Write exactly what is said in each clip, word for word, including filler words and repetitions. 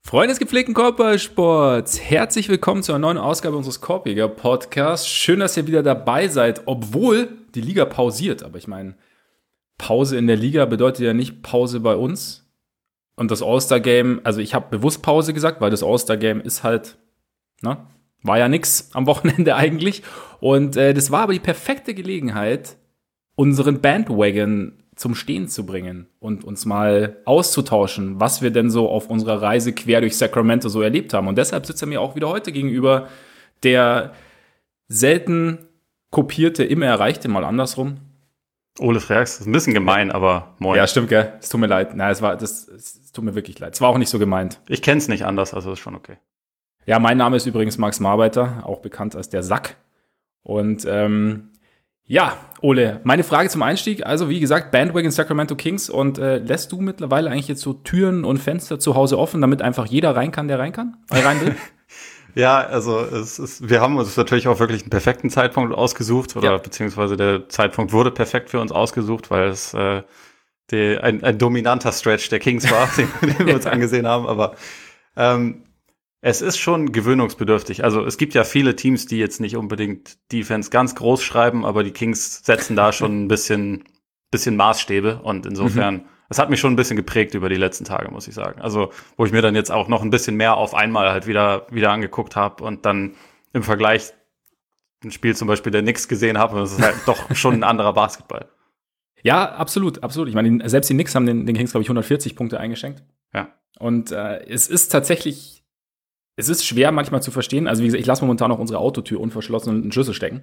Freunde des gepflegten Korbballsports, herzlich willkommen zu einer neuen Ausgabe unseres Korbjäger Podcasts. Schön, dass ihr wieder dabei seid, obwohl die Liga pausiert. Aber ich meine, Pause in der Liga bedeutet ja nicht Pause bei uns. Und das All-Star-Game, also ich habe bewusst Pause gesagt, weil das All-Star-Game ist halt, ne, war ja nix am Wochenende eigentlich. Und äh, das war aber die perfekte Gelegenheit, unseren Bandwagon zum Stehen zu bringen und uns mal auszutauschen, was wir denn so auf unserer Reise quer durch Sacramento so erlebt haben. Und deshalb sitzt er mir auch wieder heute gegenüber, der selten kopierte, immer erreichte, mal andersrum. Ole Freaks, das ist ein bisschen gemein, aber moin. Ja, stimmt, gell? Es tut mir leid. Nein, es war, das, es tut mir wirklich leid. Es war auch nicht so gemeint. Ich kenn's nicht anders, also ist schon okay. Ja, mein Name ist übrigens Max Marbeiter, auch bekannt als der Sack. Und ähm, ja, Ole, meine Frage zum Einstieg. Also wie gesagt, Bandwagon Sacramento Kings. Und äh, lässt du mittlerweile eigentlich jetzt so Türen und Fenster zu Hause offen, damit einfach jeder rein kann, der rein kann? Äh, rein will? Ja, also es ist, wir haben uns natürlich auch wirklich einen perfekten Zeitpunkt ausgesucht. Oder ja. beziehungsweise der Zeitpunkt wurde perfekt für uns ausgesucht, weil es äh, die, ein, ein dominanter Stretch der Kings war, den, den wir uns angesehen haben. Aber ähm, es ist schon gewöhnungsbedürftig. Also es gibt ja viele Teams, die jetzt nicht unbedingt Defense ganz groß schreiben, aber die Kings setzen da schon ein bisschen, bisschen Maßstäbe. Und insofern, mhm. es hat mich schon ein bisschen geprägt über die letzten Tage, muss ich sagen. Also wo ich mir dann jetzt auch noch ein bisschen mehr auf einmal halt wieder, wieder angeguckt habe und dann im Vergleich ein Spiel zum Beispiel der Knicks gesehen habe. Und es ist halt doch schon ein anderer Basketball. Ja, absolut, absolut. Ich meine, selbst die Knicks haben den, den Kings, glaube ich, hundertvierzig Punkte eingeschenkt. Ja. Und äh, es ist tatsächlich Es ist schwer manchmal zu verstehen. Also wie gesagt, ich lasse momentan auch unsere Autotür unverschlossen und einen Schlüssel stecken.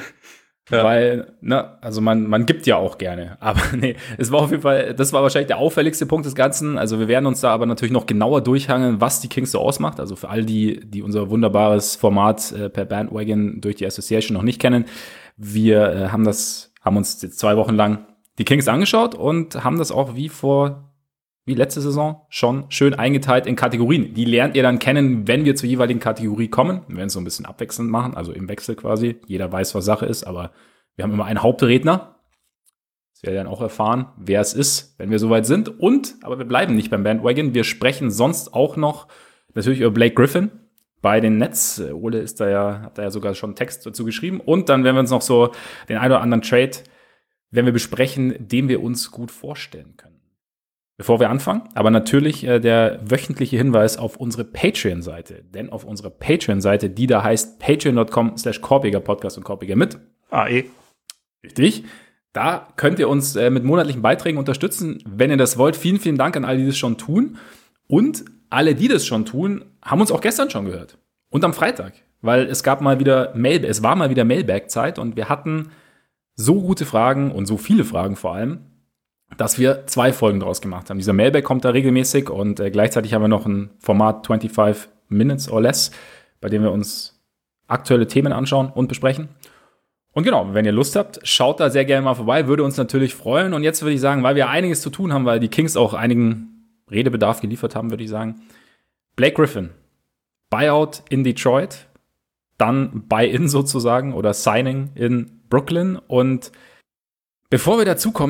ja. Weil, ne, also man, man gibt ja auch gerne. Aber nee, es war auf jeden Fall, das war wahrscheinlich der auffälligste Punkt des Ganzen. Also wir werden uns da aber natürlich noch genauer durchhangeln, was die Kings so ausmacht. Also für all die, die unser wunderbares Format äh, per Bandwagon durch die Association noch nicht kennen. Wir äh, haben das, haben uns jetzt zwei Wochen lang die Kings angeschaut und haben das auch wie vor wie letzte Saison, schon schön eingeteilt in Kategorien. Die lernt ihr dann kennen, wenn wir zur jeweiligen Kategorie kommen. Wir werden es so ein bisschen abwechselnd machen, also im Wechsel quasi. Jeder weiß, was Sache ist, aber wir haben immer einen Hauptredner. Das werdet ihr dann auch erfahren, wer es ist, wenn wir soweit sind. Und, aber wir bleiben nicht beim Bandwagon. Wir sprechen sonst auch noch natürlich über Blake Griffin bei den Nets. Ole ist da ja, hat da ja sogar schon einen Text dazu geschrieben. Und dann werden wir uns noch so den einen oder anderen Trade, werden wir besprechen, den wir uns gut vorstellen können. Bevor wir anfangen, aber natürlich äh, der wöchentliche Hinweis auf unsere Patreon-Seite. Denn auf unserer Patreon-Seite, die da heißt patreon.com slash Korbjäger Podcast und Korbjäger mit. A E. Richtig. Da könnt ihr uns äh, mit monatlichen Beiträgen unterstützen, wenn ihr das wollt. Vielen, vielen Dank an alle, die das schon tun. Und alle, die das schon tun, haben uns auch gestern schon gehört. Und am Freitag. Weil es gab mal wieder Mail, es war mal wieder Mailbag-Zeit und wir hatten so gute Fragen und so viele Fragen vor allem, dass wir zwei Folgen draus gemacht haben. Dieser Mailback kommt da regelmäßig und äh, gleichzeitig haben wir noch ein Format fünfundzwanzig Minutes or Less, bei dem wir uns aktuelle Themen anschauen und besprechen. Und genau, wenn ihr Lust habt, schaut da sehr gerne mal vorbei, würde uns natürlich freuen. Und jetzt würde ich sagen, weil wir einiges zu tun haben, weil die Kings auch einigen Redebedarf geliefert haben, würde ich sagen, Blake Griffin, Buyout in Detroit, dann Buy-in sozusagen oder Signing in Brooklyn. Und bevor wir dazu kommen,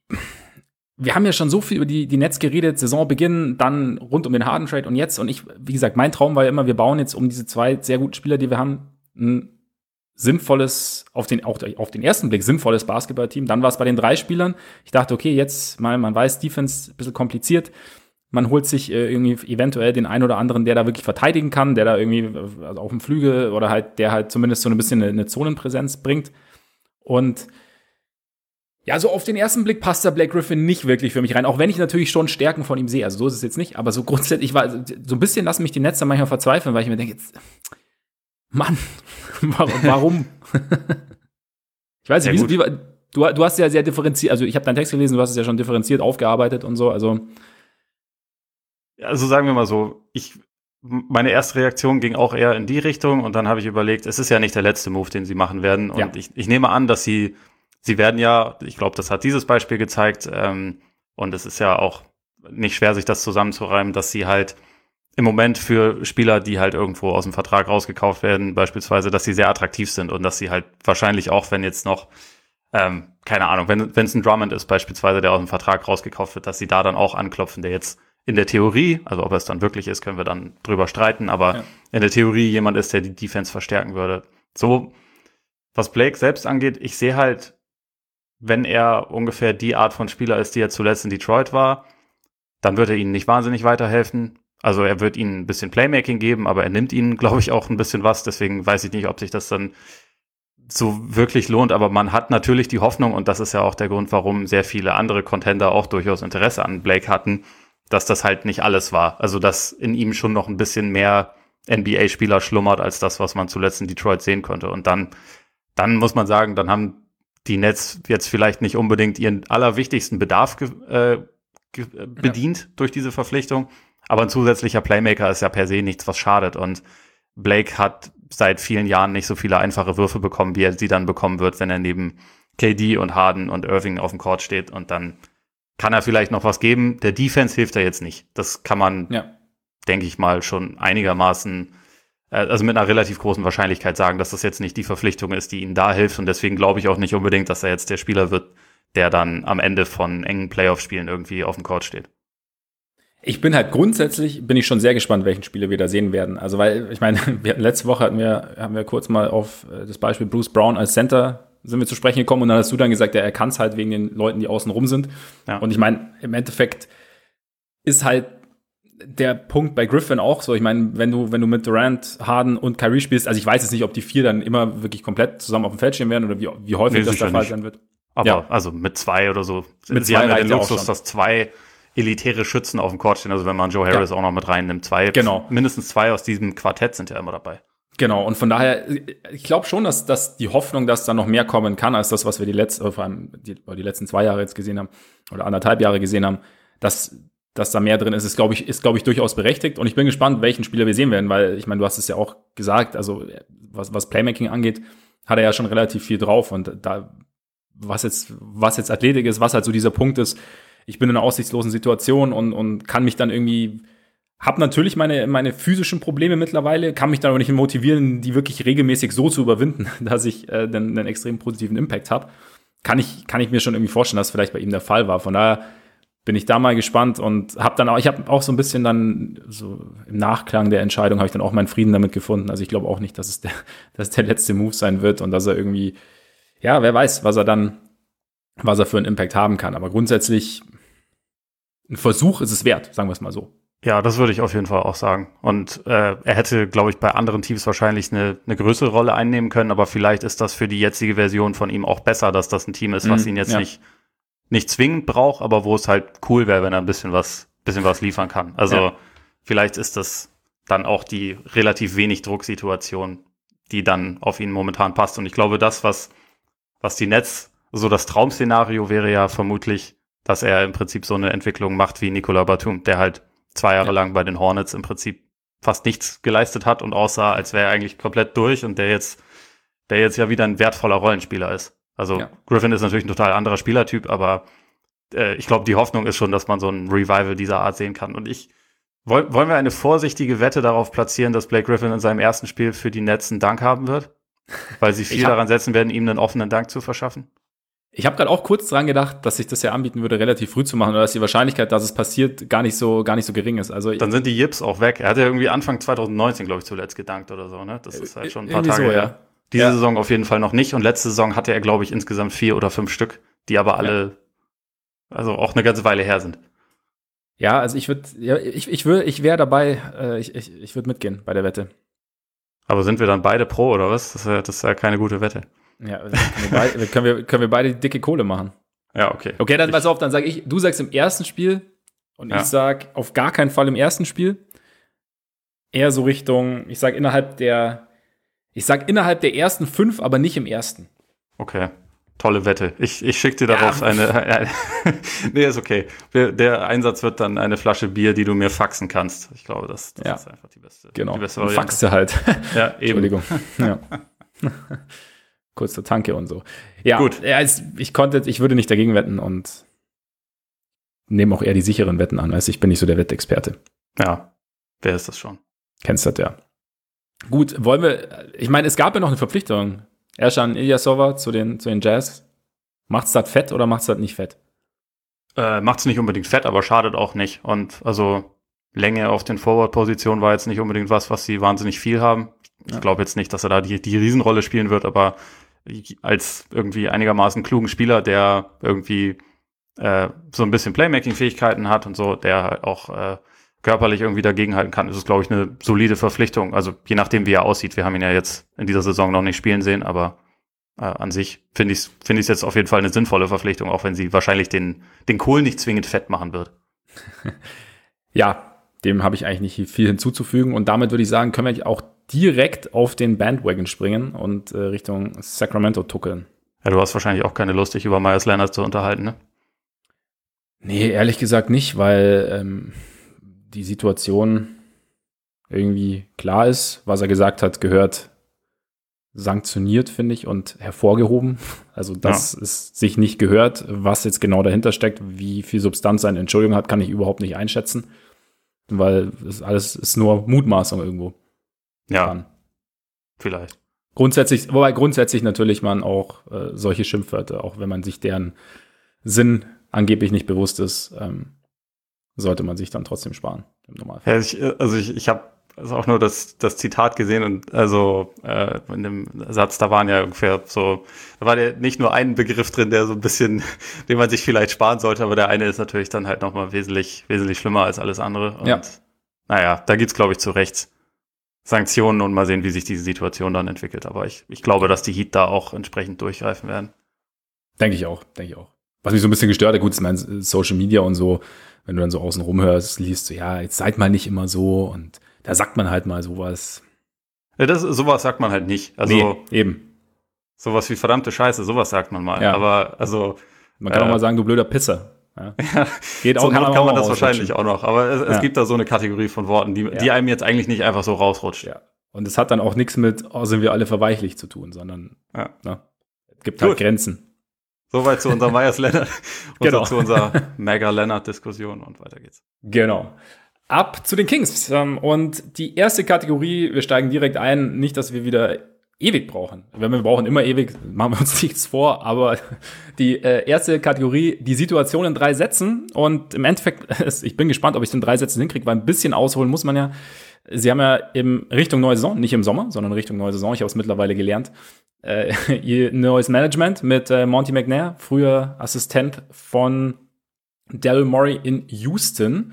wir haben ja schon so viel über die, die Nets geredet, Saisonbeginn, dann rund um den Harden-Trade und jetzt. Und ich, wie gesagt, mein Traum war ja immer, wir bauen jetzt um diese zwei sehr guten Spieler, die wir haben, ein sinnvolles, auf den, auch auf den ersten Blick sinnvolles Basketballteam. Dann war es bei den drei Spielern. Ich dachte, okay, jetzt mal, man weiß, Defense ein bisschen kompliziert. Man holt sich äh, irgendwie eventuell den einen oder anderen, der da wirklich verteidigen kann, der da irgendwie also auf dem Flügel oder halt, der halt zumindest so ein bisschen eine, eine Zonenpräsenz bringt. Und ja, so auf den ersten Blick passt da Blake Griffin nicht wirklich für mich rein, auch wenn ich natürlich schon Stärken von ihm sehe. Also so ist es jetzt nicht, aber so grundsätzlich war so ein bisschen lassen mich die Nets dann manchmal verzweifeln, weil ich mir denke, jetzt, Mann, warum? Ich weiß nicht, wie, wie, du, du hast ja sehr differenziert, also ich habe deinen Text gelesen, du hast es ja schon differenziert aufgearbeitet und so, also Also sagen wir mal so, ich meine erste Reaktion ging auch eher in die Richtung und dann habe ich überlegt, es ist ja nicht der letzte Move, den sie machen werden und ja. ich, ich nehme an, dass sie Sie werden ja, ich glaube, das hat dieses Beispiel gezeigt, ähm, und es ist ja auch nicht schwer, sich das zusammenzureimen, dass sie halt im Moment für Spieler, die halt irgendwo aus dem Vertrag rausgekauft werden, beispielsweise, dass sie sehr attraktiv sind und dass sie halt wahrscheinlich auch, wenn jetzt noch, ähm, keine Ahnung, wenn wenn es ein Drummond ist beispielsweise, der aus dem Vertrag rausgekauft wird, dass sie da dann auch anklopfen, der jetzt in der Theorie, also ob er es dann wirklich ist, können wir dann drüber streiten, aber ja. in der Theorie jemand ist, der die Defense verstärken würde. So, was Blake selbst angeht, ich sehe halt, wenn er ungefähr die Art von Spieler ist, die er zuletzt in Detroit war, dann wird er ihnen nicht wahnsinnig weiterhelfen. Also er wird ihnen ein bisschen Playmaking geben, aber er nimmt ihnen, glaube ich, auch ein bisschen was. Deswegen weiß ich nicht, ob sich das dann so wirklich lohnt. Aber man hat natürlich die Hoffnung, und das ist ja auch der Grund, warum sehr viele andere Contender auch durchaus Interesse an Blake hatten, dass das halt nicht alles war. Also dass in ihm schon noch ein bisschen mehr N B A-Spieler schlummert, als das, was man zuletzt in Detroit sehen konnte. Und dann, dann muss man sagen, dann haben die Nets jetzt vielleicht nicht unbedingt ihren allerwichtigsten Bedarf ge- äh, ge- bedient ja. durch diese Verpflichtung. Aber ein zusätzlicher Playmaker ist ja per se nichts, was schadet. Und Blake hat seit vielen Jahren nicht so viele einfache Würfe bekommen, wie er sie dann bekommen wird, wenn er neben K D und Harden und Irving auf dem Court steht. Und dann kann er vielleicht noch was geben. Der Defense hilft er jetzt nicht. Das kann man, ja. denke ich mal, schon einigermaßen, also mit einer relativ großen Wahrscheinlichkeit sagen, dass das jetzt nicht die Verpflichtung ist, die ihnen da hilft. Und deswegen glaube ich auch nicht unbedingt, dass er jetzt der Spieler wird, der dann am Ende von engen Playoff-Spielen irgendwie auf dem Court steht. Ich bin halt grundsätzlich, bin ich schon sehr gespannt, welchen Spieler wir da sehen werden. Also weil, ich meine, wir hatten, letzte Woche hatten wir, haben wir kurz mal auf das Beispiel Bruce Brown als Center sind wir zu sprechen gekommen und dann hast du dann gesagt, ja, er kann es halt wegen den Leuten, die außen rum sind. Ja. Und ich meine, im Endeffekt ist halt der Punkt bei Griffin auch so. Ich meine, wenn du, wenn du mit Durant, Harden und Kyrie spielst, also ich weiß jetzt nicht, ob die vier dann immer wirklich komplett zusammen auf dem Feld stehen werden oder wie, wie häufig nee, das der Fall sein wird. Aber ja. also mit zwei oder so. Mit Sie zwei haben ja den Luxus, dass zwei elitäre Schützen auf dem Court stehen. Also wenn man Joe Harris ja. auch noch mit reinnimmt, zwei, genau. mindestens zwei aus diesem Quartett sind ja immer dabei. Genau, und von daher, ich glaube schon, dass, dass die Hoffnung, dass da noch mehr kommen kann, als das, was wir die letzten, vor allem die, die letzten zwei Jahre jetzt gesehen haben, oder anderthalb Jahre gesehen haben, dass, dass da mehr drin ist, ist, glaube ich, ist, glaube ich, durchaus berechtigt. Und ich bin gespannt, welchen Spieler wir sehen werden, weil, ich meine, du hast es ja auch gesagt, also, was, was Playmaking angeht, hat er ja schon relativ viel drauf. Und da, was jetzt, was jetzt Athletik ist, was halt so dieser Punkt ist, ich bin in einer aussichtslosen Situation und, und kann mich dann irgendwie, hab natürlich meine, meine physischen Probleme mittlerweile, kann mich dann aber nicht motivieren, die wirklich regelmäßig so zu überwinden, dass ich äh, dann einen extrem positiven Impact habe. Kann ich, kann ich mir schon irgendwie vorstellen, dass vielleicht bei ihm der Fall war. Von daher bin ich da mal gespannt und habe dann auch, ich habe auch so ein bisschen dann so im Nachklang der Entscheidung habe ich dann auch meinen Frieden damit gefunden. Also ich glaube auch nicht, dass es der, dass es der letzte Move sein wird und dass er irgendwie, ja, wer weiß, was er dann, was er für einen Impact haben kann. Aber grundsätzlich ein Versuch ist es wert, sagen wir es mal so. Ja, das würde ich auf jeden Fall auch sagen. Und äh, er hätte, glaube ich, bei anderen Teams wahrscheinlich eine, eine größere Rolle einnehmen können, aber vielleicht ist das für die jetzige Version von ihm auch besser, dass das ein Team ist, was mm, ihn jetzt ja. nicht, nicht zwingend braucht, aber wo es halt cool wäre, wenn er ein bisschen was, bisschen was liefern kann. Also ja. vielleicht ist das dann auch die relativ wenig Drucksituation, die dann auf ihn momentan passt. Und ich glaube, das, was, was die Nets, so das Traum-Szenario wäre ja vermutlich, dass er im Prinzip so eine Entwicklung macht wie Nicolas Batum, der halt zwei Jahre ja. lang bei den Hornets im Prinzip fast nichts geleistet hat und aussah, als wäre er eigentlich komplett durch und der jetzt, der jetzt ja wieder ein wertvoller Rollenspieler ist. Also ja. Griffin ist natürlich ein total anderer Spielertyp, aber äh, ich glaube, die Hoffnung ist schon, dass man so ein Revival dieser Art sehen kann. Und ich, woll, wollen wir eine vorsichtige Wette darauf platzieren, dass Blake Griffin in seinem ersten Spiel für die Nets einen Dank haben wird? Weil sie viel hab, daran setzen werden, ihm einen offenen Dank zu verschaffen? Ich habe gerade auch kurz dran gedacht, dass sich das ja anbieten würde, relativ früh zu machen, oder dass die Wahrscheinlichkeit, dass es passiert, gar nicht so, gar nicht so gering ist. Also dann sind die Yips auch weg. Er hat ja irgendwie Anfang zwanzig neunzehn, glaube ich, zuletzt gedankt oder so, ne? Das ist halt schon ein paar Tage so, her. Ja. Diese ja. Saison auf jeden Fall noch nicht. Und letzte Saison hatte er, glaube ich, insgesamt vier oder fünf Stück, die aber alle, ja. also auch eine ganze Weile her sind. Ja, also ich würde, ja, ich, ich würde, ich wäre dabei, äh, ich, ich, ich würde mitgehen bei der Wette. Aber sind wir dann beide pro oder was? Das ist ja, das ist ja keine gute Wette. Ja, können wir, beide, können, wir, können wir beide die dicke Kohle machen. Ja, okay. Okay, dann pass auf, dann sage ich, du sagst im ersten Spiel und ja. ich sag auf gar keinen Fall im ersten Spiel. Eher so Richtung, ich sag innerhalb der, ich sag innerhalb der ersten fünf, aber nicht im ersten. Okay, tolle Wette. Ich, ich schicke dir darauf ja. eine, eine nee, ist okay. Der Einsatz wird dann eine Flasche Bier, die du mir faxen kannst. Ich glaube, das, das ja. ist einfach die beste. Genau, die beste und faxte halt. Ja, eben. Entschuldigung. Ja. Kurz zur Tanke und so. Ja, gut. Ich konnte, ich würde nicht dagegen wetten und nehme auch eher die sicheren Wetten an. Also ich bin nicht so der Wettexperte. Ja, wer ist das schon? Kennst du das, ja. Gut, wollen wir, ich meine, es gab ja noch eine Verpflichtung. Ersan Ilyasova zu den, zu den Jazz. Macht's das fett oder macht's das nicht fett? Äh, macht's nicht unbedingt fett, aber schadet auch nicht. Und also Länge auf den Forward-Positionen war jetzt nicht unbedingt was, was sie wahnsinnig viel haben. Ich ja. glaube jetzt nicht, dass er da die, die Riesenrolle spielen wird, aber als irgendwie einigermaßen klugen Spieler, der irgendwie äh, so ein bisschen Playmaking-Fähigkeiten hat und so, der halt auch äh, körperlich irgendwie dagegenhalten kann, ist es, glaube ich, eine solide Verpflichtung. Also je nachdem, wie er aussieht. Wir haben ihn ja jetzt in dieser Saison noch nicht spielen sehen, aber äh, an sich finde ich es finde ich jetzt auf jeden Fall eine sinnvolle Verpflichtung, auch wenn sie wahrscheinlich den, den Kohl nicht zwingend fett machen wird. Ja, dem habe ich eigentlich nicht viel hinzuzufügen. Und damit würde ich sagen, können wir auch direkt auf den Bandwagon springen und äh, Richtung Sacramento tuckeln. Ja, du hast wahrscheinlich auch keine Lust, dich über Myers Leonard zu unterhalten, ne? Nee, ehrlich gesagt nicht, weil ähm, die Situation irgendwie klar ist. Was er gesagt hat, gehört sanktioniert, finde ich, und hervorgehoben. Also, dass ja. es sich nicht gehört. Was jetzt genau dahinter steckt, wie viel Substanz seine Entschuldigung hat, kann ich überhaupt nicht einschätzen. Weil das alles ist nur Mutmaßung irgendwo. Ja, kann. Vielleicht. Grundsätzlich, wobei grundsätzlich natürlich man auch äh, solche Schimpfwörter, auch wenn man sich deren Sinn angeblich nicht bewusst ist, ähm, sollte man sich dann trotzdem sparen, im Normalfall. Ja, ich, also ich, ich habe also auch nur das, das Zitat gesehen und also äh, in dem Satz, da waren ja ungefähr so, da war ja nicht nur ein Begriff drin, der so ein bisschen, den man sich vielleicht sparen sollte, aber der eine ist natürlich dann halt nochmal wesentlich, wesentlich schlimmer als alles andere. Und ja. naja, da gibt's, glaube ich, zu Recht Sanktionen und mal sehen, wie sich diese Situation dann entwickelt. Aber ich, ich glaube, dass die Heat da auch entsprechend durchgreifen werden. Denke ich auch, denke ich auch. Was mich so ein bisschen gestört hat, gut, ist mein Social Media und so, wenn du dann so außen rum hörst, liest du, ja, jetzt seid mal nicht immer so und da sagt man halt mal sowas. Ja, das, sowas sagt man halt nicht. Also nee, eben. Sowas wie verdammte Scheiße, sowas sagt man mal. Ja. Aber also man kann äh, auch mal sagen, du blöder Pisser. Ja. Ja, geht auch, so kann, kann man das wahrscheinlich auch noch. Aber es, es ja. gibt da so eine Kategorie von Worten, die, ja. die einem jetzt eigentlich nicht einfach so rausrutscht. Ja. Und es hat dann auch nichts mit, oh, sind wir alle verweichlich zu tun, sondern ja. ne, es gibt halt Gut. Grenzen. Soweit zu unserer Myers Leonard, genau. zu unserer Mega Leonard-Diskussion und weiter geht's. Genau. Ab zu den Kings. Und die erste Kategorie, wir steigen direkt ein, nicht, dass wir wieder ewig brauchen. Wenn wir brauchen immer ewig, machen wir uns nichts vor, aber die äh, erste Kategorie, die Situation in drei Sätzen. Und im Endeffekt, ich bin gespannt, ob ich es in drei Sätzen hinkriege, weil ein bisschen ausholen muss man ja. Sie haben ja in Richtung neue Saison, nicht im Sommer, sondern Richtung neue Saison, ich habe es mittlerweile gelernt, äh, ihr neues Management mit äh, Monty McNair, früher Assistent von Daryl Morey in Houston.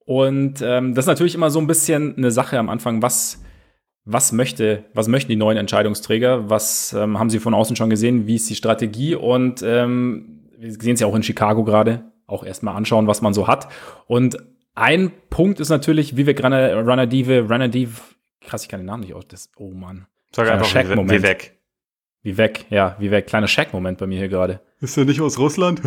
Und ähm, das ist natürlich immer so ein bisschen eine Sache am Anfang, was Was möchte, was möchten die neuen Entscheidungsträger? Was ähm, haben sie von außen schon gesehen? Wie ist die Strategie? Und ähm, wir sehen es ja auch in Chicago gerade. Auch erstmal anschauen, was man so hat. Und ein Punkt ist natürlich, wie wir gerade Ranadive, Ranadive, krass, ich kann den Namen nicht aus. Das, oh Mann. Sag einfach wie, wie weg. Wie weg, ja, wie weg. Kleiner Shaq-Moment bei mir hier gerade. Ist er nicht aus Russland?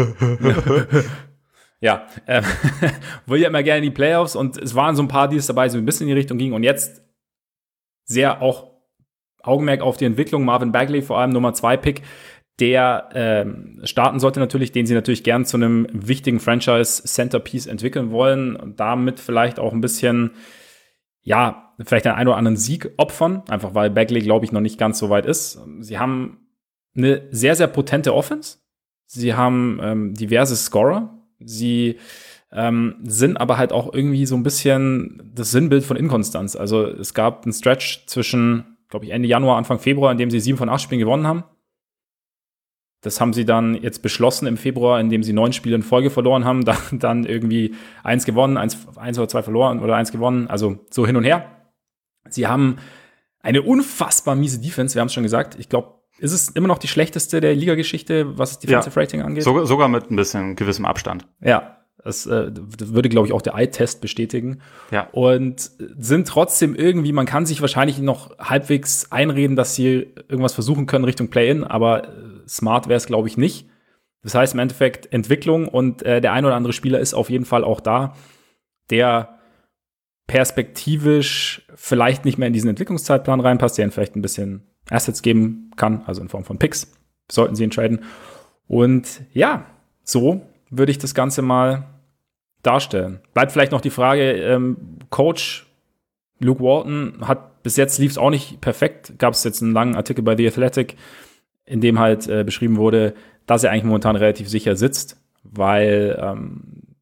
Ja, äh, will ja immer gerne in die Playoffs. Und es waren so ein paar Deals dabei, die so ein bisschen in die Richtung gingen. Und jetzt sehr auch Augenmerk auf die Entwicklung. Marvin Bagley, vor allem Nummer zwei Pick, der ähm, starten sollte natürlich, den sie natürlich gern zu einem wichtigen Franchise-Centerpiece entwickeln wollen und damit vielleicht auch ein bisschen, ja, vielleicht einen ein oder anderen Sieg opfern, einfach weil Bagley, glaube ich, noch nicht ganz so weit ist. Sie haben eine sehr, sehr potente Offense. Sie haben ähm, diverse Scorer. Sie Ähm, sind aber halt auch irgendwie so ein bisschen das Sinnbild von Inkonstanz. Also es gab einen Stretch zwischen, glaube ich, Ende Januar, Anfang Februar, in dem sie sieben von acht Spielen gewonnen haben. Das haben sie dann jetzt beschlossen im Februar, indem sie neun Spiele in Folge verloren haben. Dann, dann irgendwie eins gewonnen, eins, eins oder zwei verloren oder eins gewonnen. Also so hin und her. Sie haben eine unfassbar miese Defense, wir haben es schon gesagt. Ich glaube, ist es immer noch die schlechteste der Liga-Geschichte, was das Defensive Rating angeht? Sogar, sogar mit ein bisschen gewissem Abstand. Ja. Das, äh, das würde, glaube ich, auch der Eye-Test bestätigen. Ja. Und sind trotzdem irgendwie, man kann sich wahrscheinlich noch halbwegs einreden, dass sie irgendwas versuchen können Richtung Play-In, aber äh, smart wäre es, glaube ich, nicht. Das heißt im Endeffekt Entwicklung und äh, der ein oder andere Spieler ist auf jeden Fall auch da, der perspektivisch vielleicht nicht mehr in diesen Entwicklungszeitplan reinpasst, der ihnen vielleicht ein bisschen Assets geben kann, also in Form von Picks, sollten sie ihn traden. Und ja, so würde ich das Ganze mal darstellen. Bleibt vielleicht noch die Frage, ähm, Coach Luke Walton hat bis jetzt lief es auch nicht perfekt. Gab es jetzt einen langen Artikel bei The Athletic, in dem halt äh, beschrieben wurde, dass er eigentlich momentan relativ sicher sitzt. weil ähm,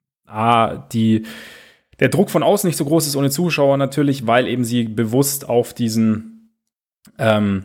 A, die, der Druck von außen nicht so groß ist ohne Zuschauer natürlich, weil eben sie bewusst auf diesen ähm,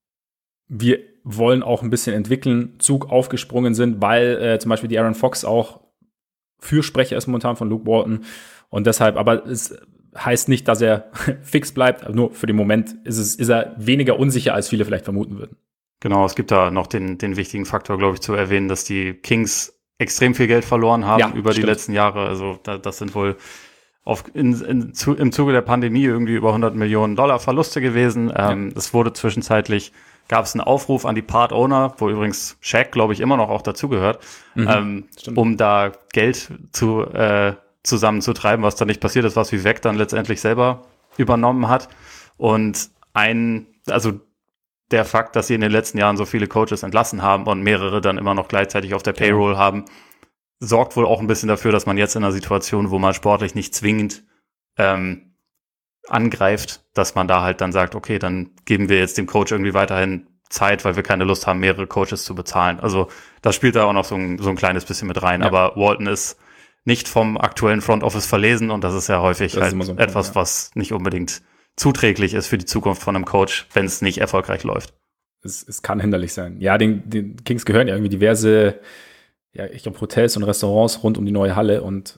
wir wollen auch ein bisschen entwickeln, Zug aufgesprungen sind, weil äh, zum Beispiel die Aaron Fox auch Fürsprecher ist momentan von Luke Walton und deshalb, aber es heißt nicht, dass er fix bleibt, aber nur für den Moment ist es, ist er weniger unsicher, als viele vielleicht vermuten würden. Genau, es gibt da noch den, den wichtigen Faktor, glaube ich, zu erwähnen, dass die Kings extrem viel Geld verloren haben ja, über stimmt. die letzten Jahre. Also da, das sind wohl auf, in, in, zu, im Zuge der Pandemie irgendwie über hundert Millionen Dollar Verluste gewesen. Ähm, ja. Es wurde zwischenzeitlich, gab es einen Aufruf an die Part-Owner, wo übrigens Shaq, glaube ich, immer noch auch dazugehört, mhm, ähm, um da Geld zu äh, zusammenzutreiben, was dann nicht passiert ist, was Vivek dann letztendlich selber übernommen hat. Und ein, also der Fakt, dass sie in den letzten Jahren so viele Coaches entlassen haben und mehrere dann immer noch gleichzeitig auf der Payroll haben, sorgt wohl auch ein bisschen dafür, dass man jetzt in einer Situation, wo man sportlich nicht zwingend ähm, angreift, dass man da halt dann sagt, okay, dann geben wir jetzt dem Coach irgendwie weiterhin Zeit, weil wir keine Lust haben, mehrere Coaches zu bezahlen. Also das spielt da auch noch so ein, so ein kleines bisschen mit rein. Ja. Aber Walton ist nicht vom aktuellen Front Office verlesen und das ist ja häufig halt so etwas, Punkt, ja. was nicht unbedingt zuträglich ist für die Zukunft von einem Coach, wenn es nicht erfolgreich läuft. Es, es kann hinderlich sein. Ja, den, den Kings gehören ja irgendwie diverse, ja, ich glaube, Hotels und Restaurants rund um die neue Halle und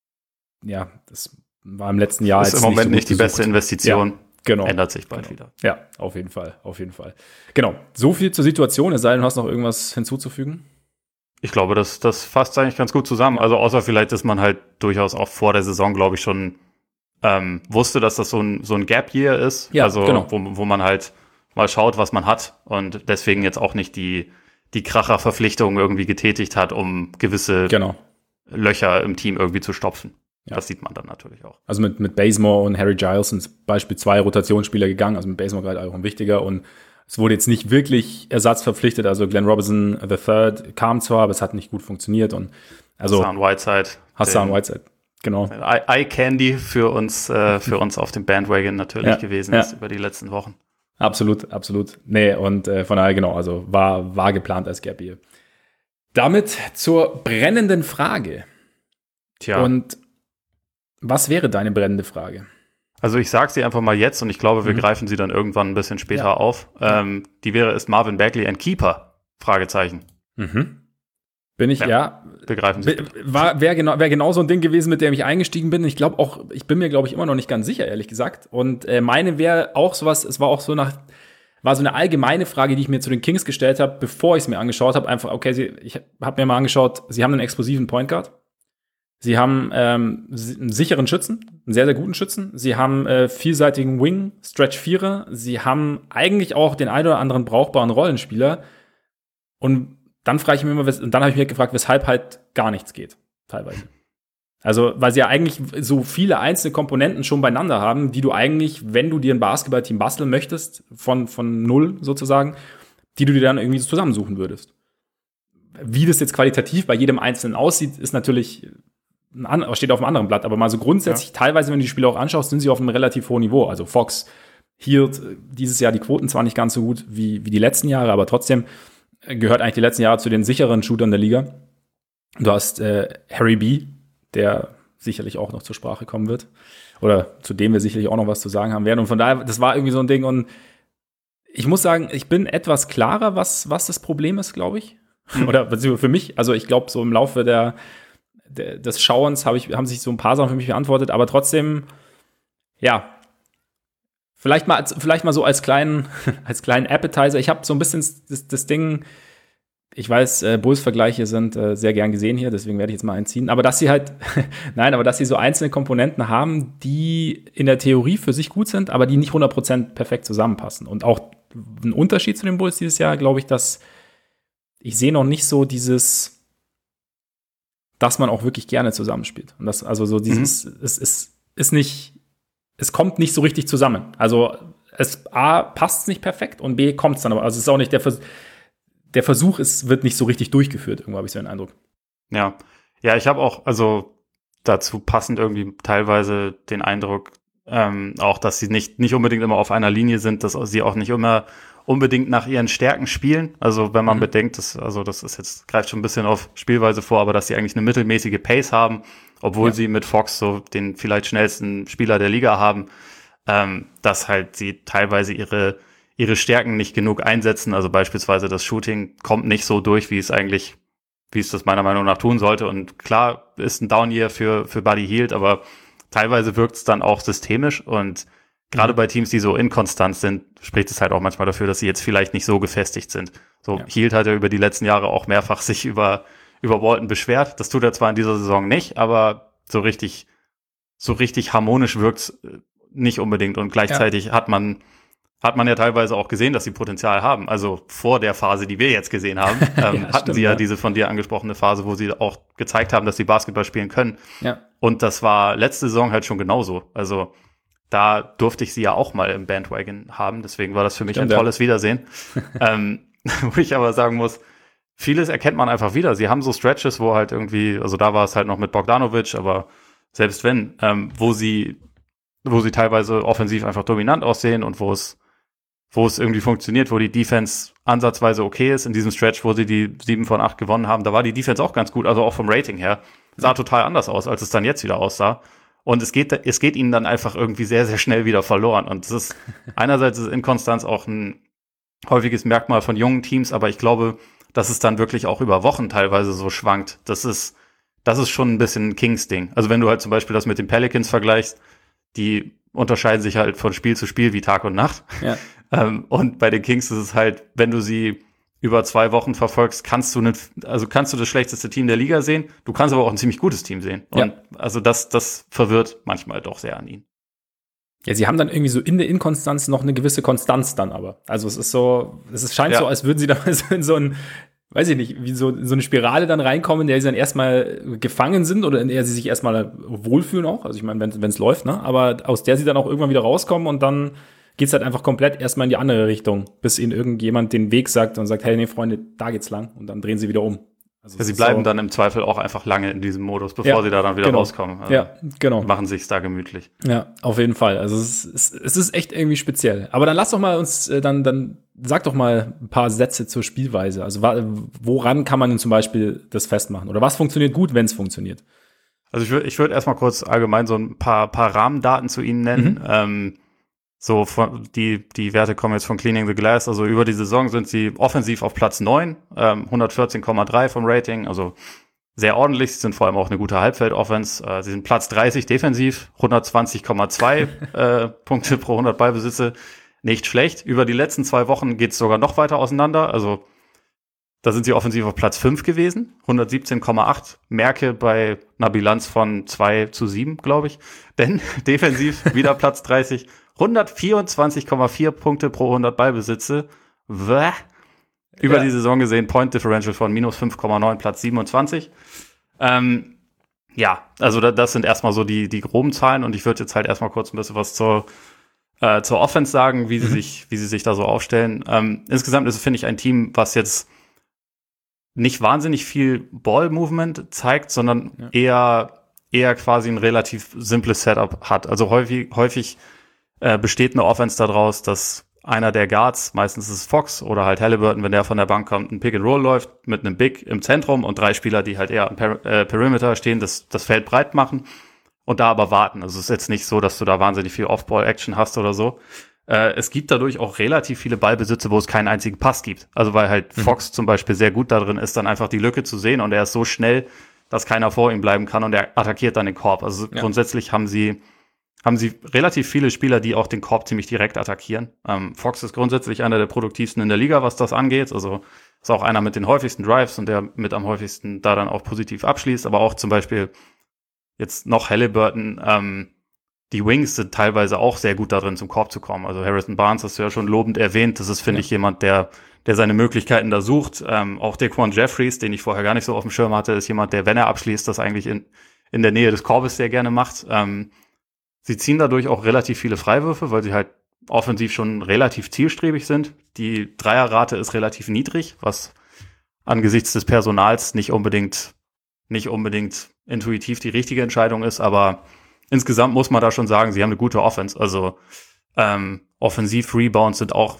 ja, das war im letzten Jahr ist jetzt im Moment nicht, so nicht die beste Investition. Ja, genau. Ändert sich bald genau. wieder. Ja, auf jeden Fall, auf jeden Fall. Genau, so viel zur Situation, es sei denn, du hast noch irgendwas hinzuzufügen? Ich glaube, das, das fasst eigentlich ganz gut zusammen. Also außer vielleicht, dass man halt durchaus auch vor der Saison, glaube ich, schon ähm, wusste, dass das so ein, so ein Gap-Year ist. Ja, also genau. wo, wo man halt mal schaut, was man hat und deswegen jetzt auch nicht die, die Kracher-Verpflichtungen irgendwie getätigt hat, um gewisse genau. Löcher im Team irgendwie zu stopfen. Ja. Das sieht man dann natürlich auch. Also mit, mit Bazemore und Harry Giles sind zum Beispiel zwei Rotationsspieler gegangen, also mit Bazemore gerade auch ein wichtiger und es wurde jetzt nicht wirklich Ersatz verpflichtet, also Glenn Robinson the Third kam zwar, aber es hat nicht gut funktioniert und also Hassan Whiteside. Hassan Whiteside, genau. Eye Candy für uns, äh, für uns auf dem Bandwagon natürlich ja, gewesen ja. ist über die letzten Wochen. Absolut, absolut. Nee, und äh, von daher genau, also war, war geplant als Gap Year. Damit zur brennenden Frage. Tja. Und was wäre deine brennende Frage? Also ich sage sie einfach mal jetzt und ich glaube, wir mhm. greifen sie dann irgendwann ein bisschen später ja. auf. Ähm, die wäre, ist Marvin Bagley ein Keeper? Fragezeichen. Mhm. Bin ich, ja. ja begreifen Sie. War, wäre genau, wär genau so ein Ding gewesen, mit dem ich eingestiegen bin. Ich glaube auch, ich bin mir, glaube ich, immer noch nicht ganz sicher, ehrlich gesagt. Und äh, meine wäre auch sowas, es war auch so nach, war so eine allgemeine Frage, die ich mir zu den Kings gestellt habe, bevor ich es mir angeschaut habe. Einfach, okay, sie, ich habe mir mal angeschaut, sie haben einen explosiven Point Guard. Sie haben ähm, einen sicheren Schützen, einen sehr, sehr guten Schützen. Sie haben äh, vielseitigen Wing, Stretch-Vierer. Sie haben eigentlich auch den einen oder anderen brauchbaren Rollenspieler. Und dann frage ich mich immer, und dann habe ich mich gefragt, weshalb halt gar nichts geht, teilweise. Also, weil sie ja eigentlich so viele einzelne Komponenten schon beieinander haben, die du eigentlich, wenn du dir ein Basketballteam basteln möchtest, von, von null sozusagen, die du dir dann irgendwie so zusammensuchen würdest. Wie das jetzt qualitativ bei jedem Einzelnen aussieht, ist natürlich An- steht auf einem anderen Blatt, aber mal so grundsätzlich, ja. teilweise, wenn du die Spiele auch anschaust, sind sie auf einem relativ hohen Niveau. Also Fox hielt dieses Jahr die Quoten zwar nicht ganz so gut wie, wie die letzten Jahre, aber trotzdem gehört eigentlich die letzten Jahre zu den sicheren Shootern der Liga. Du hast äh, Harry B., der sicherlich auch noch zur Sprache kommen wird. Oder zu dem wir sicherlich auch noch was zu sagen haben werden. Und von daher, das war irgendwie so ein Ding. Und ich muss sagen, ich bin etwas klarer, was, was das Problem ist, glaube ich. Mhm. Oder für mich, also ich glaube, so im Laufe der des Schauens habe ich, haben sich so ein paar Sachen für mich beantwortet, aber trotzdem, ja, vielleicht mal, vielleicht mal so als kleinen, als kleinen Appetizer. Ich habe so ein bisschen das, das Ding, ich weiß, äh, Bulls-Vergleiche sind äh, sehr gern gesehen hier, deswegen werde ich jetzt mal einziehen, aber dass sie halt, nein, aber dass sie so einzelne Komponenten haben, die in der Theorie für sich gut sind, aber die nicht hundert Prozent perfekt zusammenpassen. Und auch ein Unterschied zu den Bulls dieses Jahr, glaube ich, dass ich sehe noch nicht so dieses, dass man auch wirklich gerne zusammenspielt. Und das, also so dieses, mhm. es ist, ist nicht, es kommt nicht so richtig zusammen. Also es A, passt nicht perfekt und B, kommt es dann aber. Also es ist auch nicht der, Vers- der Versuch, es wird nicht so richtig durchgeführt, irgendwo habe ich so den Eindruck. Ja, ja, ich habe auch, also dazu passend irgendwie teilweise den Eindruck, ähm, auch, dass sie nicht, nicht unbedingt immer auf einer Linie sind, dass sie auch nicht immer unbedingt nach ihren Stärken spielen. Also wenn man mhm. bedenkt, dass, also das ist jetzt, greift schon ein bisschen auf Spielweise vor, aber dass sie eigentlich eine mittelmäßige Pace haben, obwohl ja. sie mit Fox so den vielleicht schnellsten Spieler der Liga haben, ähm, dass halt sie teilweise ihre ihre Stärken nicht genug einsetzen. Also beispielsweise das Shooting kommt nicht so durch, wie es eigentlich, wie es das meiner Meinung nach tun sollte. Und klar ist ein Down-Year für, für Buddy Hield, aber teilweise wirkt es dann auch systemisch. Und gerade mhm. bei Teams, die so inkonstant sind, spricht es halt auch manchmal dafür, dass sie jetzt vielleicht nicht so gefestigt sind. So, ja. Hield hat ja über die letzten Jahre auch mehrfach sich über, über Walton beschwert. Das tut er zwar in dieser Saison nicht, aber so richtig, so richtig harmonisch wirkt's nicht unbedingt. Und gleichzeitig ja. hat man Hat man ja teilweise auch gesehen, dass sie Potenzial haben. Also vor der Phase, die wir jetzt gesehen haben, ähm, ja, hatten stimmt, sie ja, ja diese von dir angesprochene Phase, wo sie auch gezeigt haben, dass sie Basketball spielen können. Ja. Und das war letzte Saison halt schon genauso. Also da durfte ich sie ja auch mal im Bandwagon haben. Deswegen war das für mich stimmt, ein tolles ja. Wiedersehen. ähm, wo ich aber sagen muss, vieles erkennt man einfach wieder. Sie haben so Stretches, wo halt irgendwie, also da war es halt noch mit Bogdanovic, aber selbst wenn, ähm, wo sie, wo sie teilweise offensiv einfach dominant aussehen und wo es wo es irgendwie funktioniert, wo die Defense ansatzweise okay ist. In diesem Stretch, wo sie die sieben von acht gewonnen haben, da war die Defense auch ganz gut, also auch vom Rating her. Sah total anders aus, als es dann jetzt wieder aussah. Und es geht, es geht ihnen dann einfach irgendwie sehr, sehr schnell wieder verloren. Und das ist, einerseits ist Inkonstanz auch ein häufiges Merkmal von jungen Teams, aber ich glaube, dass es dann wirklich auch über Wochen teilweise so schwankt. Das ist, das ist schon ein bisschen ein Kings-Ding. Also wenn du halt zum Beispiel das mit den Pelicans vergleichst, die unterscheiden sich halt von Spiel zu Spiel wie Tag und Nacht. Ja. ähm, und bei den Kings ist es halt, wenn du sie über zwei Wochen verfolgst, kannst du nicht, also kannst du das schlechteste Team der Liga sehen, du kannst aber auch ein ziemlich gutes Team sehen. Und ja. also das, das verwirrt manchmal doch sehr an ihnen. Ja, sie haben dann irgendwie so in der Inkonstanz noch eine gewisse Konstanz dann aber. Also es ist so, es ist, scheint ja. so, als würden sie da so in so ein, weiß ich nicht, wie so, so eine Spirale dann reinkommen, in der sie dann erstmal gefangen sind oder in der sie sich erstmal wohlfühlen auch. Also ich meine, wenn es läuft, ne? Aber aus der sie dann auch irgendwann wieder rauskommen und dann geht's halt einfach komplett erstmal in die andere Richtung, bis ihnen irgendjemand den Weg sagt und sagt, hey, nee, Freunde, da geht's lang. Und dann drehen sie wieder um. Also ja, sie bleiben so dann im Zweifel auch einfach lange in diesem Modus, bevor ja, sie da dann wieder genau. rauskommen. Also ja, genau. Machen sich's da gemütlich. Ja, auf jeden Fall. Also es ist, es ist echt irgendwie speziell. Aber dann lass doch mal uns, äh, dann, dann sag doch mal ein paar Sätze zur Spielweise. Also woran kann man denn zum Beispiel das festmachen? Oder was funktioniert gut, wenn es funktioniert? Also ich würde ich würd erstmal kurz allgemein so ein paar, paar Rahmendaten zu Ihnen nennen. Mhm. Ähm, So, von, die, die Werte kommen jetzt von Cleaning the Glass. Also über die Saison sind sie offensiv auf Platz neun, ähm, hundertvierzehn Komma drei vom Rating. Also sehr ordentlich. Sie sind vor allem auch eine gute Halbfeld-Offense. Äh, sie sind Platz dreißig defensiv, hundertzwanzig Komma zwei äh, Punkte pro hundert Ballbesitze. Nicht schlecht. Über die letzten zwei Wochen geht es sogar noch weiter auseinander. Also da sind sie offensiv auf Platz fünf gewesen, hundertsiebzehn Komma acht. Merke bei einer Bilanz von zwei zu sieben, glaube ich. Denn defensiv wieder Platz dreißig, hundertvierundzwanzig Komma vier Punkte pro hundert Ballbesitze. Bäh. Über ja. die Saison gesehen, Point Differential von minus fünf Komma neun, Platz siebenundzwanzig. Ähm, ja, also da, das sind erstmal so die, die groben Zahlen und ich würde jetzt halt erstmal kurz ein bisschen was zur, äh, zur Offense sagen, wie sie mhm. sich, wie sie sich da so aufstellen. Ähm, insgesamt ist es, finde ich, ein Team, was jetzt nicht wahnsinnig viel Ball-Movement zeigt, sondern ja. eher, eher quasi ein relativ simples Setup hat. Also häufig, häufig äh, besteht eine Offense daraus, dass einer der Guards, meistens ist es Fox oder halt Halliburton, wenn der von der Bank kommt, ein Pick-and-Roll läuft mit einem Big im Zentrum und drei Spieler, die halt eher am per- äh, Perimeter stehen, das, das Feld breit machen und da aber warten. Also es ist jetzt nicht so, dass du da wahnsinnig viel Off-Ball-Action hast oder so. Äh, es gibt dadurch auch relativ viele Ballbesitze, wo es keinen einzigen Pass gibt. Also weil halt mhm. Fox zum Beispiel sehr gut darin ist, dann einfach die Lücke zu sehen und er ist so schnell, dass keiner vor ihm bleiben kann und er attackiert dann den Korb. Also ja. grundsätzlich haben sie haben sie relativ viele Spieler, die auch den Korb ziemlich direkt attackieren. Ähm, Fox ist grundsätzlich einer der produktivsten in der Liga, was das angeht. Also ist auch einer mit den häufigsten Drives und der mit am häufigsten da dann auch positiv abschließt. Aber auch zum Beispiel jetzt noch Halliburton, ähm, die Wings sind teilweise auch sehr gut darin, zum Korb zu kommen. Also Harrison Barnes hast du ja schon lobend erwähnt. Das ist, finde ja. ich, jemand, der der seine Möglichkeiten da sucht. Ähm, auch Daquan Jeffries, den ich vorher gar nicht so auf dem Schirm hatte, ist jemand, der, wenn er abschließt, das eigentlich in in der Nähe des Korbes sehr gerne macht. Ähm, sie ziehen dadurch auch relativ viele Freiwürfe, weil sie halt offensiv schon relativ zielstrebig sind. Die Dreierrate ist relativ niedrig, was angesichts des Personals nicht unbedingt nicht unbedingt intuitiv die richtige Entscheidung ist, aber insgesamt muss man da schon sagen, sie haben eine gute Offense. Also ähm, Offensiv-Rebounds sind auch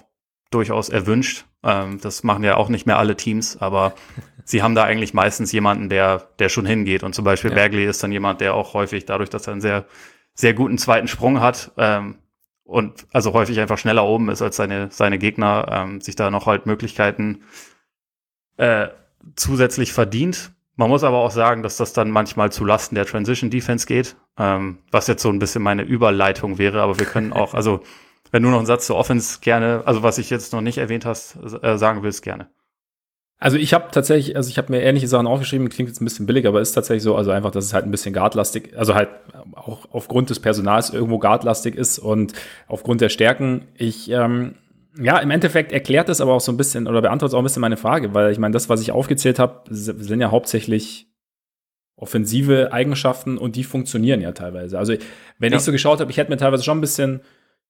durchaus erwünscht. Ähm, das machen ja auch nicht mehr alle Teams, aber sie haben da eigentlich meistens jemanden, der, der schon hingeht. Und zum Beispiel ja. Bagley ist dann jemand, der auch häufig, dadurch, dass er einen sehr, sehr guten zweiten Sprung hat, ähm, und also häufig einfach schneller oben ist als seine, seine Gegner, ähm, sich da noch halt Möglichkeiten äh, zusätzlich verdient. Man muss aber auch sagen, dass das dann manchmal zu Lasten der Transition Defense geht, ähm, was jetzt so ein bisschen meine Überleitung wäre, aber wir können auch, also wenn du noch einen Satz zur Offense gerne, also was ich jetzt noch nicht erwähnt hast, äh, sagen willst, gerne. Also ich habe tatsächlich, also ich habe mir ähnliche Sachen aufgeschrieben, klingt jetzt ein bisschen billig, aber ist tatsächlich so, also einfach, dass es halt ein bisschen guardlastig, also halt auch aufgrund des Personals irgendwo guardlastig ist und aufgrund der Stärken. Ich, ähm, ja, im Endeffekt erklärt das aber auch so ein bisschen oder beantwortet auch ein bisschen meine Frage, weil ich meine, das, was ich aufgezählt habe, sind ja hauptsächlich offensive Eigenschaften und die funktionieren ja teilweise. Also wenn ja. ich so geschaut habe, ich hätte mir teilweise schon ein bisschen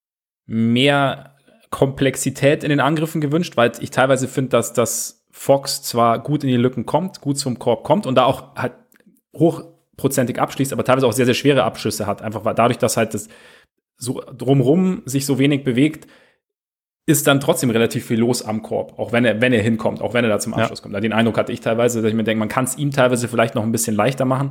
mehr Komplexität in den Angriffen gewünscht, weil ich teilweise finde, dass das Fox zwar gut in die Lücken kommt, gut zum Korb kommt und da auch halt hochprozentig abschließt, aber teilweise auch sehr, sehr schwere Abschüsse hat. Einfach weil dadurch, dass halt das so drumrum sich so wenig bewegt, ist dann trotzdem relativ viel los am Korb, auch wenn er, wenn er hinkommt, auch wenn er da zum Abschluss ja. kommt. Den Eindruck hatte ich teilweise, dass ich mir denke, man kann es ihm teilweise vielleicht noch ein bisschen leichter machen.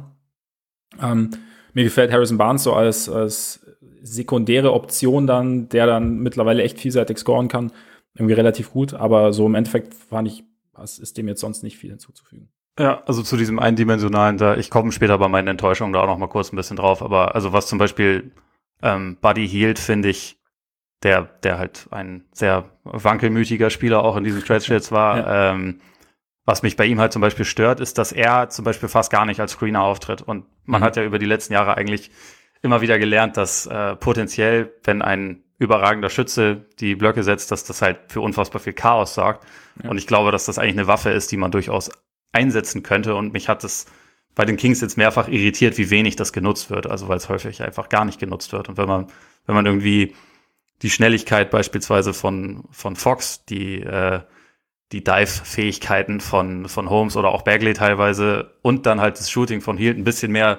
Ähm, mir gefällt Harrison Barnes so als, als sekundäre Option dann, der dann mittlerweile echt vielseitig scoren kann, irgendwie relativ gut, aber so im Endeffekt fand ich, was ist dem jetzt sonst nicht viel hinzuzufügen. Ja, also zu diesem eindimensionalen, da ich komme später bei meinen Enttäuschungen da auch noch mal kurz ein bisschen drauf, aber also was zum Beispiel ähm, Buddy Hield, finde ich, der der halt ein sehr wankelmütiger Spieler auch in diesem Stretch jetzt war, ja. ähm, was mich bei ihm halt zum Beispiel stört, ist, dass er zum Beispiel fast gar nicht als Screener auftritt und man mhm. hat ja über die letzten Jahre eigentlich immer wieder gelernt, dass äh, potenziell, wenn ein überragender Schütze die Blöcke setzt, dass das halt für unfassbar viel Chaos sorgt. Ja. Und ich glaube, dass das eigentlich eine Waffe ist, die man durchaus einsetzen könnte. Und mich hat es bei den Kings jetzt mehrfach irritiert, wie wenig das genutzt wird. Also weil es häufig einfach gar nicht genutzt wird. Und wenn man, wenn man irgendwie die Schnelligkeit beispielsweise von von Fox, die äh, die Dive-Fähigkeiten von von Holmes oder auch Bagley teilweise und dann halt das Shooting von Hield ein bisschen mehr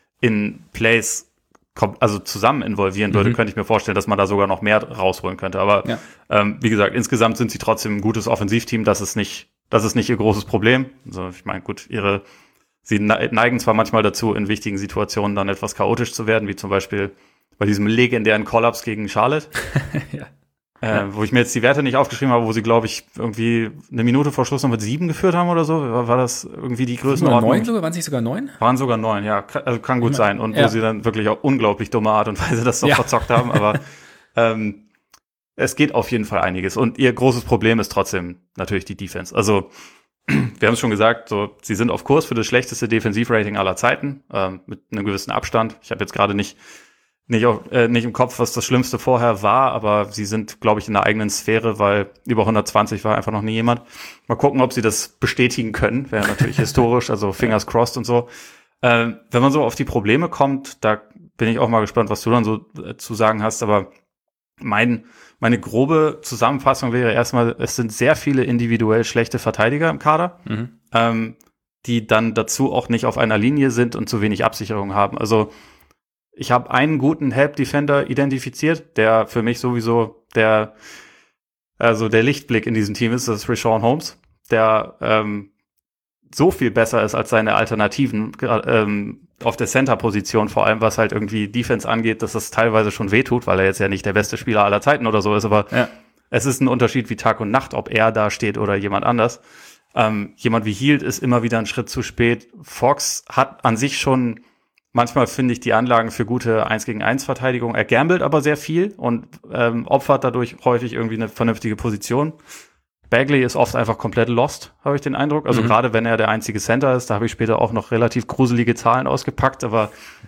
in Plays also zusammen involvieren würde, mhm. könnte ich mir vorstellen, dass man da sogar noch mehr rausholen könnte. Aber ja. ähm, wie gesagt, insgesamt sind sie trotzdem ein gutes Offensivteam. Das ist nicht, das ist nicht ihr großes Problem. Also ich meine, gut, ihre, sie neigen zwar manchmal dazu, in wichtigen Situationen dann etwas chaotisch zu werden, wie zum Beispiel bei diesem legendären Kollaps gegen Charlotte. ja. Äh, ja. Wo ich mir jetzt die Werte nicht aufgeschrieben habe, wo sie, glaube ich, irgendwie eine Minute vor Schluss noch mit sieben geführt haben oder so. War, war das irgendwie die Größenordnung? Neun sogar? Waren es nicht sogar neun? Waren sogar neun, ja. Kann, also kann gut sein. Und ja. wo sie dann wirklich auf unglaublich dumme Art und Weise das doch ja. verzockt haben. Aber ähm, es geht auf jeden Fall einiges. Und ihr großes Problem ist trotzdem natürlich die Defense. Also wir haben es schon gesagt, so sie sind auf Kurs für das schlechteste Defensivrating aller Zeiten, ähm, mit einem gewissen Abstand. Ich habe jetzt gerade nicht Nicht, auf, äh, nicht im Kopf, was das Schlimmste vorher war, aber sie sind, glaube ich, in der eigenen Sphäre, weil über hundertzwanzig war einfach noch nie jemand. Mal gucken, ob sie das bestätigen können. Wäre natürlich historisch, also fingers crossed und so. Ähm, wenn man so auf die Probleme kommt, da bin ich auch mal gespannt, was du dann so äh, zu sagen hast. Aber mein, meine grobe Zusammenfassung wäre erstmal, es sind sehr viele individuell schlechte Verteidiger im Kader, mhm. ähm, die dann dazu auch nicht auf einer Linie sind und zu wenig Absicherung haben. Also ich habe einen guten Help-Defender identifiziert, der für mich sowieso der, also der Lichtblick in diesem Team ist, das ist Richaun Holmes, der ähm, so viel besser ist als seine Alternativen, ähm, auf der Center-Position, vor allem was halt irgendwie Defense angeht, dass das teilweise schon wehtut, weil er jetzt ja nicht der beste Spieler aller Zeiten oder so ist, aber ja. es ist ein Unterschied wie Tag und Nacht, ob er da steht oder jemand anders. Ähm, jemand wie Hield ist immer wieder einen Schritt zu spät. Fox hat an sich schon manchmal, finde ich, die Anlagen für gute eins gegen eins Verteidigung. Er gambelt aber sehr viel und ähm, opfert dadurch häufig irgendwie eine vernünftige Position. Bagley ist oft einfach komplett lost, habe ich den Eindruck. Also mhm. gerade wenn er der einzige Center ist, da habe ich später auch noch relativ gruselige Zahlen ausgepackt, aber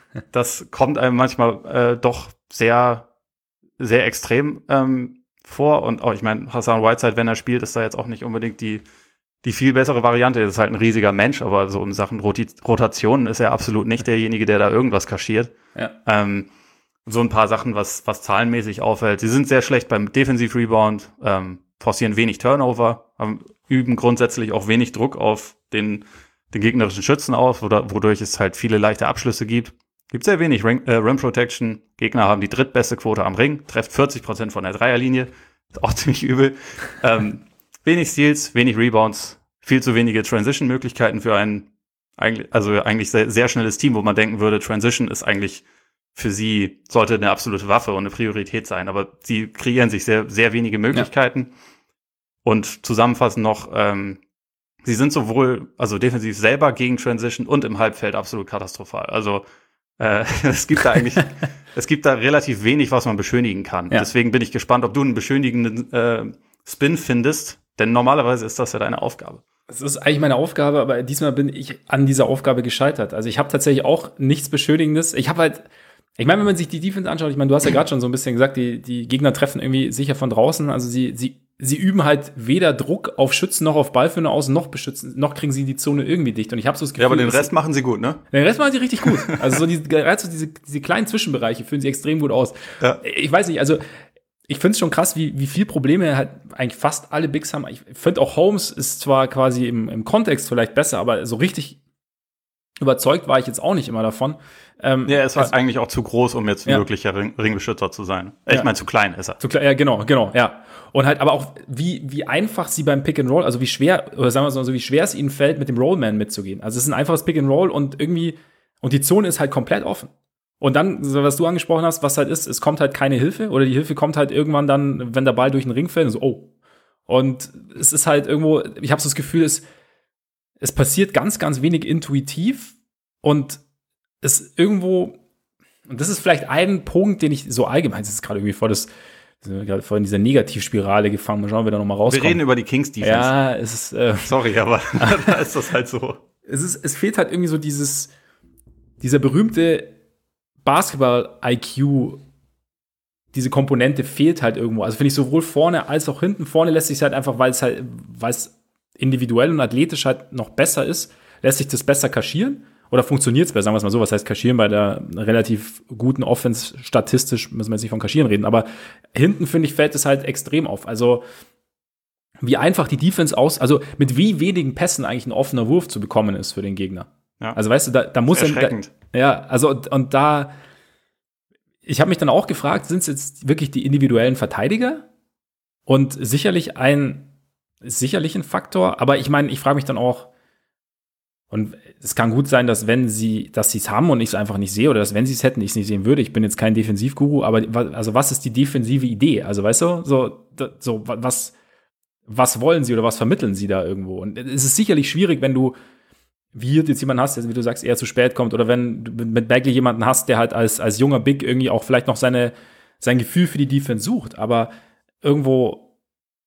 das kommt einem manchmal äh, doch sehr, sehr extrem ähm, vor. Und auch, ich meine, Hassan Whiteside, wenn er spielt, ist da jetzt auch nicht unbedingt die Die viel bessere Variante. Er ist halt ein riesiger Mensch, aber so in Sachen Roti- Rotationen ist er absolut nicht derjenige, der da irgendwas kaschiert. Ja. Ähm, so ein paar Sachen, was was zahlenmäßig auffällt. Sie sind sehr schlecht beim Defensiv-Rebound, ähm, forcieren wenig Turnover, haben, üben grundsätzlich auch wenig Druck auf den den gegnerischen Schützen aus, wodurch es halt viele leichte Abschlüsse gibt. Gibt sehr wenig Ring, äh, Rim Protection. Gegner haben die drittbeste Quote am Ring, trefft vierzig Prozent von der Dreierlinie. Ist auch ziemlich übel. ähm, wenig Steals, wenig Rebounds, viel zu wenige Transition-Möglichkeiten für ein eigentlich, also eigentlich sehr, sehr schnelles Team, wo man denken würde, Transition ist eigentlich für sie, sollte eine absolute Waffe und eine Priorität sein. Aber sie kreieren sich sehr, sehr wenige Möglichkeiten. Ja. Und zusammenfassend noch, ähm, sie sind sowohl, also defensiv selber gegen Transition und im Halbfeld absolut katastrophal. Also äh, es gibt da eigentlich, es gibt da relativ wenig, was man beschönigen kann. Ja. Deswegen bin ich gespannt, ob du einen beschönigenden äh, Spin findest, denn normalerweise ist das ja deine Aufgabe. Das ist eigentlich meine Aufgabe, aber diesmal bin ich an dieser Aufgabe gescheitert. Also ich habe tatsächlich auch nichts Beschönigendes. Ich habe halt, ich meine, wenn man sich die Defense anschaut, ich meine, du hast ja gerade schon so ein bisschen gesagt, die, die Gegner treffen irgendwie sicher von draußen. Also sie, sie, sie üben halt weder Druck auf Schützen noch auf Ballführer aus, noch beschützen, noch kriegen sie die Zone irgendwie dicht. Und ich habe so das Gefühl, ja, aber den Rest machen sie gut, ne? Den Rest machen sie richtig gut. Also so diese, also diese, diese kleinen Zwischenbereiche fühlen sie extrem gut aus. Ja. Ich weiß nicht, also ich finde es schon krass, wie, wie viel Probleme halt eigentlich fast alle Bigs haben. Ich finde auch Holmes ist zwar quasi im, im Kontext vielleicht besser, aber so richtig überzeugt war ich jetzt auch nicht immer davon. Ähm, ja, es war also, eigentlich auch zu groß, um jetzt ein ja. wirklicher Ring, Ringbeschützer zu sein. Ich ja. meine, zu klein ist er. Zu klein, ja, genau, genau, ja. Und halt aber auch, wie, wie einfach sie beim Pick and Roll, also wie schwer, oder sagen wir so, wie schwer es ihnen fällt, mit dem Rollman mitzugehen. Also es ist ein einfaches Pick and Roll und irgendwie, und die Zone ist halt komplett offen. Und dann, was du angesprochen hast, was halt ist, es kommt halt keine Hilfe oder die Hilfe kommt halt irgendwann dann, wenn der Ball durch den Ring fällt und so, oh. Und es ist halt irgendwo, ich habe so das Gefühl, es, es passiert ganz, ganz wenig intuitiv und es irgendwo, und das ist vielleicht ein Punkt, den ich so allgemein, das ist gerade irgendwie vor das, gerade vor in dieser Negativspirale gefangen, mal schauen, wie wir da nochmal rauskommen. Wir reden über die Kings-Defense. Ja, es ist, äh, sorry, aber da ist das halt so. Es ist, es fehlt halt irgendwie so dieses, dieser berühmte Basketball-I Q, diese Komponente fehlt halt irgendwo. Also finde ich sowohl vorne als auch hinten. Vorne lässt sich halt einfach, weil es halt, weil es individuell und athletisch halt noch besser ist, lässt sich das besser kaschieren. Oder funktioniert es besser, sagen wir es mal so. Was heißt kaschieren bei der relativ guten Offense? Statistisch müssen wir jetzt nicht von kaschieren reden. Aber hinten, finde ich, fällt es halt extrem auf. Also wie einfach die Defense aus, also mit wie wenigen Pässen eigentlich ein offener Wurf zu bekommen ist für den Gegner. Ja. Also weißt du, da, da muss er, da, ja, also und, und da, ich habe mich dann auch gefragt, sind es jetzt wirklich die individuellen Verteidiger? Und sicherlich ein, sicherlich ein Faktor, aber ich meine, ich frage mich dann auch, und es kann gut sein, dass wenn sie, dass sie es haben und ich es einfach nicht sehe, oder dass wenn sie es hätten, ich es nicht sehen würde. Ich bin jetzt kein Defensivguru, aber also was ist die defensive Idee? Also weißt du, so, so was, was wollen sie oder was vermitteln sie da irgendwo? Und es ist sicherlich schwierig, wenn du wie hier jetzt jemanden hast, der, wie du sagst, eher zu spät kommt, oder wenn du mit Bagley jemanden hast, der halt als, als junger Big irgendwie auch vielleicht noch seine, sein Gefühl für die Defense sucht, aber irgendwo,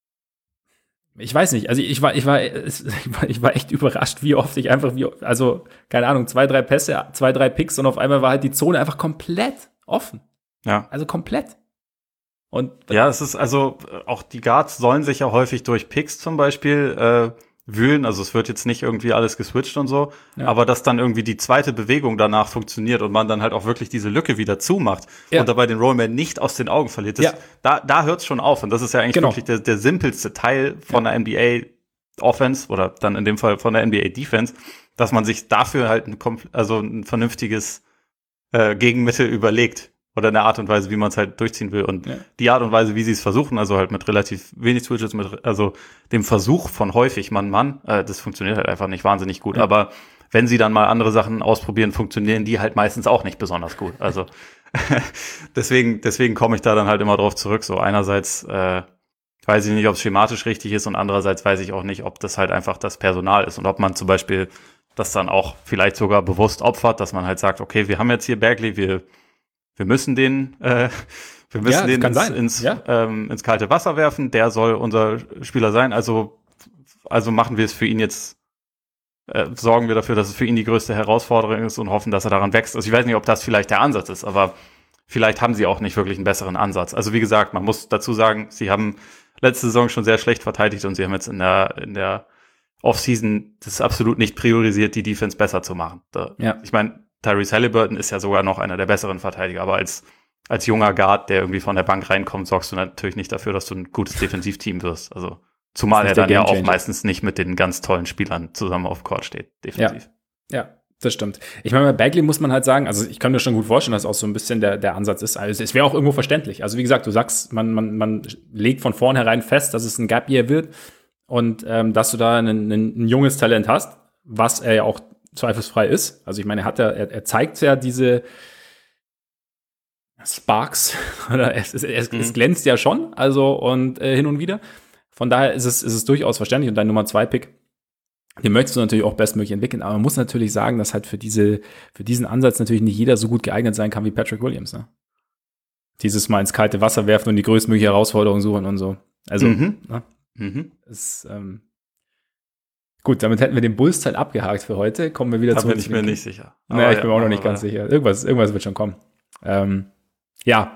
ich weiß nicht, also ich war, ich war, ich war, ich war echt überrascht, wie oft ich einfach, wie, also, keine Ahnung, zwei, drei Pässe, zwei, drei Picks und auf einmal war halt die Zone einfach komplett offen. Ja. Also komplett. Und ja, es ist also, auch die Guards sollen sich ja häufig durch Picks zum Beispiel, äh, wühlen, also es wird jetzt nicht irgendwie alles geswitcht und so, ja. aber dass dann irgendwie die zweite Bewegung danach funktioniert und man dann halt auch wirklich diese Lücke wieder zumacht ja. und dabei den Rollman nicht aus den Augen verliert. Das, ja. Da, da hört's schon auf und das ist ja eigentlich genau. wirklich der, der simpelste Teil von ja. der N B A Offense oder dann in dem Fall von der N B A Defense, dass man sich dafür halt ein, also ein vernünftiges äh, Gegenmittel überlegt. Oder eine Art und Weise, wie man es halt durchziehen will. Und ja. die Art und Weise, wie sie es versuchen, also halt mit relativ wenig Switches, mit also dem Versuch von häufig Mann-Mann, äh, das funktioniert halt einfach nicht wahnsinnig gut. Ja. Aber wenn sie dann mal andere Sachen ausprobieren, funktionieren die halt meistens auch nicht besonders gut. Also deswegen deswegen komme ich da dann halt immer drauf zurück. So einerseits äh, weiß ich nicht, ob es schematisch richtig ist und andererseits weiß ich auch nicht, ob das halt einfach das Personal ist und ob man zum Beispiel das dann auch vielleicht sogar bewusst opfert, dass man halt sagt, okay, wir haben jetzt hier Bagley, wir Wir müssen den, äh, wir müssen ja, den ins, ins, ja. ähm, ins kalte Wasser werfen. Der soll unser Spieler sein. Also, also machen wir es für ihn jetzt, äh, sorgen wir dafür, dass es für ihn die größte Herausforderung ist und hoffen, dass er daran wächst. Also ich weiß nicht, ob das vielleicht der Ansatz ist, aber vielleicht haben sie auch nicht wirklich einen besseren Ansatz. Also wie gesagt, man muss dazu sagen, sie haben letzte Saison schon sehr schlecht verteidigt und sie haben jetzt in der, in der Offseason das absolut nicht priorisiert, die Defense besser zu machen. Da, ja. Ich meine, Tyrese Halliburton ist ja sogar noch einer der besseren Verteidiger, aber als, als junger Guard, der irgendwie von der Bank reinkommt, sorgst du natürlich nicht dafür, dass du ein gutes Defensivteam wirst. Also, zumal er dann ja auch meistens nicht mit den ganz tollen Spielern zusammen auf Court steht, defensiv. Ja, ja. Das stimmt. Ich meine, bei Bagley muss man halt sagen, also ich kann mir schon gut vorstellen, dass auch so ein bisschen der, der Ansatz ist. Also es wäre auch irgendwo verständlich. Also wie gesagt, du sagst, man, man, man legt von vornherein fest, dass es ein Gap Year wird und ähm, dass du da ein, ein, ein junges Talent hast, was er ja auch zweifelsfrei ist. Also ich meine, er hat ja, er, er zeigt ja diese Sparks, oder es, es, es, mhm. es glänzt ja schon, also und äh, hin und wieder. Von daher ist es, ist es durchaus verständlich und dein Nummer zwei Pick, den möchtest du natürlich auch bestmöglich entwickeln, aber man muss natürlich sagen, dass halt für diese, für diesen Ansatz natürlich nicht jeder so gut geeignet sein kann wie Patrick Williams, ne? Dieses Mal ins kalte Wasser werfen und die größtmögliche Herausforderung suchen und so. Also, mhm. ne? Mhm. Ist, ähm, gut, damit hätten wir den Bulls-Teil abgehakt für heute. Kommen wir wieder da zu. Da bin ich mir nicht sicher. Naja, ich bin mir auch noch nicht ganz sicher. Irgendwas, irgendwas wird schon kommen. Ähm, ja.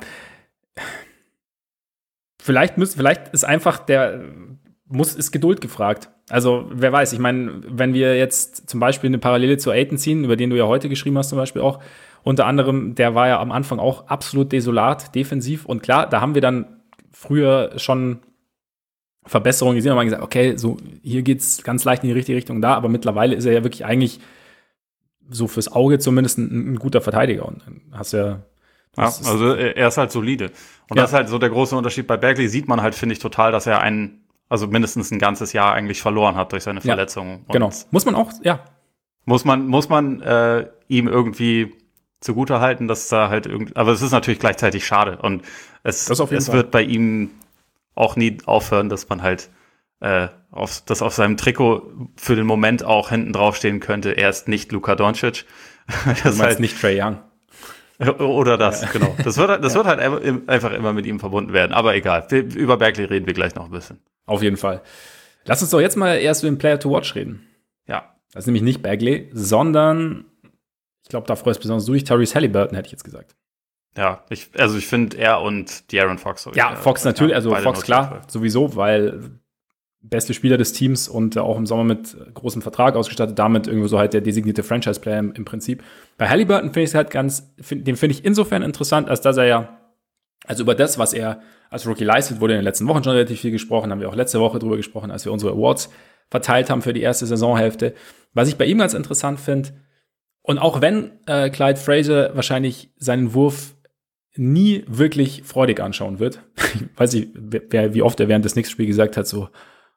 Vielleicht müsst, vielleicht ist einfach der, muss, ist Geduld gefragt. Also, wer weiß, ich meine, wenn wir jetzt zum Beispiel eine Parallele zu Ayton ziehen, über den du ja heute geschrieben hast, zum Beispiel auch, unter anderem, der war ja am Anfang auch absolut desolat, defensiv. Und klar, da haben wir dann früher schon Verbesserungen gesehen und haben gesagt, okay, so hier geht's ganz leicht in die richtige Richtung da, aber mittlerweile ist er ja wirklich eigentlich so fürs Auge zumindest ein, ein guter Verteidiger. Und dann hast ja, ja, also er ist halt solide. Und ja. Das ist halt so der große Unterschied. Bei Bagley sieht man halt, finde ich, total, dass er einen, also mindestens ein ganzes Jahr eigentlich verloren hat durch seine Verletzungen. Ja, genau. Muss man auch, ja. Muss man, muss man äh, ihm irgendwie zugute halten, dass da halt irgendwie, aber es ist natürlich gleichzeitig schade. Und es, es wird bei ihm auch nie aufhören, dass man halt äh, auf, dass auf seinem Trikot für den Moment auch hinten draufstehen könnte, er ist nicht Luka Doncic. Das ist halt nicht Trae Young. Oder das, ja. Genau. Das wird, das ja. wird halt einfach immer mit ihm verbunden werden. Aber egal, über Bagley reden wir gleich noch ein bisschen. Auf jeden Fall. Lass uns doch jetzt mal erst über den Player to Watch reden. Ja. Das ist nämlich nicht Bagley, sondern, ich glaube, da freust du besonders durch, Tyrese Halliburton, hätte ich jetzt gesagt. Ja, ich, also ich finde er und De'Aaron Fox. So ja, Fox natürlich, also Fox klar, sowieso, weil beste Spieler des Teams und auch im Sommer mit großem Vertrag ausgestattet, damit irgendwo so halt der designierte Franchise-Player im, im Prinzip. Bei Halliburton finde ich es halt ganz, find, den finde ich insofern interessant, als dass er ja, also über das, was er als Rookie leistet, wurde in den letzten Wochen schon relativ viel gesprochen, haben wir auch letzte Woche drüber gesprochen, als wir unsere Awards verteilt haben für die erste Saisonhälfte. Was ich bei ihm ganz interessant finde, und auch wenn äh, Clyde Frazier wahrscheinlich seinen Wurf nie wirklich freudig anschauen wird, ich weiß nicht, wer, wie oft er während des Knicks-Spiels gesagt hat, so,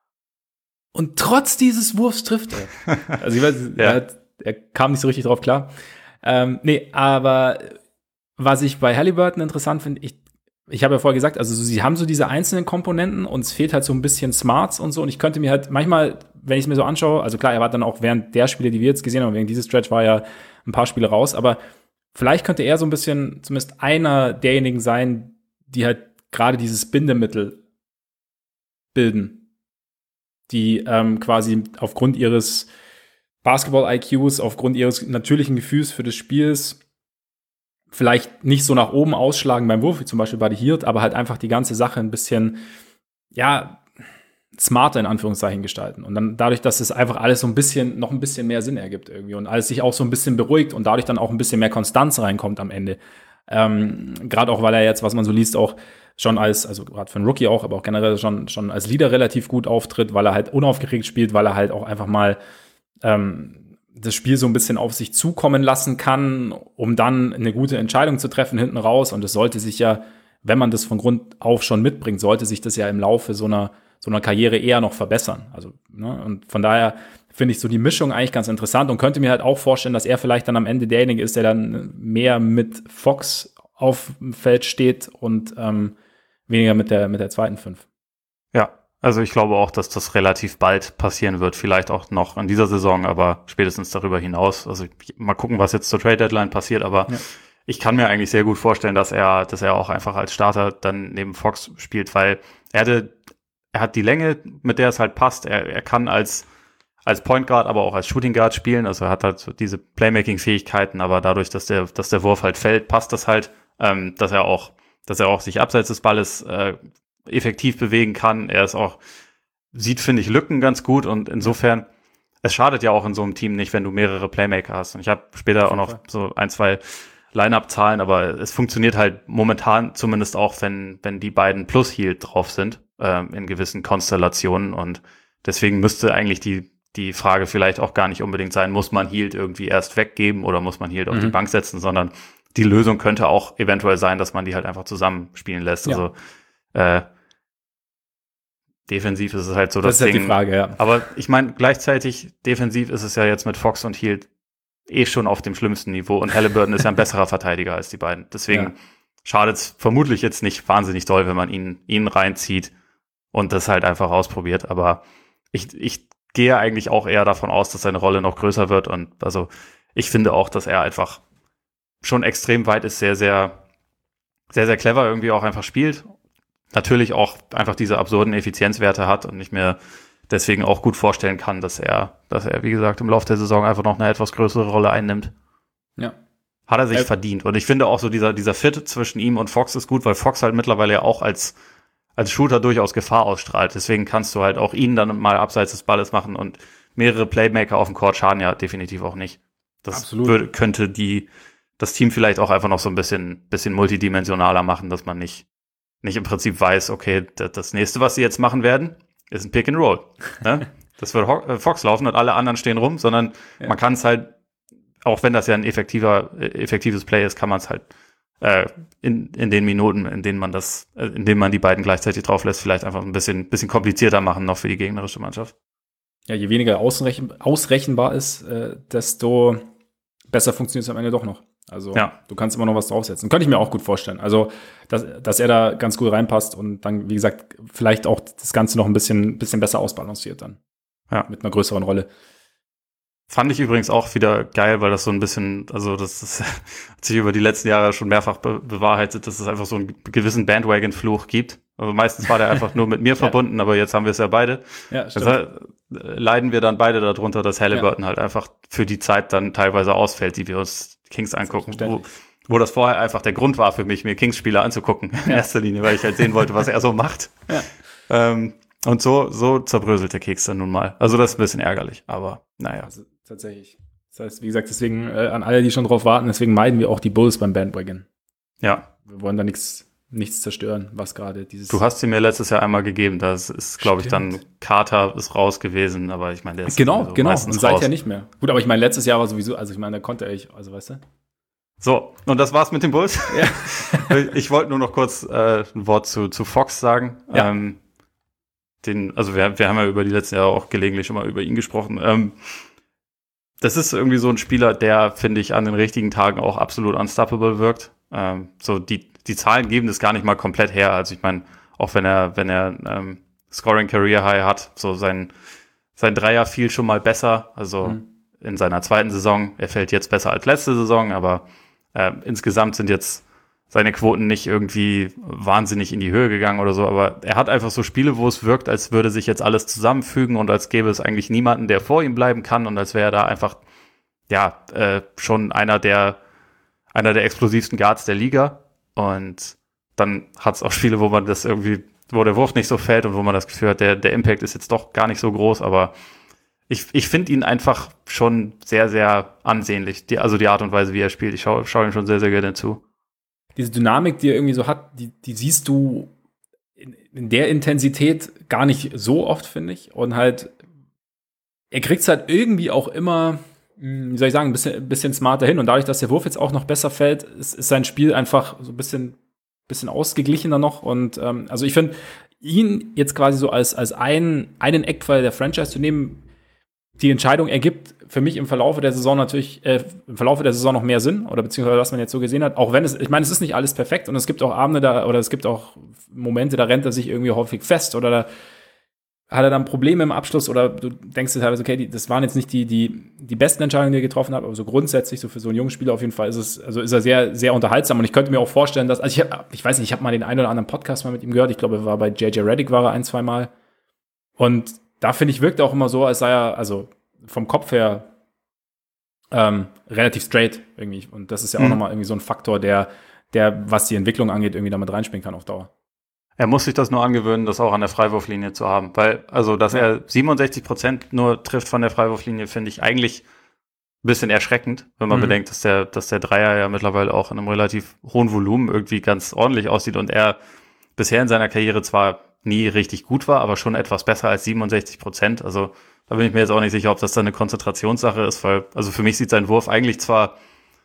und trotz dieses Wurfs trifft er. Also ich weiß, ja. er, hat, er kam nicht so richtig drauf klar. Ähm, nee, aber was ich bei Halliburton interessant finde, ich, ich habe ja vorher gesagt, also sie haben so diese einzelnen Komponenten und es fehlt halt so ein bisschen Smarts und so. Und ich könnte mir halt manchmal, wenn ich es mir so anschaue, also klar, er war dann auch während der Spiele, die wir jetzt gesehen haben, wegen dieses Stretch war ja ein paar Spiele raus, aber vielleicht könnte er so ein bisschen, zumindest einer derjenigen sein, die halt gerade dieses Bindemittel bilden, die ähm, quasi aufgrund ihres Basketball-I Qs, aufgrund ihres natürlichen Gefühls für das Spiels vielleicht nicht so nach oben ausschlagen beim Wurf, wie zum Beispiel Buddy Hield, aber halt einfach die ganze Sache ein bisschen, ja, smarter in Anführungszeichen gestalten. Und dann dadurch, dass es einfach alles so ein bisschen, noch ein bisschen mehr Sinn ergibt irgendwie und alles sich auch so ein bisschen beruhigt und dadurch dann auch ein bisschen mehr Konstanz reinkommt am Ende. Ähm, gerade auch, weil er jetzt, was man so liest, auch schon als, also gerade für einen Rookie auch, aber auch generell schon, schon als Leader relativ gut auftritt, weil er halt unaufgeregt spielt, weil er halt auch einfach mal ähm, das Spiel so ein bisschen auf sich zukommen lassen kann, um dann eine gute Entscheidung zu treffen hinten raus. Und es sollte sich ja, wenn man das von Grund auf schon mitbringt, sollte sich das ja im Laufe so einer, so einer Karriere eher noch verbessern. Also, ne, und von daher finde ich so die Mischung eigentlich ganz interessant und könnte mir halt auch vorstellen, dass er vielleicht dann am Ende derjenige ist, der dann mehr mit Fox auf dem Feld steht und ähm, weniger mit der, mit der zweiten Fünf. Ja, also ich glaube auch, dass das relativ bald passieren wird. Vielleicht auch noch in dieser Saison, aber spätestens darüber hinaus. Also mal gucken, was jetzt zur Trade-Deadline passiert. Aber ja. Ich kann mir eigentlich sehr gut vorstellen, dass er, dass er auch einfach als Starter dann neben Fox spielt, weil er hatte, er hat die Länge, mit der es halt passt. Er, er kann als, als Point Guard, aber auch als Shooting Guard spielen. Also er hat halt so diese Playmaking-Fähigkeiten, aber dadurch, dass der, dass der Wurf halt fällt, passt das halt, ähm, dass er auch dass er auch sich abseits des Balles äh, effektiv bewegen kann. Er ist auch, sieht, finde ich, Lücken ganz gut und insofern, es schadet ja auch in so einem Team nicht, wenn du mehrere Playmaker hast. Und ich habe später auch noch so ein, zwei Line-Up-Zahlen, aber es funktioniert halt momentan zumindest auch, wenn wenn die beiden plus Heal drauf sind, äh, in gewissen Konstellationen und deswegen müsste eigentlich die die Frage vielleicht auch gar nicht unbedingt sein, muss man Hield irgendwie erst weggeben oder muss man Hield auf Mhm. die Bank setzen, sondern die Lösung könnte auch eventuell sein, dass man die halt einfach zusammenspielen lässt. Ja. Also äh, defensiv ist es halt so Das das, ist halt Ding. die Frage, ja. Aber ich meine, gleichzeitig defensiv ist es ja jetzt mit Fox und Hield eh schon auf dem schlimmsten Niveau und Halliburton ist ja ein besserer Verteidiger als die beiden. Deswegen Ja. schadet es vermutlich jetzt nicht wahnsinnig doll, wenn man ihn, ihn reinzieht und das halt einfach ausprobiert. Aber ich, ich gehe eigentlich auch eher davon aus, dass seine Rolle noch größer wird. Und also ich finde auch, dass er einfach schon extrem weit ist, sehr, sehr, sehr, sehr clever irgendwie auch einfach spielt. Natürlich auch einfach diese absurden Effizienzwerte hat und ich mir deswegen auch gut vorstellen kann, dass er, dass er, wie gesagt, im Laufe der Saison einfach noch eine etwas größere Rolle einnimmt. Ja. Hat er sich Äh, verdient. Und ich finde auch so dieser, dieser Fit zwischen ihm und Fox ist gut, weil Fox halt mittlerweile ja auch als, als Shooter durchaus Gefahr ausstrahlt. Deswegen kannst du halt auch ihn dann mal abseits des Balles machen und mehrere Playmaker auf dem Court schaden ja definitiv auch nicht. Das Absolut. würde, könnte die, das Team vielleicht auch einfach noch so ein bisschen, bisschen multidimensionaler machen, dass man nicht, nicht im Prinzip weiß, okay, das, das nächste, was sie jetzt machen werden, ist ein Pick and Roll. Ne? Das wird Ho- äh, Fox laufen und alle anderen stehen rum, sondern Ja. man kann es halt, auch wenn das ja ein effektiver, äh, effektives Play ist, kann man es halt äh, in, in den Minuten, in denen man das, äh, in denen man die beiden gleichzeitig drauf lässt, vielleicht einfach ein bisschen, bisschen komplizierter machen noch für die gegnerische Mannschaft. Ja, je weniger ausrechen, ausrechenbar ist, äh, desto besser funktioniert es am Ende doch noch. Also Ja. du kannst immer noch was draufsetzen. Könnte ich mir auch gut vorstellen. Also, dass, dass er da ganz gut reinpasst und dann, wie gesagt, vielleicht auch das Ganze noch ein bisschen, bisschen besser ausbalanciert dann. Ja. Mit einer größeren Rolle. Fand ich übrigens auch wieder geil, weil das so ein bisschen, also das, das hat sich über die letzten Jahre schon mehrfach be- bewahrheitet, dass es einfach so einen gewissen Bandwagon-Fluch gibt. Also meistens war der einfach nur mit mir verbunden, aber jetzt haben wir es ja beide. Ja, Also, äh, leiden wir dann beide darunter, dass Halliburton halt einfach für die Zeit dann teilweise ausfällt, die wir uns Kings angucken, wo, Selbstverständlich. wo das vorher einfach der Grund war für mich, mir Kings-Spieler anzugucken, in erster Linie, weil ich halt sehen wollte, was er so macht. Ja. Ähm, und so, so zerbröselt der Keks dann nun mal. Also das ist ein bisschen ärgerlich, aber naja. Also tatsächlich. Das heißt, wie gesagt, deswegen äh, an alle, die schon drauf warten, deswegen meiden wir auch die Bulls beim Bandwagon. Ja, Wir wollen da nichts nichts zerstören, was gerade dieses. du hast sie mir letztes Jahr einmal gegeben, das ist, glaube ich, dann Stimmt. Carter ist raus gewesen, aber ich meine, der ist Genau, sowieso genau. Und meistens seither raus. nicht mehr. Gut, aber ich meine, letztes Jahr war sowieso, also ich meine, da konnte ich, also weißt du? So, und das war's mit den Bulls. Ja. Ich wollte nur noch kurz äh, ein Wort zu, zu Fox sagen. Ja. Ähm, den, also wir, wir haben ja über die letzten Jahre auch gelegentlich schon mal über ihn gesprochen. Ähm, das ist irgendwie so ein Spieler, der, finde ich, an den richtigen Tagen auch absolut unstoppable wirkt. Ähm, so die, die Zahlen geben das gar nicht mal komplett her. Also ich meine, auch wenn er, wenn er ähm, Scoring Career High hat, so sein, sein Dreier fiel schon mal besser. Also Mhm. in seiner zweiten Saison. Er fällt jetzt besser als letzte Saison, aber äh, insgesamt sind jetzt seine Quoten nicht irgendwie wahnsinnig in die Höhe gegangen oder so, aber er hat einfach so Spiele, wo es wirkt, als würde sich jetzt alles zusammenfügen und als gäbe es eigentlich niemanden, der vor ihm bleiben kann und als wäre er da einfach, ja, äh, schon einer der, einer der explosivsten Guards der Liga und dann hat es auch Spiele, wo man das irgendwie, wo der Wurf nicht so fällt und wo man das Gefühl hat, der, der Impact ist jetzt doch gar nicht so groß, aber ich, ich finde ihn einfach schon sehr, sehr ansehnlich, die, also die Art und Weise, wie er spielt. Ich schaue schau ihm schon sehr, sehr gerne zu. Diese Dynamik, die er irgendwie so hat, die, die siehst du in, in der Intensität gar nicht so oft, finde ich. Und halt, er kriegt es halt irgendwie auch immer, mh, wie soll ich sagen, ein bisschen, ein bisschen smarter hin. Und dadurch, dass der Wurf jetzt auch noch besser fällt, ist, ist sein Spiel einfach so ein bisschen, bisschen ausgeglichener noch. Und ähm, also ich finde, ihn jetzt quasi so als, als einen, einen Eckpfeiler der Franchise zu nehmen, die Entscheidung ergibt für mich im Verlaufe der Saison natürlich, äh, im Verlaufe der Saison noch mehr Sinn, oder beziehungsweise was man jetzt so gesehen hat, auch wenn es, ich meine, es ist nicht alles perfekt und es gibt auch Abende da, oder es gibt auch Momente, da rennt er sich irgendwie häufig fest oder da hat er dann Probleme im Abschluss oder du denkst dir teilweise, okay, die, das waren jetzt nicht die, die, die besten Entscheidungen, die er getroffen hat, aber so grundsätzlich, so für so einen jungen Spieler auf jeden Fall ist es, also ist er sehr, sehr unterhaltsam und ich könnte mir auch vorstellen, dass, also ich, ich weiß nicht, ich habe mal den einen oder anderen Podcast mal mit ihm gehört, ich glaube, er war bei J J Redick, war er ein, zwei Mal und da finde ich, wirkt er auch immer so, als sei er, also vom Kopf her ähm, relativ straight irgendwie. Und das ist ja auch Mhm. nochmal irgendwie so ein Faktor, der, der, was die Entwicklung angeht, irgendwie damit reinspielen kann auf Dauer. Er muss sich das nur angewöhnen, das auch an der Freiwurflinie zu haben. Weil, also, dass er siebenundsechzig Prozent nur trifft von der Freiwurflinie, finde ich eigentlich ein bisschen erschreckend, wenn man Mhm. bedenkt, dass der, dass der Dreier ja mittlerweile auch in einem relativ hohen Volumen irgendwie ganz ordentlich aussieht und er bisher in seiner Karriere zwar nie richtig gut war, aber schon etwas besser als siebenundsechzig Prozent. Also da bin ich mir jetzt auch nicht sicher, ob das dann eine Konzentrationssache ist, weil, also für mich sieht sein Wurf eigentlich zwar,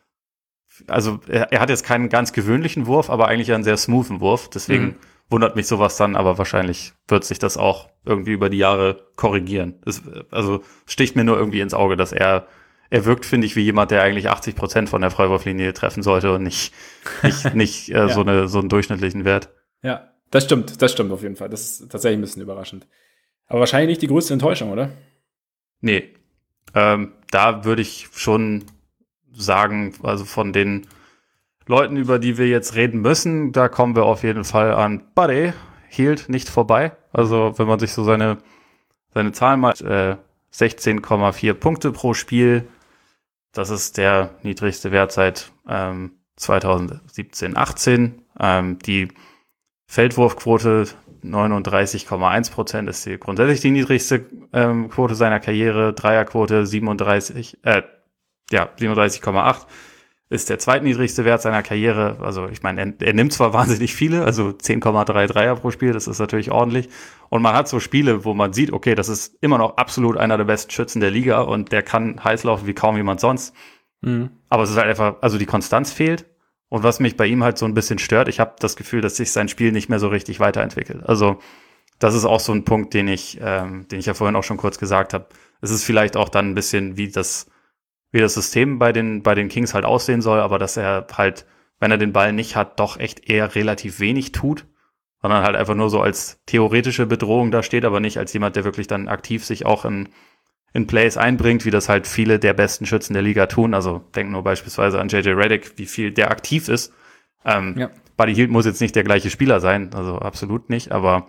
also er, er hat jetzt keinen ganz gewöhnlichen Wurf, aber eigentlich einen sehr smoothen Wurf. Deswegen mhm. wundert mich sowas dann, aber wahrscheinlich wird sich das auch irgendwie über die Jahre korrigieren. Das, also sticht mir nur irgendwie ins Auge, dass er, er wirkt, finde ich, wie jemand, der eigentlich achtzig Prozent von der Freiwurflinie treffen sollte und nicht, nicht, nicht äh, ja. so eine, so einen durchschnittlichen Wert. Ja, das stimmt, das stimmt auf jeden Fall. Das ist tatsächlich ein bisschen überraschend. Aber wahrscheinlich nicht die größte Enttäuschung, oder? Nee, ähm, da würde ich schon sagen, also von den Leuten, über die wir jetzt reden müssen, da kommen wir auf jeden Fall an Buddy Hield nicht vorbei. Also wenn man sich so seine, seine Zahlen mal, äh, sechzehn Komma vier Punkte pro Spiel, das ist der niedrigste Wert seit ähm, zweitausendsiebzehn achtzehn. Ähm, die Feldwurfquote neununddreißig Komma eins Prozent ist die, grundsätzlich die niedrigste ähm, Quote seiner Karriere. Dreierquote siebenunddreißig, äh, ja, siebenunddreißig Komma acht ist der zweitniedrigste Wert seiner Karriere. Also ich meine, er, er nimmt zwar wahnsinnig viele, also zehn Komma drei Dreier pro Spiel, das ist natürlich ordentlich. Und man hat so Spiele, wo man sieht, okay, das ist immer noch absolut einer der besten Schützen der Liga und der kann heiß laufen wie kaum jemand sonst. Mhm. Aber es ist halt einfach, also die Konstanz fehlt. Und was mich bei ihm halt so ein bisschen stört, ich habe das Gefühl, dass sich sein Spiel nicht mehr so richtig weiterentwickelt. Also das ist auch so ein Punkt, den ich, ähm, den ich ja vorhin auch schon kurz gesagt habe. Es ist vielleicht auch dann ein bisschen, wie das, wie das System bei den, bei den Kings halt aussehen soll, aber dass er halt, wenn er den Ball nicht hat, doch echt eher relativ wenig tut, sondern halt einfach nur so als theoretische Bedrohung da steht, aber nicht als jemand, der wirklich dann aktiv sich auch in in Plays einbringt, wie das halt viele der besten Schützen der Liga tun. Also denk nur beispielsweise an J J Redick, wie viel der aktiv ist. Ähm, ja. Buddy Hield muss jetzt nicht der gleiche Spieler sein, also absolut nicht, aber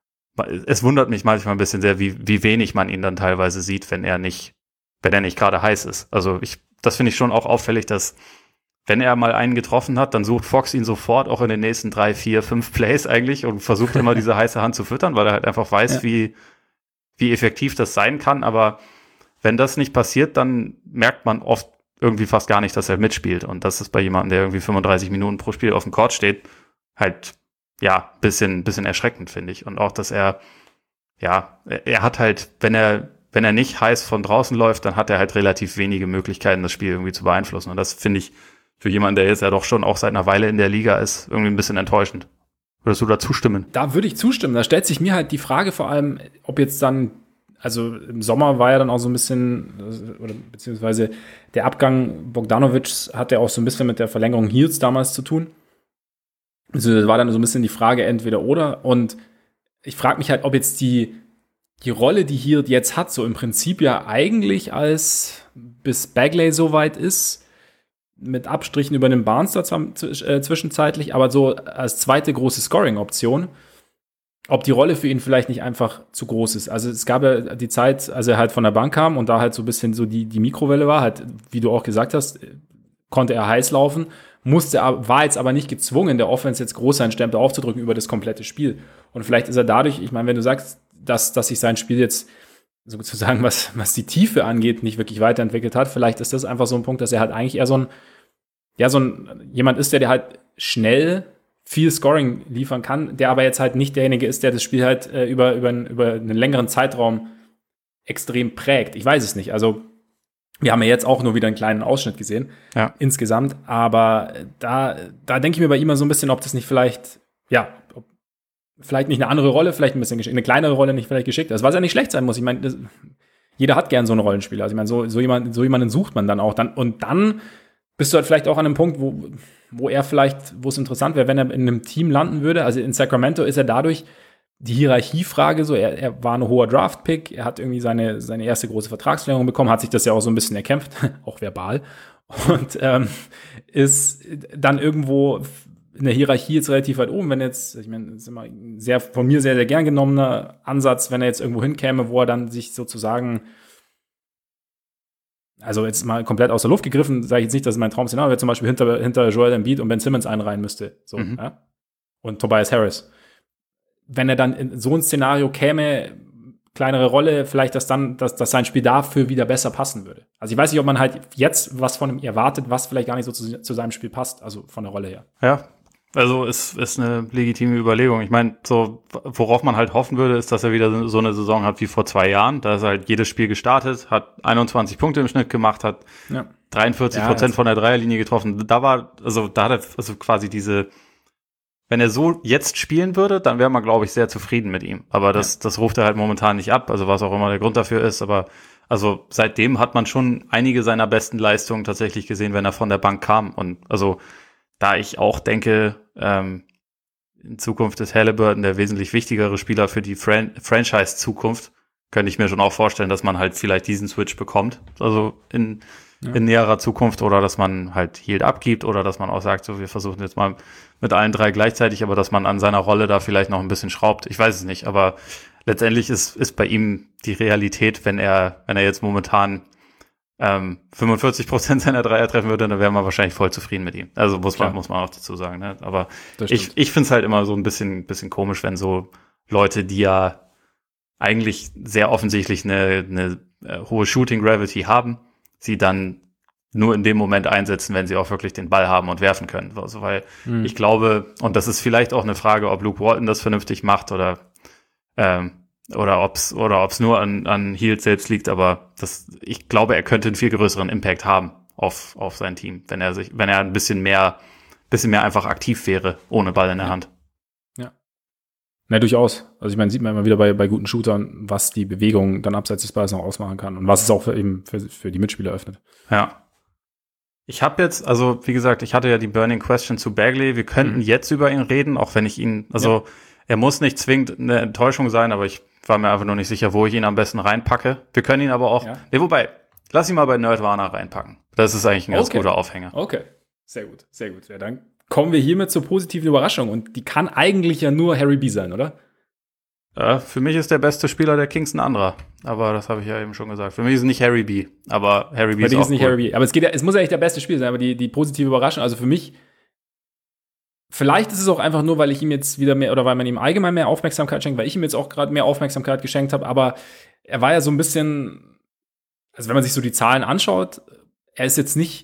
es wundert mich manchmal ein bisschen sehr, wie, wie wenig man ihn dann teilweise sieht, wenn er nicht, wenn er nicht gerade heiß ist. Also ich, das finde ich schon auch auffällig, dass wenn er mal einen getroffen hat, dann sucht Fox ihn sofort auch in den nächsten drei, vier, fünf Plays eigentlich und versucht immer diese heiße Hand zu füttern, weil er halt einfach weiß, ja. wie wie effektiv das sein kann, aber wenn das nicht passiert, dann merkt man oft irgendwie fast gar nicht, dass er mitspielt und das ist bei jemandem, der irgendwie fünfunddreißig Minuten pro Spiel auf dem Court steht, halt, ja, bisschen, bisschen erschreckend, finde ich. Und auch, dass er, ja, er hat halt, wenn er, wenn er nicht heiß von draußen läuft, dann hat er halt relativ wenige Möglichkeiten, das Spiel irgendwie zu beeinflussen und das finde ich für jemanden, der jetzt ja doch schon auch seit einer Weile in der Liga ist, irgendwie ein bisschen enttäuschend. Würdest du da zustimmen? Da würde ich zustimmen. Da stellt sich mir halt die Frage vor allem, ob jetzt dann, also im Sommer war ja dann auch so ein bisschen, oder beziehungsweise der Abgang Bogdanovics hat ja auch so ein bisschen mit der Verlängerung Hields damals zu tun. Also das war dann so ein bisschen die Frage entweder oder. Und ich frage mich halt, ob jetzt die, die Rolle, die Hield jetzt hat, so im Prinzip ja eigentlich als bis Bagley soweit ist, mit Abstrichen über den Barnes da äh, zwischenzeitlich, aber so als zweite große Scoring-Option, ob die Rolle für ihn vielleicht nicht einfach zu groß ist. Also es gab ja die Zeit, als er halt von der Bank kam und da halt so ein bisschen so die, die Mikrowelle war, halt, wie du auch gesagt hast, konnte er heiß laufen, musste, war jetzt aber nicht gezwungen, der Offense jetzt groß seinen Stempel aufzudrücken über das komplette Spiel. Und vielleicht ist er dadurch, ich meine, wenn du sagst, dass, dass sich sein Spiel jetzt sozusagen, was, was die Tiefe angeht, nicht wirklich weiterentwickelt hat, vielleicht ist das einfach so ein Punkt, dass er halt eigentlich eher so ein ja, so ein jemand ist, der dir halt schnell viel Scoring liefern kann, der aber jetzt halt nicht derjenige ist, der das Spiel halt äh, über, über, über einen längeren Zeitraum extrem prägt. Ich weiß es nicht. Also, wir haben ja jetzt auch nur wieder einen kleinen Ausschnitt gesehen, ja. insgesamt, aber da, da denke ich mir bei ihm mal so ein bisschen, ob das nicht vielleicht, ja, ob, vielleicht nicht eine andere Rolle, vielleicht ein bisschen geschickt, eine kleinere Rolle nicht vielleicht geschickt ist, was ja nicht schlecht sein muss. Ich meine, jeder hat gern so einen Rollenspieler. Also, ich meine, so, so, jemand, so jemanden sucht man dann auch. Dann, und dann bist du halt vielleicht auch an einem Punkt, wo, wo er vielleicht, wo es interessant wäre, wenn er in einem Team landen würde. Also in Sacramento ist er dadurch die Hierarchiefrage so, er, er war ein hoher Draft-Pick, er hat irgendwie seine, seine erste große Vertragsverlängerung bekommen, hat sich das ja auch so ein bisschen erkämpft, auch verbal, und ähm, ist dann irgendwo in der Hierarchie jetzt relativ weit oben. Wenn jetzt, ich meine, das ist immer ein sehr, von mir sehr, sehr gern genommener Ansatz, wenn er jetzt irgendwo hinkäme, wo er dann sich sozusagen, also jetzt mal komplett aus der Luft gegriffen, sage ich jetzt nicht, dass es mein Traum-Szenario wäre, zum Beispiel hinter, hinter Joel Embiid und Ben Simmons einreihen müsste. So, mhm. ja? Und Tobias Harris. Wenn er dann in so ein Szenario käme, kleinere Rolle, vielleicht, dass dann, dass, dass sein Spiel dafür wieder besser passen würde. Also ich weiß nicht, ob man halt jetzt was von ihm erwartet, was vielleicht gar nicht so zu, zu seinem Spiel passt, also von der Rolle her. Ja, Also ist, ist eine legitime Überlegung. Ich meine, so worauf man halt hoffen würde, ist, dass er wieder so eine Saison hat wie vor zwei Jahren. Da ist er halt jedes Spiel gestartet, hat einundzwanzig Punkte im Schnitt gemacht, hat ja. dreiundvierzig Prozent ja, von der Dreierlinie getroffen. Da war, also da hat er also quasi diese, wenn er so jetzt spielen würde, dann wäre man, glaube ich, sehr zufrieden mit ihm. Aber das, ja. das ruft er halt momentan nicht ab, also was auch immer der Grund dafür ist. Aber also seitdem hat man schon einige seiner besten Leistungen tatsächlich gesehen, wenn er von der Bank kam. Und also da ich auch denke, ähm, in Zukunft ist Haliburton der wesentlich wichtigere Spieler für die Fran- Franchise-Zukunft, könnte ich mir schon auch vorstellen, dass man halt vielleicht diesen Switch bekommt, also in, ja. in näherer Zukunft, oder dass man halt Hield abgibt oder dass man auch sagt, so wir versuchen jetzt mal mit allen drei gleichzeitig, aber dass man an seiner Rolle da vielleicht noch ein bisschen schraubt. Ich weiß es nicht, aber letztendlich ist, ist bei ihm die Realität, wenn er, wenn er jetzt momentan Ähm, fünfundvierzig Prozent seiner Dreier treffen würde, dann wäre man wahrscheinlich voll zufrieden mit ihm. Also muss man, Klar. muss man auch dazu sagen. Ne? Aber ich, ich finde es halt immer so ein bisschen, bisschen komisch, wenn so Leute, die ja eigentlich sehr offensichtlich eine, eine äh, hohe Shooting Gravity haben, sie dann nur in dem Moment einsetzen, wenn sie auch wirklich den Ball haben und werfen können. Also weil mhm. ich glaube, und das ist vielleicht auch eine Frage, ob Luke Walton das vernünftig macht oder ähm, oder ob's oder ob's nur an an Hield selbst liegt, aber das ich glaube, er könnte einen viel größeren Impact haben auf auf sein Team, wenn er sich wenn er ein bisschen mehr bisschen mehr einfach aktiv wäre ohne Ball in der ja. Hand. Ja. Na, durchaus. Also ich meine, sieht man immer wieder bei bei guten Shootern, was die Bewegung dann abseits des Balls noch ausmachen kann und was es auch für, eben für, für die Mitspieler öffnet. Ja. Ich habe jetzt, also wie gesagt, ich hatte ja die Burning Question zu Bagley. Wir könnten mhm. jetzt über ihn reden, auch wenn ich ihn, also ja. er muss nicht zwingend eine Enttäuschung sein, aber ich war mir einfach nur nicht sicher, wo ich ihn am besten reinpacke. Wir können ihn aber auch, ja. nee, wobei, lass ihn mal bei Nerdwana reinpacken. Das ist eigentlich ein ganz okay. guter Aufhänger. Okay, sehr gut, sehr gut. Ja, dann kommen wir hiermit zur positiven Überraschung und die kann eigentlich ja nur Harry B sein, oder? Ja, für mich ist der beste Spieler der Kings ein anderer, aber das habe ich ja eben schon gesagt. Für mich ist es nicht Harry B, aber Harry B ist auch ist nicht cool. Harry B. Aber es geht ja, es muss ja echt der beste Spieler sein, aber die, die positive Überraschung, also für mich, vielleicht ist es auch einfach nur, weil ich ihm jetzt wieder mehr, oder weil man ihm allgemein mehr Aufmerksamkeit schenkt, weil ich ihm jetzt auch gerade mehr Aufmerksamkeit geschenkt habe, aber er war ja so ein bisschen, also wenn man sich so die Zahlen anschaut, er ist jetzt nicht,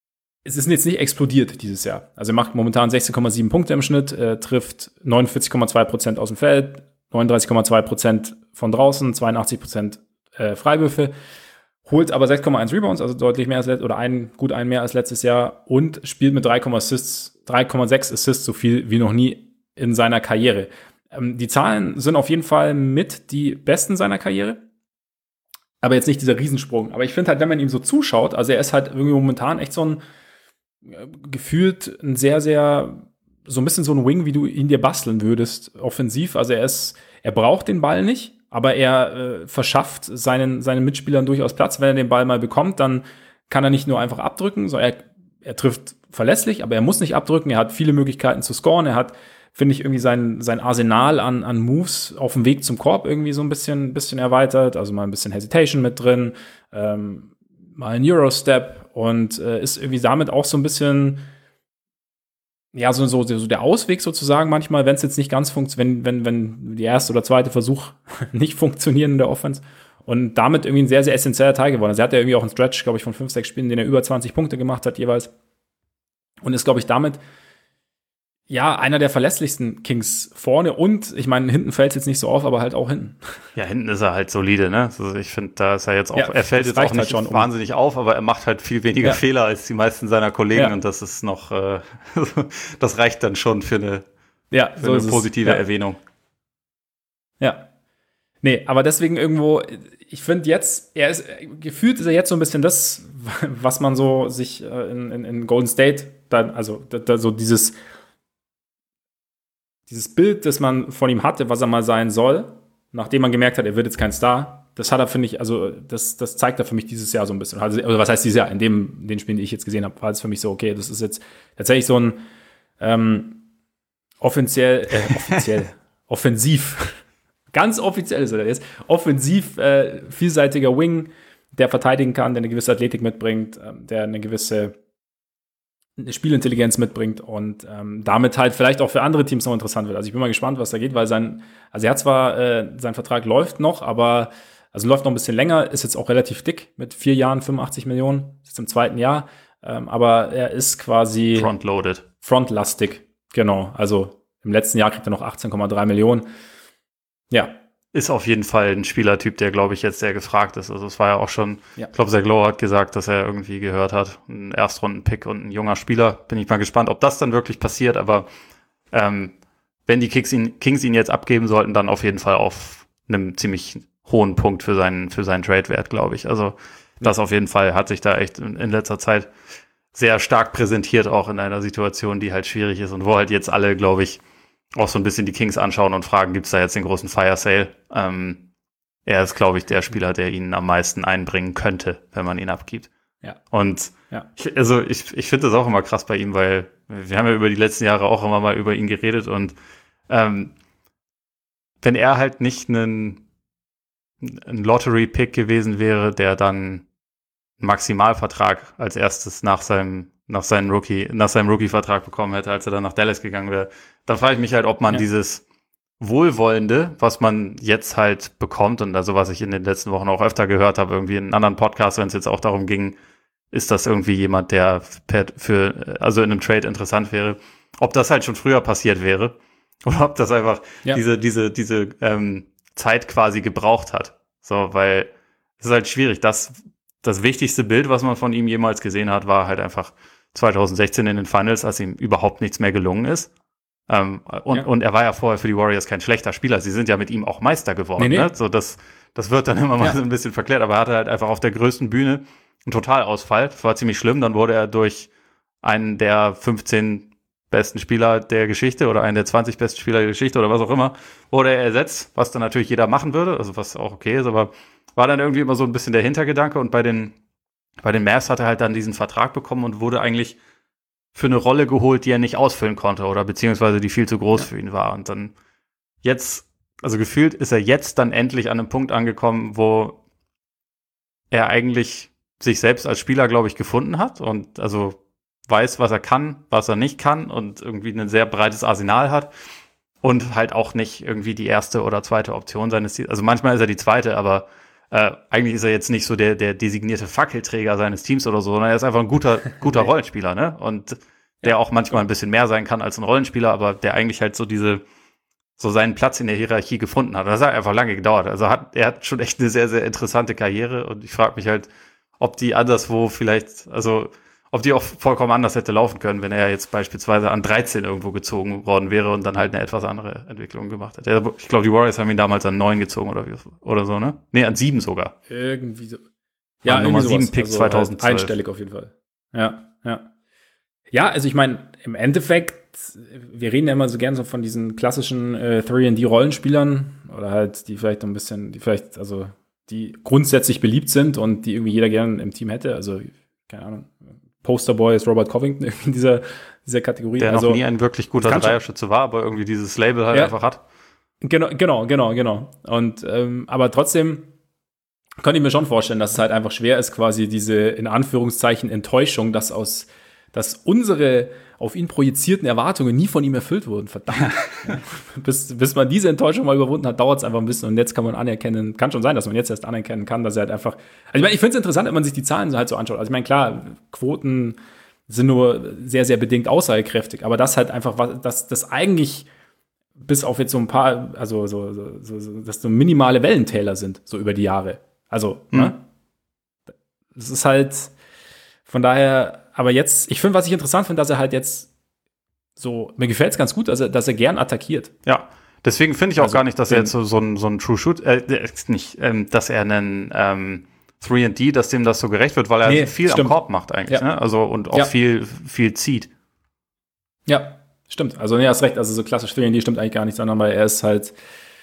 es ist jetzt nicht explodiert dieses Jahr. Also er macht momentan sechzehn Komma sieben Punkte im Schnitt, äh, trifft neunundvierzig Komma zwei Prozent aus dem Feld, neununddreißig Komma zwei Prozent von draußen, zweiundachtzig Prozent äh, Freiwürfe, holt aber sechs Komma eins Rebounds, also deutlich mehr als letztes, oder ein, gut ein mehr als letztes Jahr und spielt mit drei Komma sechs Assists so viel wie noch nie in seiner Karriere. Ähm, die Zahlen sind auf jeden Fall mit die besten seiner Karriere, aber jetzt nicht dieser Riesensprung. Aber ich finde halt, wenn man ihm so zuschaut, also er ist halt irgendwie momentan echt so ein äh, gefühlt ein sehr, sehr so ein bisschen so ein Wing, wie du ihn dir basteln würdest, offensiv. Also er ist, er braucht den Ball nicht, aber er äh, verschafft seinen, seinen Mitspielern durchaus Platz. Wenn er den Ball mal bekommt, dann kann er nicht nur einfach abdrücken, sondern er, er trifft verlässlich, aber er muss nicht abdrücken. Er hat viele Möglichkeiten zu scoren. Er hat, finde ich, irgendwie sein, sein Arsenal an, an Moves auf dem Weg zum Korb irgendwie so ein bisschen, bisschen erweitert. Also mal ein bisschen Hesitation mit drin, ähm, mal ein Eurostep und äh, ist irgendwie damit auch so ein bisschen ja, so, so, so der Ausweg sozusagen manchmal, wenn es jetzt nicht ganz funktioniert, wenn, wenn, wenn die erste oder zweite Versuch nicht funktionieren in der Offense. Und damit irgendwie ein sehr, sehr essentieller Teil geworden. Also er hat ja irgendwie auch einen Stretch, glaube ich, von fünf, sechs Spielen, in denen er über zwanzig Punkte gemacht hat jeweils. Und ist, glaube ich, damit ja einer der verlässlichsten Kings vorne. Und ich meine, hinten fällt es jetzt nicht so auf, aber halt auch hinten. Ja, hinten ist er halt solide, ne? Also ich finde, da ist er jetzt auch, ja, er fällt jetzt auch nicht halt schon wahnsinnig um. auf, aber er macht halt viel weniger ja. Fehler als die meisten seiner Kollegen. Ja. Und das ist noch, äh, das reicht dann schon für eine, ja, für so eine positive ja. Erwähnung. Ja. Nee, aber deswegen irgendwo, ich finde jetzt, er ist, gefühlt ist er jetzt so ein bisschen das, was man so sich äh, in, in, in Golden State, dann, also da, da so dieses, dieses Bild, das man von ihm hatte, was er mal sein soll, nachdem man gemerkt hat, er wird jetzt kein Star, das hat er, finde ich, also das, das zeigt er für mich dieses Jahr so ein bisschen. Also, also was heißt dieses Jahr? In dem, in den Spielen, die ich jetzt gesehen habe, war es für mich so, okay, das ist jetzt tatsächlich so ein ähm, offiziell, äh, offiziell, offensiv, ganz offiziell ist er jetzt, offensiv äh, vielseitiger Wing, der verteidigen kann, der eine gewisse Athletik mitbringt, ähm, der eine gewisse eine Spielintelligenz mitbringt und ähm, damit halt vielleicht auch für andere Teams noch interessant wird. Also ich bin mal gespannt, was da geht, weil sein, also er hat zwar, äh, sein Vertrag läuft noch, aber, also läuft noch ein bisschen länger, ist jetzt auch relativ dick mit vier Jahren, fünfundachtzig Millionen, ist jetzt im zweiten Jahr, ähm, aber er ist quasi frontloaded. Frontlastig. Genau, also im letzten Jahr kriegt er noch achtzehn Komma drei Millionen. Ja. Ist auf jeden Fall ein Spielertyp, der, glaube ich, jetzt sehr gefragt ist. Also es war ja auch schon, ja. ich glaube, Zach Lowe hat gesagt, dass er irgendwie gehört hat, ein Erstrunden-Pick und ein junger Spieler. Bin ich mal gespannt, ob das dann wirklich passiert. Aber ähm, wenn die Kings ihn, Kings ihn jetzt abgeben sollten, dann auf jeden Fall auf einem ziemlich hohen Punkt für seinen, für seinen Trade-Wert, glaube ich. Also das auf jeden Fall hat sich da echt in, in letzter Zeit sehr stark präsentiert, auch in einer Situation, die halt schwierig ist und wo halt jetzt alle, glaube ich, auch so ein bisschen die Kings anschauen und fragen, gibt es da jetzt den großen Fire Sale? Ähm, er ist, glaube ich, der Spieler, der ihn am meisten einbringen könnte, wenn man ihn abgibt. Ja. Und ja. Ich, also ich, ich finde das auch immer krass bei ihm, weil wir haben ja über die letzten Jahre auch immer mal über ihn geredet und ähm, wenn er halt nicht ein, ein Lottery-Pick gewesen wäre, der dann einen Maximalvertrag als erstes nach seinem nach seinem Rookie, nach seinem Rookie-Vertrag bekommen hätte, als er dann nach Dallas gegangen wäre, dann frage ich mich halt, ob man ja. dieses Wohlwollende, was man jetzt halt bekommt und also was ich in den letzten Wochen auch öfter gehört habe, irgendwie in anderen Podcasts, wenn es jetzt auch darum ging, ist das irgendwie jemand, der per, für, also in einem Trade interessant wäre, ob das halt schon früher passiert wäre oder ob das einfach ja. diese, diese, diese ähm, Zeit quasi gebraucht hat. So, weil es ist halt schwierig. Das, das wichtigste Bild, was man von ihm jemals gesehen hat, war halt einfach zwanzig sechzehn in den Finals, als ihm überhaupt nichts mehr gelungen ist. Ähm, und, ja. und er war ja vorher für die Warriors kein schlechter Spieler. Sie sind ja mit ihm auch Meister geworden. Nee, nee. Ne? So, das, das wird dann immer mal ja. so ein bisschen verklärt. Aber er hatte halt einfach auf der größten Bühne einen Totalausfall. Das war ziemlich schlimm. Dann wurde er durch einen der fünfzehn besten Spieler der Geschichte oder einen der zwanzig besten Spieler der Geschichte oder was auch immer, wurde er ersetzt, was dann natürlich jeder machen würde, also was auch okay ist, aber war dann irgendwie immer so ein bisschen der Hintergedanke und bei den bei den Mavs hat er halt dann diesen Vertrag bekommen und wurde eigentlich für eine Rolle geholt, die er nicht ausfüllen konnte oder beziehungsweise die viel zu groß ja. für ihn war. Und dann jetzt, also gefühlt ist er jetzt dann endlich an einem Punkt angekommen, wo er eigentlich sich selbst als Spieler, glaube ich, gefunden hat und also weiß, was er kann, was er nicht kann und irgendwie ein sehr breites Arsenal hat und halt auch nicht irgendwie die erste oder zweite Option seines Teams. Also manchmal ist er die zweite, aber Äh, eigentlich ist er jetzt nicht so der, der designierte Fackelträger seines Teams oder so, sondern er ist einfach ein guter, guter Rollenspieler, ne? Und der ja. auch manchmal ein bisschen mehr sein kann als ein Rollenspieler, aber der eigentlich halt so diese, so seinen Platz in der Hierarchie gefunden hat. Das hat einfach lange gedauert. Also hat, er hat schon echt eine sehr, sehr interessante Karriere und ich frage mich halt, ob die anderswo vielleicht, also ob die auch vollkommen anders hätte laufen können, wenn er jetzt beispielsweise an dreizehn irgendwo gezogen worden wäre und dann halt eine etwas andere Entwicklung gemacht hätte. Ich glaube, die Warriors haben ihn damals an neun gezogen oder, wie, oder so, ne? Nee, an sieben sogar. Irgendwie so. Ja, Nummer sieben Pick also zweitausendzwölf. Halt einstellig auf jeden Fall. Ja, ja. Ja, also ich meine, im Endeffekt, wir reden ja immer so gern so von diesen klassischen äh, drei und D-Rollenspielern oder halt, die vielleicht ein bisschen, die vielleicht, also die grundsätzlich beliebt sind und die irgendwie jeder gerne im Team hätte. Also, keine Ahnung. Posterboy ist Robert Covington in dieser, dieser Kategorie. Der also, noch nie ein wirklich guter Dreierschütze war, aber irgendwie dieses Label halt ja, einfach hat. Genau, genau, genau, genau. Und ähm, aber trotzdem könnte ich mir schon vorstellen, dass es halt einfach schwer ist, quasi diese in Anführungszeichen Enttäuschung, dass aus, dass unsere auf ihn projizierten Erwartungen nie von ihm erfüllt wurden. Verdammt. ja. bis, bis man diese Enttäuschung mal überwunden hat, dauert es einfach ein bisschen. Und jetzt kann man anerkennen, kann schon sein, dass man jetzt erst anerkennen kann, dass er halt einfach. Also ich meine, ich finde es interessant, wenn man sich die Zahlen halt so anschaut. Also ich meine, klar, Quoten sind nur sehr, sehr bedingt aussagekräftig, aber das halt einfach, dass das eigentlich bis auf jetzt so ein paar, also so, so, so, so dass so minimale Wellentäler sind, so über die Jahre. Also, mhm. ne? Das ist halt von daher. Aber jetzt, ich finde, was ich interessant finde, dass er halt jetzt so, mir gefällt es ganz gut, dass er, dass er gern attackiert. Ja, deswegen finde ich auch also, gar nicht, dass er jetzt so, so ein, so ein True Shoot, äh, nicht, ähm, dass er einen ähm, drei und D, dass dem das so gerecht wird, weil er nee, viel stimmt. am Korb macht eigentlich, ja. ne? Also und auch ja. viel, viel zieht. Ja, stimmt. Also nee, hast recht, also so klassisch drei und D stimmt eigentlich gar nicht, sondern weil er ist halt,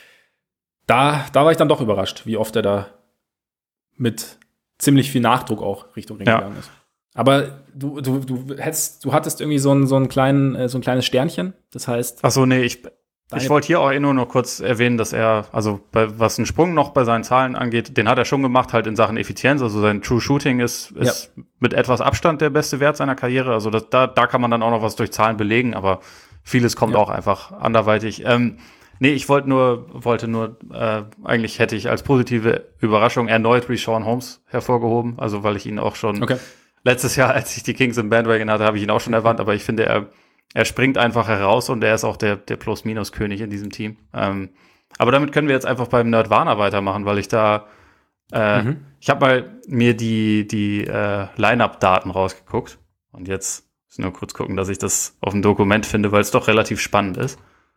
da, da war ich dann doch überrascht, wie oft er da mit ziemlich viel Nachdruck auch Richtung Ring ja. gegangen ist. Aber du, du, du hättest, du hattest irgendwie so ein, so ein kleinen, so ein kleines Sternchen. Das heißt. Ach so, nee, ich, ich wollte hier auch nur noch kurz erwähnen, dass er, also bei, was einen Sprung noch bei seinen Zahlen angeht, den hat er schon gemacht, halt in Sachen Effizienz. Also sein True Shooting ist, ist ja. mit etwas Abstand der beste Wert seiner Karriere. Also das, da, da kann man dann auch noch was durch Zahlen belegen, aber vieles kommt ja. auch einfach anderweitig. Ähm, nee, ich wollte nur, wollte nur, äh, eigentlich hätte ich als positive Überraschung erneut Richaun Holmes hervorgehoben. Also weil ich ihn auch schon. Okay. Letztes Jahr, als ich die Kings im Bandwagon hatte, habe ich ihn auch schon erwähnt, aber ich finde, er er springt einfach heraus und er ist auch der, der Plus-Minus-König in diesem Team. Ähm, aber damit können wir jetzt einfach beim Nerdwana weitermachen, weil ich da äh, mhm. ich habe mal mir die, die äh, Line-Up-Daten rausgeguckt und jetzt muss ich nur kurz gucken, dass ich das auf dem Dokument finde, weil es doch relativ spannend ist.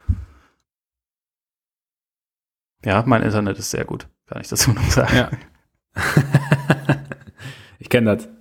Ja, mein Internet ist sehr gut, kann ich dazu noch sagen. Ja. Ich kenne das.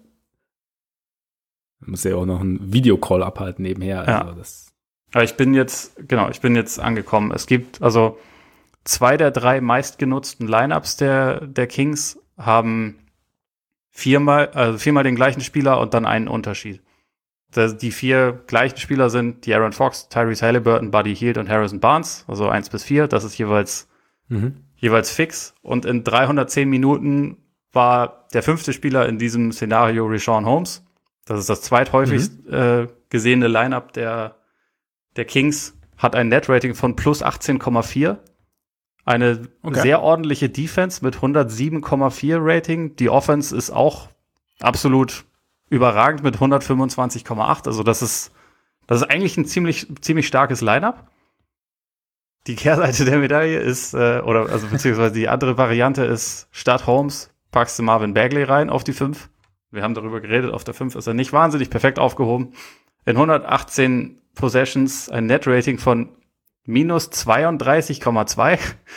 Man muss ja auch noch einen Videocall abhalten nebenher. Ja. Also das Aber ich bin jetzt, genau, ich bin jetzt angekommen. Es gibt also zwei der drei meistgenutzten Lineups der, der Kings haben viermal, also viermal den gleichen Spieler und dann einen Unterschied. Das, die vier gleichen Spieler sind De'Aaron Fox, Tyrese Haliburton, Buddy Hield und Harrison Barnes, also eins bis vier. Das ist jeweils, mhm. jeweils fix. Und in dreihundertzehn Minuten war der fünfte Spieler in diesem Szenario Richaun Holmes. Das ist das zweithäufigst mhm. äh, gesehene Lineup der, der Kings. Hat ein Net-Rating von plus achtzehn Komma vier. Eine okay. sehr ordentliche Defense mit hundertsieben Komma vier Rating. Die Offense ist auch absolut überragend mit hundertfünfundzwanzig Komma acht. Also das ist, das ist eigentlich ein ziemlich, ziemlich starkes Lineup. Die Kehrseite der Medaille ist, äh, oder also beziehungsweise die andere Variante ist, statt Holmes packst du Marvin Bagley rein auf die fünf. Wir haben darüber geredet, auf der fünf ist er nicht wahnsinnig perfekt aufgehoben. In hundertachtzehn Possessions ein Net-Rating von minus zweiunddreißig Komma zwei.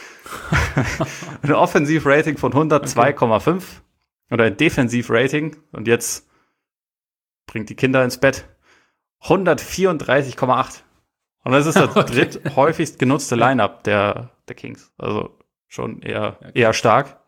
Ein Offensiv-Rating von hundertzwei Komma fünf. Okay. Oder ein Defensiv-Rating. Und jetzt bringt die Kinder ins Bett. hundertvierunddreißig Komma acht. Und das ist das okay. dritthäufigst genutzte Lineup der, der Kings. Also schon eher, okay. eher stark.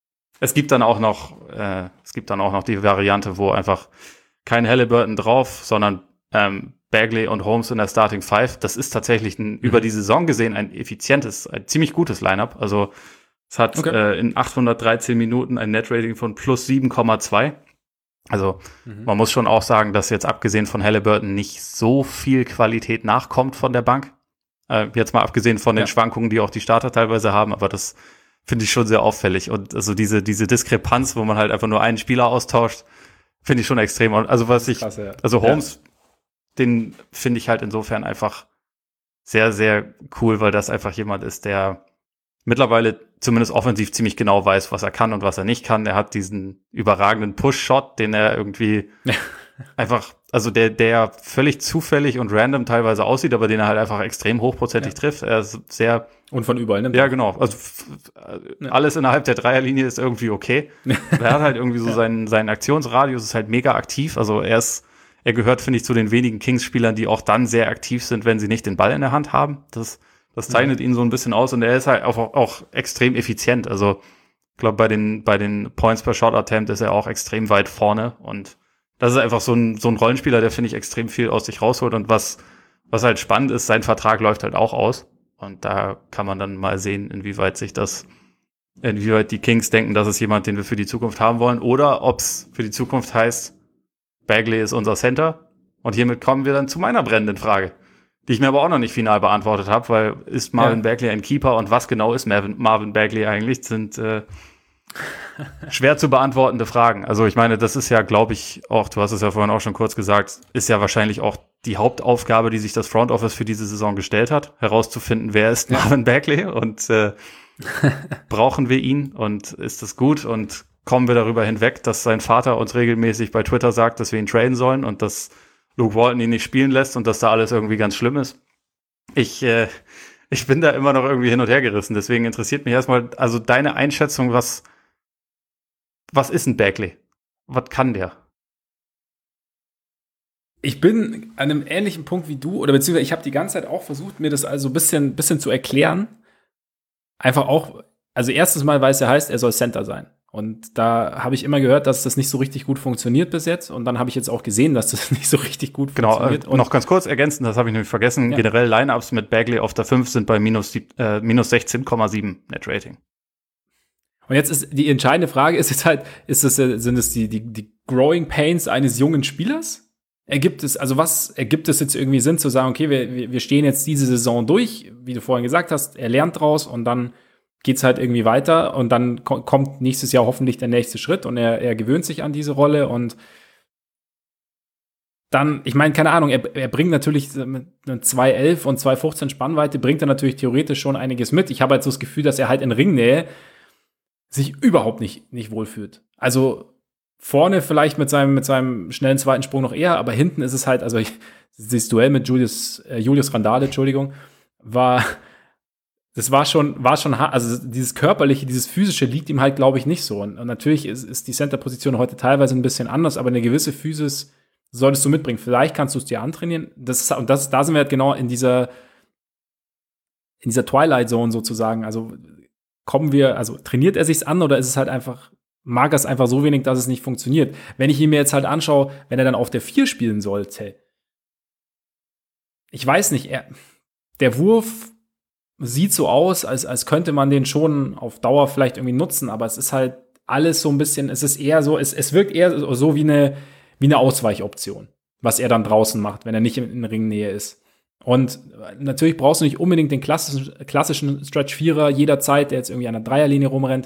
Es gibt dann auch noch, äh, es gibt dann auch noch die Variante, wo einfach kein Haliburton drauf, sondern ähm, Bagley und Holmes in der Starting Five. Das ist tatsächlich ein, mhm. über die Saison gesehen ein effizientes, ein ziemlich gutes Lineup. Also es hat okay. äh, in achthundertdreizehn Minuten ein Net-Rating von plus sieben Komma zwei. Also mhm. man muss schon auch sagen, dass jetzt abgesehen von Haliburton nicht so viel Qualität nachkommt von der Bank. Äh, jetzt mal abgesehen von den ja. Schwankungen, die auch die Starter teilweise haben, aber das finde ich schon sehr auffällig. Und also diese, diese Diskrepanz, wo man halt einfach nur einen Spieler austauscht, finde ich schon extrem. Also was ich, Krass, ja. also Holmes, ja. den finde ich halt insofern einfach sehr, sehr cool, weil das einfach jemand ist, der mittlerweile zumindest offensiv ziemlich genau weiß, was er kann und was er nicht kann. Er hat diesen überragenden Push-Shot, den er irgendwie einfach, also der, der völlig zufällig und random teilweise aussieht, aber den er halt einfach extrem hochprozentig ja. trifft. Er ist sehr und von überall nimmt. Ja, genau. Also f- ja. alles innerhalb der Dreierlinie ist irgendwie okay. Er hat halt irgendwie so ja. seinen, seinen Aktionsradius ist halt mega aktiv. Also er ist, er gehört, finde ich, zu den wenigen Kings-Spielern, die auch dann sehr aktiv sind, wenn sie nicht den Ball in der Hand haben. Das, das zeichnet ja. ihn so ein bisschen aus und er ist halt auch, auch extrem effizient. Also ich glaube, bei den, bei den Points per Shot Attempt ist er auch extrem weit vorne und das ist einfach so ein, so ein Rollenspieler, der, finde ich, extrem viel aus sich rausholt und was, was halt spannend ist, sein Vertrag läuft halt auch aus. Und da kann man dann mal sehen, inwieweit sich das, inwieweit die Kings denken, das ist jemand, den wir für die Zukunft haben wollen, oder ob es für die Zukunft heißt, Bagley ist unser Center. Und hiermit kommen wir dann zu meiner brennenden Frage, die ich mir aber auch noch nicht final beantwortet habe, weil ist Marvin ja. Bagley ein Keeper und was genau ist Marvin, Marvin Bagley eigentlich, sind äh, schwer zu beantwortende Fragen. Also ich meine, das ist ja, glaube ich, auch, du hast es ja vorhin auch schon kurz gesagt, ist ja wahrscheinlich auch die Hauptaufgabe, die sich das Front Office für diese Saison gestellt hat, herauszufinden, wer ist ja. Marvin Bagley und äh, brauchen wir ihn und ist das gut und kommen wir darüber hinweg, dass sein Vater uns regelmäßig bei Twitter sagt, dass wir ihn traden sollen und dass Luke Walton ihn nicht spielen lässt und dass da alles irgendwie ganz schlimm ist. Ich, äh, ich bin da immer noch irgendwie hin und her gerissen, deswegen interessiert mich erstmal, also deine Einschätzung, was was ist ein Bagley? Was kann der? Ich bin an einem ähnlichen Punkt wie du, oder beziehungsweise ich habe die ganze Zeit auch versucht, mir das also ein bisschen, bisschen zu erklären. Einfach auch, also erstes Mal, weil es ja heißt, er soll Center sein. Und da habe ich immer gehört, dass das nicht so richtig gut funktioniert bis jetzt. Und dann habe ich jetzt auch gesehen, dass das nicht so richtig gut genau, funktioniert. Genau, äh, noch ganz kurz ergänzen, das habe ich nämlich vergessen. Ja. Generell Lineups mit Bagley auf der fünf sind bei minus, äh, minus sechzehn Komma sieben Net Rating. Und jetzt ist die entscheidende Frage, ist jetzt halt, ist es, sind es die, die, die Growing Pains eines jungen Spielers? Ergibt es, also was ergibt es jetzt irgendwie Sinn zu sagen, okay, wir, wir stehen jetzt diese Saison durch, wie du vorhin gesagt hast, er lernt draus und dann geht's halt irgendwie weiter und dann ko- kommt nächstes Jahr hoffentlich der nächste Schritt und er, er gewöhnt sich an diese Rolle und dann, ich meine, keine Ahnung, er, er bringt natürlich mit zwei elf und zwei fünfzehn Spannweite, bringt er natürlich theoretisch schon einiges mit. Ich habe halt so das Gefühl, dass er halt in Ringnähe sich überhaupt nicht, nicht wohlfühlt. Also vorne vielleicht mit seinem, mit seinem schnellen zweiten Sprung noch eher, aber hinten ist es halt, also ich, dieses Duell mit Julius, äh, Julius Randale, Entschuldigung, war, das war schon, war schon hart, also dieses Körperliche, dieses Physische liegt ihm halt, glaube ich, nicht so. Und, und natürlich ist, ist die Center-Position heute teilweise ein bisschen anders, aber eine gewisse Physis solltest du mitbringen. Vielleicht kannst du es dir antrainieren. Das ist, und das, da sind wir halt genau in dieser, in dieser Twilight Zone sozusagen. Also kommen wir, also trainiert er sich's an oder ist es halt einfach, mag er es einfach so wenig, dass es nicht funktioniert? Wenn ich ihn mir jetzt halt anschaue, wenn er dann auf der vier spielen sollte, ich weiß nicht, er, der Wurf sieht so aus, als, als könnte man den schon auf Dauer vielleicht irgendwie nutzen, aber es ist halt alles so ein bisschen, es ist eher so, es, es wirkt eher so wie eine, wie eine Ausweichoption, was er dann draußen macht, wenn er nicht in, in Ringnähe ist. Und natürlich brauchst du nicht unbedingt den klassischen, klassischen Stretch-Vierer jederzeit, der jetzt irgendwie an der Dreierlinie rumrennt.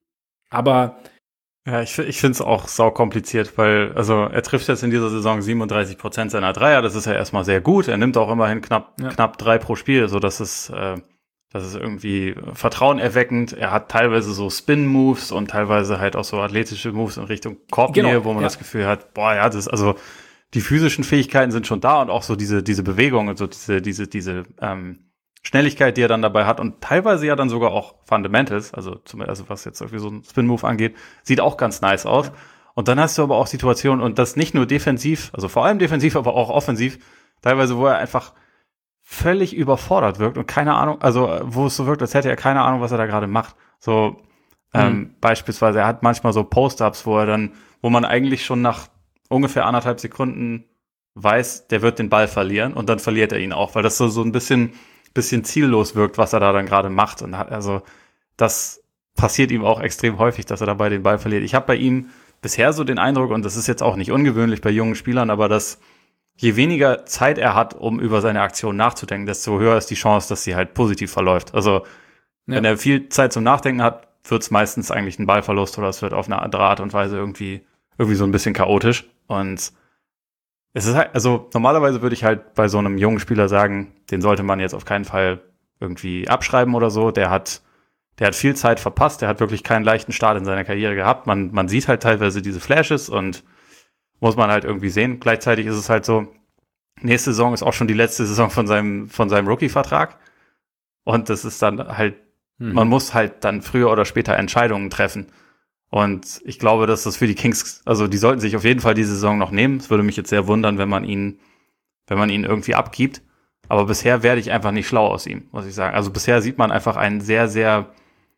Aber ja, ich, ich finde es auch sau kompliziert, weil, also er trifft jetzt in dieser Saison siebenunddreißig Prozent seiner Dreier, das ist ja erstmal sehr gut. Er nimmt auch immerhin knapp, ja. knapp drei pro Spiel, so dass es, äh, das ist irgendwie vertrauenerweckend. Er hat teilweise so Spin-Moves und teilweise halt auch so athletische Moves in Richtung Korbnähe, genau, wo man ja. das Gefühl hat, boah, ja, das ist also, die physischen Fähigkeiten sind schon da und auch so diese, diese Bewegung und so diese, diese, diese, ähm, Schnelligkeit, die er dann dabei hat und teilweise ja dann sogar auch Fundamentals, also, zum, also was jetzt irgendwie so ein Spin-Move angeht, sieht auch ganz nice aus. Ja. Und dann hast du aber auch Situationen, und das nicht nur defensiv, also vor allem defensiv, aber auch offensiv, teilweise, wo er einfach völlig überfordert wirkt und keine Ahnung, also wo es so wirkt, als hätte er keine Ahnung, was er da gerade macht. So mhm. ähm, beispielsweise, er hat manchmal so Post-Ups, wo er dann, wo man eigentlich schon nach ungefähr anderthalb Sekunden weiß, der wird den Ball verlieren und dann verliert er ihn auch, weil das so, so ein bisschen bisschen ziellos wirkt, was er da dann gerade macht. Und hat, also das passiert ihm auch extrem häufig, dass er dabei den Ball verliert. Ich habe bei ihm bisher so den Eindruck, und das ist jetzt auch nicht ungewöhnlich bei jungen Spielern, aber dass je weniger Zeit er hat, um über seine Aktion nachzudenken, desto höher ist die Chance, dass sie halt positiv verläuft. Also ja. wenn er viel Zeit zum Nachdenken hat, wird es meistens eigentlich ein Ballverlust oder es wird auf eine andere Art und Weise irgendwie, irgendwie so ein bisschen chaotisch. Und es ist halt, also normalerweise würde ich halt bei so einem jungen Spieler sagen, den sollte man jetzt auf keinen Fall irgendwie abschreiben oder so. Der hat, der hat viel Zeit verpasst, der hat wirklich keinen leichten Start in seiner Karriere gehabt. Man, man sieht halt teilweise diese Flashes und muss man halt irgendwie sehen. Gleichzeitig ist es halt so, nächste Saison ist auch schon die letzte Saison von seinem, von seinem Rookie-Vertrag. Und das ist dann halt, mhm. man muss halt dann früher oder später Entscheidungen treffen. Und ich glaube, dass das für die Kings, also die sollten sich auf jeden Fall diese Saison noch nehmen. Es würde mich jetzt sehr wundern, wenn man ihn, wenn man ihn irgendwie abgibt. Aber bisher werde ich einfach nicht schlau aus ihm, muss ich sagen. Also bisher sieht man einfach einen sehr, sehr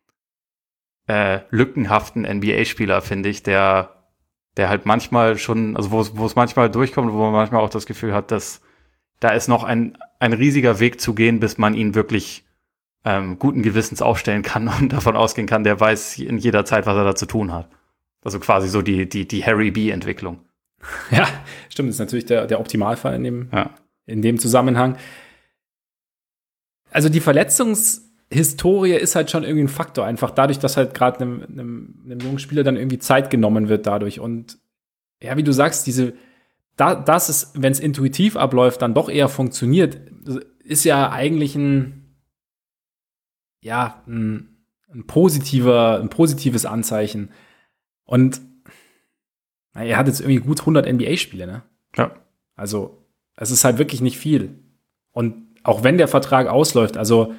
äh, lückenhaften N B A-Spieler, finde ich, der, der halt manchmal schon, also wo es, wo es manchmal durchkommt, wo man manchmal auch das Gefühl hat, dass da ist noch ein, ein riesiger Weg zu gehen, bis man ihn wirklich Ähm, guten Gewissens aufstellen kann und davon ausgehen kann, der weiß in jeder Zeit, was er da zu tun hat. Also quasi so die, die, die Harry B-Entwicklung. Ja, stimmt, das ist natürlich der, der Optimalfall in dem, ja. in dem Zusammenhang. Also die Verletzungshistorie ist halt schon irgendwie ein Faktor, einfach dadurch, dass halt gerade einem, einem, einem jungen Spieler dann irgendwie Zeit genommen wird dadurch. Und ja, wie du sagst, diese, da, das ist, wenn es intuitiv abläuft, dann doch eher funktioniert, ist ja eigentlich ein ja, ein, ein positiver, ein positives Anzeichen. Und na, er hat jetzt irgendwie gut hundert N B A-Spiele, ne? Ja. Also, es ist halt wirklich nicht viel. Und auch wenn der Vertrag ausläuft, also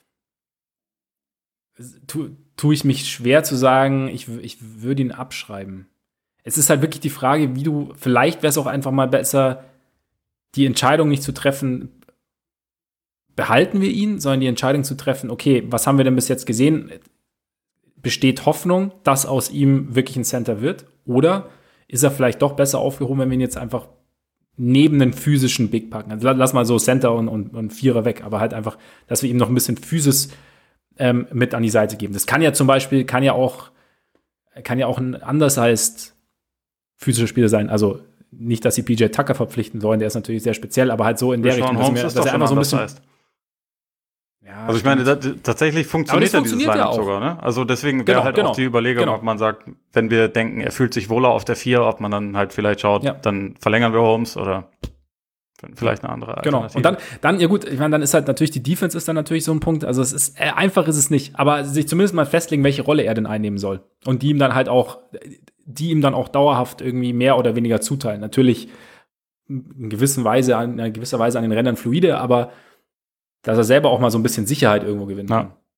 tu, tue ich mich schwer zu sagen, ich, ich würde ihn abschreiben. Es ist halt wirklich die Frage, wie du, vielleicht wäre es auch einfach mal besser, die Entscheidung nicht zu treffen, behalten wir ihn, sondern die Entscheidung zu treffen, okay, was haben wir denn bis jetzt gesehen? Besteht Hoffnung, dass aus ihm wirklich ein Center wird? Oder ist er vielleicht doch besser aufgehoben, wenn wir ihn jetzt einfach neben den physischen Big packen? Also lass mal so Center und, und, und Vierer weg, aber halt einfach, dass wir ihm noch ein bisschen Physis ähm, mit an die Seite geben. Das kann ja zum Beispiel, kann ja auch, kann ja auch ein anders heißt physischer Spieler sein. Also nicht, dass sie P J Tucker verpflichten sollen, der ist natürlich sehr speziell, aber halt so in der Richaun Richtung, dass, Holmes wir, ist dass doch er einfach so ein bisschen heißt. Ja, also ich meine, da, tatsächlich funktioniert ja dieses Lineup sogar, ne? Also deswegen wäre genau, halt genau, auch die Überlegung, genau. ob man sagt, wenn wir denken, er fühlt sich wohler auf der vier, ob man dann halt vielleicht schaut, ja. dann verlängern wir Holmes oder vielleicht eine andere Alternative. Genau. Und dann, dann, ja gut, ich meine, dann ist halt natürlich, die Defense ist dann natürlich so ein Punkt. Also es ist, äh, einfach ist es nicht, aber sich zumindest mal festlegen, welche Rolle er denn einnehmen soll. Und die ihm dann halt auch, die ihm dann auch dauerhaft irgendwie mehr oder weniger zuteilen. Natürlich in gewisser Weise, in gewisser Weise an den Rändern fluide, aber dass er selber auch mal so ein bisschen Sicherheit irgendwo gewinnen kann. Ja.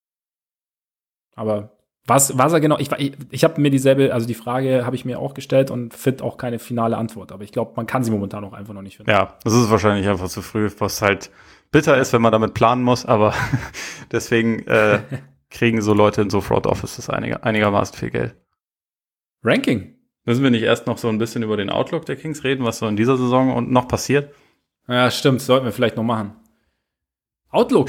Aber was, was er genau, ich, ich, ich habe mir dieselbe, also die Frage habe ich mir auch gestellt und finde auch keine finale Antwort. Aber ich glaube, man kann sie momentan auch einfach noch nicht finden. Ja, das ist wahrscheinlich einfach zu früh, was halt bitter ist, wenn man damit planen muss. Aber deswegen äh, kriegen so Leute in so Front Offices einiger, einigermaßen viel Geld. Ranking. Müssen wir nicht erst noch so ein bisschen über den Outlook der Kings reden, was so in dieser Saison und noch passiert? Ja, stimmt, sollten wir vielleicht noch machen. Outlook.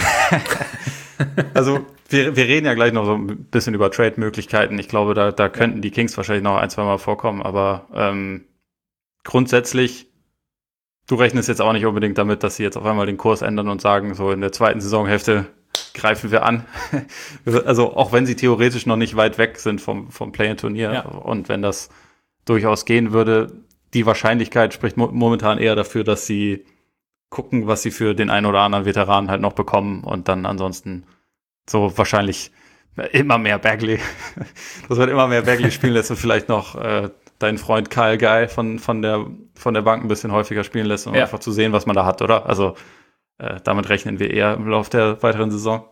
Also wir, wir reden ja gleich noch so ein bisschen über Trade-Möglichkeiten. Ich glaube, da, da könnten die Kings wahrscheinlich noch ein, zwei Mal vorkommen. Aber ähm, grundsätzlich, du rechnest jetzt auch nicht unbedingt damit, dass sie jetzt auf einmal den Kurs ändern und sagen, so in der zweiten Saisonhälfte greifen wir an. Also auch wenn sie theoretisch noch nicht weit weg sind vom, vom Play-in-Turnier. Ja. Und wenn das durchaus gehen würde, die Wahrscheinlichkeit spricht mo- momentan eher dafür, dass sie gucken, was sie für den einen oder anderen Veteranen halt noch bekommen und dann ansonsten so wahrscheinlich immer mehr Bagley. Das wird immer mehr Bagley spielen lässt und vielleicht noch äh, deinen Freund Kyle Guy von, von, der, von der Bank ein bisschen häufiger spielen lässt, um ja. einfach zu sehen, was man da hat, oder? Also äh, damit rechnen wir eher im Laufe der weiteren Saison.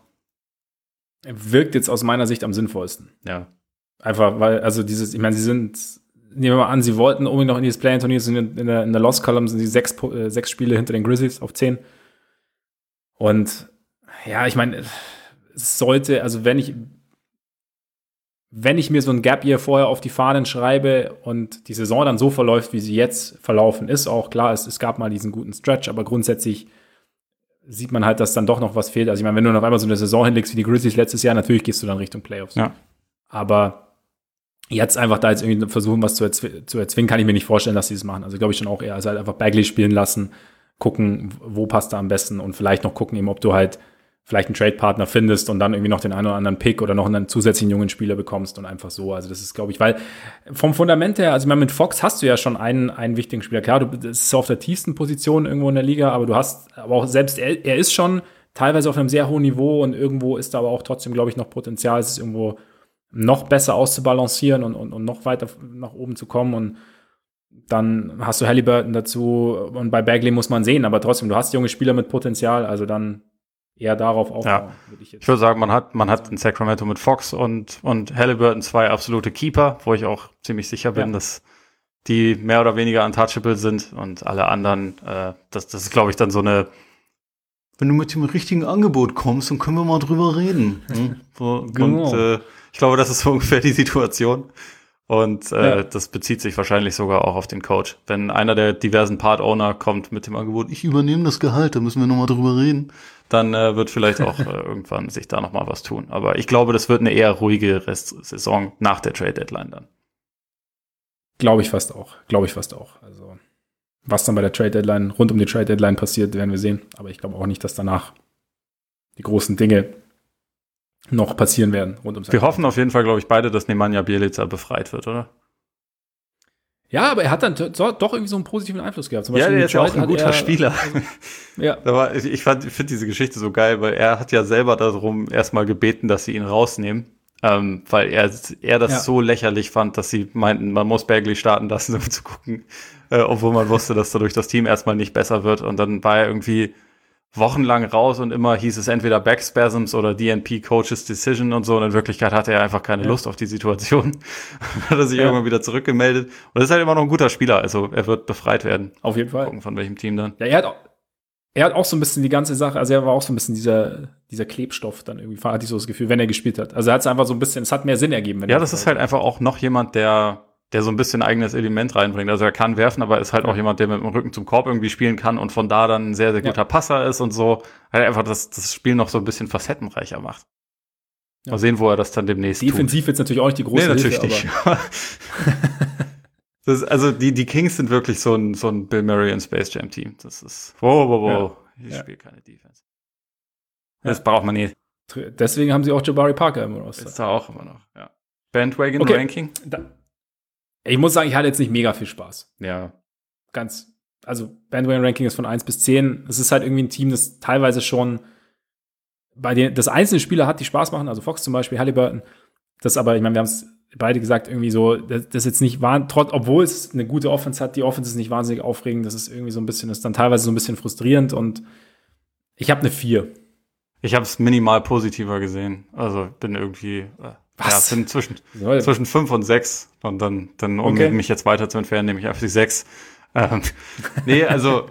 Wirkt jetzt aus meiner Sicht am sinnvollsten. Ja. Einfach, weil, also dieses, ich meine, sie sind, nehmen wir mal an, sie wollten unbedingt noch in dieses Play-in-Turnier, sind in, in der, in der Loss-Column sind die sechs, äh, sechs Spiele hinter den Grizzlies auf zehn. Und ja, ich meine, es sollte, also wenn ich, wenn ich mir so ein Gap-Year vorher auf die Fahnen schreibe und die Saison dann so verläuft, wie sie jetzt verlaufen ist, auch klar, es, es gab mal diesen guten Stretch, aber grundsätzlich sieht man halt, dass dann doch noch was fehlt. Also ich meine, wenn du noch einmal so eine Saison hinlegst wie die Grizzlies letztes Jahr, natürlich gehst du dann Richtung Playoffs. Ja. Aber jetzt einfach da jetzt irgendwie versuchen, was zu, erzw- zu erzwingen, kann ich mir nicht vorstellen, dass sie es machen. Also glaube ich schon auch eher, also halt einfach Bagley spielen lassen, gucken, wo passt er am besten und vielleicht noch gucken, eben, ob du halt vielleicht einen Trade-Partner findest und dann irgendwie noch den einen oder anderen Pick oder noch einen zusätzlichen jungen Spieler bekommst und einfach so. Also das ist, glaube ich, weil vom Fundament her, also ich meine, mit Fox hast du ja schon einen, einen wichtigen Spieler. Klar, du, das ist auf der tiefsten Position irgendwo in der Liga, aber du hast, aber auch selbst er, er ist schon teilweise auf einem sehr hohen Niveau und irgendwo ist da aber auch trotzdem, glaube ich, noch Potenzial, es ist irgendwo noch besser auszubalancieren und, und, und noch weiter nach oben zu kommen. Und dann hast du Halliburton dazu und bei Bagley muss man sehen, aber trotzdem, du hast junge Spieler mit Potenzial, also dann eher darauf aufbauen. Ja. Würde ich, jetzt ich würde sagen, man hat, man hat in Sacramento mit Fox und, und Halliburton zwei absolute Keeper, wo ich auch ziemlich sicher bin, ja. dass die mehr oder weniger untouchable sind und alle anderen, äh, das, das ist, glaube ich, dann so eine, wenn du mit dem richtigen Angebot kommst, dann können wir mal drüber reden. Hm? So, genau. Und äh, ich glaube, das ist so ungefähr die Situation. Und äh, ja. das bezieht sich wahrscheinlich sogar auch auf den Coach. Wenn einer der diversen Part-Owner kommt mit dem Angebot, ich übernehme das Gehalt, da müssen wir nochmal drüber reden, dann äh, wird vielleicht auch äh, irgendwann sich da nochmal was tun. Aber ich glaube, das wird eine eher ruhige Restsaison nach der Trade-Deadline dann. Glaube ich fast auch. Glaube ich fast auch. Also was dann bei der Trade-Deadline, rund um die Trade-Deadline passiert, werden wir sehen. Aber ich glaube auch nicht, dass danach die großen Dinge noch passieren werden rund ums. Wir hoffen auf jeden Fall, glaube ich, beide, dass Nemanja Bjelica befreit wird, oder? Ja, aber er hat dann t- doch irgendwie so einen positiven Einfluss gehabt. Zum Beispiel ja, der ist ja auch ein guter er, Spieler. Also, ja. Da war, ich ich, ich finde diese Geschichte so geil, weil er hat ja selber darum erstmal gebeten, dass sie ihn rausnehmen, ähm, weil er, er das ja. so lächerlich fand, dass sie meinten, man muss Bagley starten lassen, um zu gucken, äh, obwohl man wusste, dass dadurch das Team erstmal nicht besser wird. Und dann war er irgendwie wochenlang raus und immer hieß es entweder Backspasms oder D N P Coaches Decision und so. Und in Wirklichkeit hatte er einfach keine ja. Lust auf die Situation. Hat er sich ja. irgendwann wieder zurückgemeldet. Und das ist halt immer noch ein guter Spieler. Also er wird befreit werden. Auf jeden Fall. Gucken, von welchem Team dann. Ja, er hat auch, er hat auch so ein bisschen die ganze Sache, also er war auch so ein bisschen dieser, dieser Klebstoff dann irgendwie, hatte ich so das Gefühl, wenn er gespielt hat. Also er hat es einfach so ein bisschen, es hat mehr Sinn ergeben. Wenn ja, das ist halt einfach auch noch jemand, der der so ein bisschen eigenes Element reinbringt. Also er kann werfen, aber ist halt ja. auch jemand, der mit dem Rücken zum Korb irgendwie spielen kann und von da dann ein sehr, sehr guter ja. Passer ist und so. Halt einfach das, das Spiel noch so ein bisschen facettenreicher macht. Ja. Mal sehen, wo er das dann demnächst Defensiv tut. jetzt natürlich auch nicht die große nee, natürlich Hilfe, nicht. das ist, also die, die Kings sind wirklich so ein, so ein Bill Murray und Space Jam Team. Das ist, wow, wow, wow. Ja. Ich ja. spiele keine Defense. Das ja. braucht man nicht. Deswegen haben sie auch Jabari Parker im Roster. Ist da auch immer noch, ja. Bandwagon-Ranking? Okay. Ich muss sagen, ich hatte jetzt nicht mega viel Spaß. Ja. Ganz, also Bandwagon-Ranking ist von eins bis zehn. Es ist halt irgendwie ein Team, das teilweise schon bei den, das einzelne Spieler hat, die Spaß machen, also Fox zum Beispiel, Halliburton. Das aber, ich meine, wir haben es beide gesagt, irgendwie so, das, das jetzt nicht war, trotz, obwohl es eine gute Offense hat, die Offense ist nicht wahnsinnig aufregend, das ist irgendwie so ein bisschen, ist dann teilweise so ein bisschen frustrierend und ich habe eine vier. Ich habe es minimal positiver gesehen. Also bin irgendwie, äh, Was? Ja, bin zwischen, zwischen fünf und sechs und dann, dann um okay. mich jetzt weiter zu entfernen, nehme ich einfach die sechs. Ähm, nee, also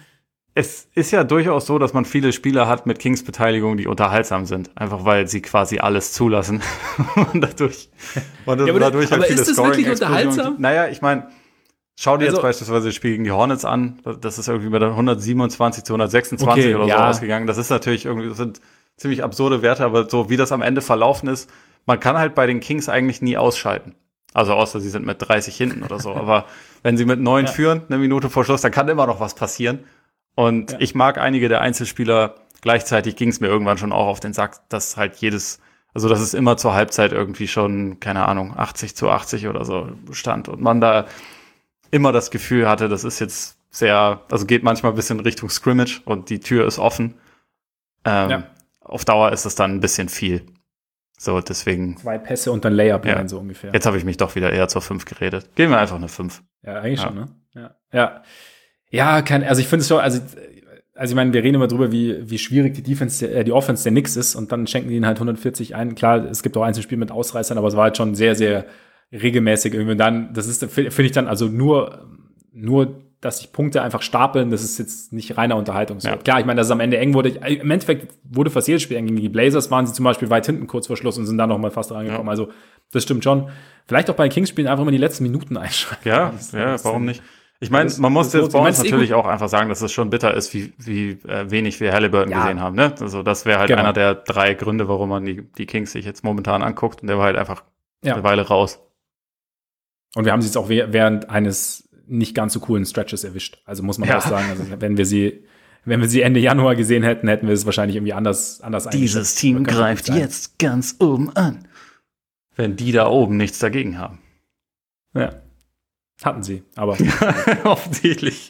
es ist ja durchaus so, dass man viele Spieler hat mit Kings Beteiligung, die unterhaltsam sind. Einfach weil sie quasi alles zulassen. und dadurch, und ja, aber dadurch aber halt viele ist das wirklich unterhaltsam? Naja, ich meine, schau dir also, jetzt beispielsweise das Spiel gegen die Hornets an. Das ist irgendwie bei der hundertsiebenundzwanzig zu hundertsechsundzwanzig okay, oder so ja. ausgegangen. Das ist natürlich irgendwie, das sind ziemlich absurde Werte, aber so wie das am Ende verlaufen ist, man kann halt bei den Kings eigentlich nie ausschalten. Also außer sie sind mit dreißig hinten oder so. Aber wenn sie mit neun ja. führen, eine Minute vor Schluss, dann kann immer noch was passieren. Und ja. ich mag einige der Einzelspieler. Gleichzeitig ging es mir irgendwann schon auch auf den Sack, dass halt jedes, also dass es immer zur Halbzeit irgendwie schon, keine Ahnung, achtzig zu achtzig oder so stand. Und man da immer das Gefühl hatte, das ist jetzt sehr, also geht manchmal ein bisschen Richtung Scrimmage und die Tür ist offen. Ähm, ja. Auf Dauer ist es dann ein bisschen viel. So, deswegen. Zwei Pässe und dann Layup ja. so ungefähr. Jetzt habe ich mich doch wieder eher zur fünf geredet. Geben wir einfach eine fünf. Ja, eigentlich ja. schon, ne? Ja. Ja, ja kein, also ich finde es schon, also, also ich meine, wir reden immer drüber, wie, wie schwierig die Defense, äh, die Offense der Knicks ist und dann schenken die ihnen halt hundertvierzig ein. Klar, es gibt auch Einzelspiele mit Ausreißern, aber es war halt schon sehr, sehr regelmäßig irgendwie. Und dann, das ist, finde ich dann also nur, nur, dass sich Punkte einfach stapeln, das ist jetzt nicht reiner Unterhaltungswert. Ja. Klar, ich meine, dass es am Ende eng wurde. Im Endeffekt wurde fast jedes Spiel eng. Gegen die Blazers waren sie zum Beispiel weit hinten kurz vor Schluss und sind dann noch mal fast reingekommen. Ja. Also, das stimmt schon. Vielleicht auch bei den Kings-Spielen einfach mal die letzten Minuten einschalten. Ja, ja, warum nicht? Ich meine, man muss jetzt bei uns natürlich auch einfach sagen, dass es schon bitter ist, wie, wie äh, wenig wir Halliburton ja. gesehen haben. Ne? Also das wäre halt genau. einer der drei Gründe, warum man die, die Kings sich jetzt momentan anguckt. Und der war halt einfach ja. eine Weile raus. Und wir haben sie jetzt auch während eines nicht ganz so coolen Stretches erwischt. Also muss man ja. auch sagen, also wenn wir sie, wenn wir sie Ende Januar gesehen hätten, hätten wir es wahrscheinlich irgendwie anders, anders eingeschätzt. Dieses Team greift jetzt ganz oben an. Wenn die da oben nichts dagegen haben. Ja. Hatten sie, aber. Offensichtlich.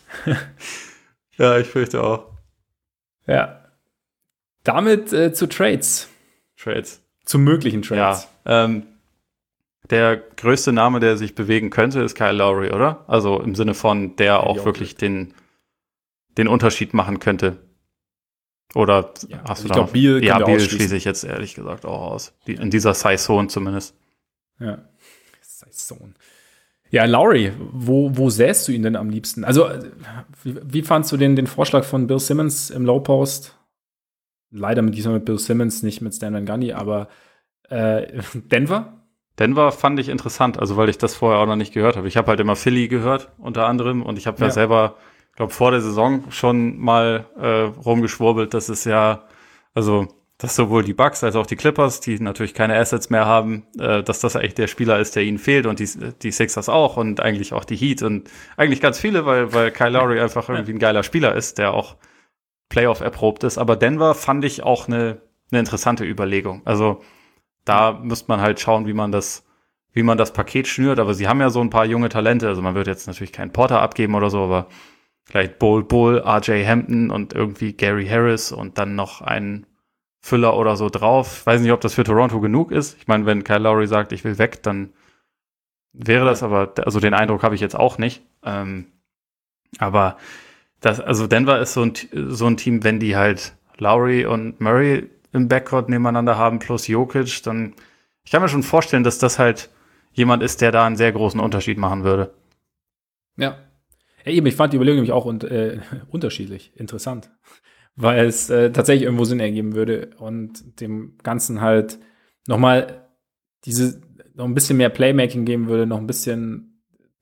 Ja, ich fürchte auch. Ja. Damit äh, zu Trades. Trades. Zu möglichen Trades. Ja. Ähm, Der größte Name, der sich bewegen könnte, ist Kyle Lowry, oder? Also im Sinne von, der auch wirklich den, den Unterschied machen könnte. Oder ja, hast also du ich glaube, Beal Ja, Beal schließe ich jetzt ehrlich gesagt auch aus. Die, in dieser Size-Zone zumindest. Ja, Size-Zone. Ja, Lowry, wo, wo sähst du ihn denn am liebsten? Also, wie, wie fandst du den, den Vorschlag von Bill Simmons im Low Post? Leider mit diesmal mit Bill Simmons, nicht mit Stan Van Gundy, aber äh, Denver? Denver fand ich interessant, also weil ich das vorher auch noch nicht gehört habe. Ich habe halt immer Philly gehört, unter anderem, und ich habe ja. ja selber, ich glaube, vor der Saison schon mal äh, rumgeschwurbelt, dass es ja, also, dass sowohl die Bucks als auch die Clippers, die natürlich keine Assets mehr haben, äh, dass das eigentlich der Spieler ist, der ihnen fehlt, und die, die Sixers auch und eigentlich auch die Heat und eigentlich ganz viele, weil, weil Kyle Lowry einfach irgendwie ein geiler Spieler ist, der auch Playoff erprobt ist. Aber Denver fand ich auch eine, eine interessante Überlegung. Also, da müsste man halt schauen, wie man das, wie man das Paket schnürt. Aber sie haben ja so ein paar junge Talente. Also man wird jetzt natürlich keinen Porter abgeben oder so, aber vielleicht Bol Bol, R J Hampton und irgendwie Gary Harris und dann noch einen Füller oder so drauf. Ich weiß nicht, ob das für Toronto genug ist. Ich meine, wenn Kyle Lowry sagt, ich will weg, dann wäre das, aber also den Eindruck habe ich jetzt auch nicht. Ähm, aber das, also Denver ist so ein, so ein Team, wenn die halt Lowry und Murray im Backcourt nebeneinander haben, plus Jokic, dann, ich kann mir schon vorstellen, dass das halt jemand ist, der da einen sehr großen Unterschied machen würde. Ja. Ja, eben, ich fand die Überlegung nämlich auch und, äh, unterschiedlich, interessant, weil es äh, tatsächlich irgendwo Sinn ergeben würde und dem Ganzen halt nochmal diese, noch ein bisschen mehr Playmaking geben würde, noch ein bisschen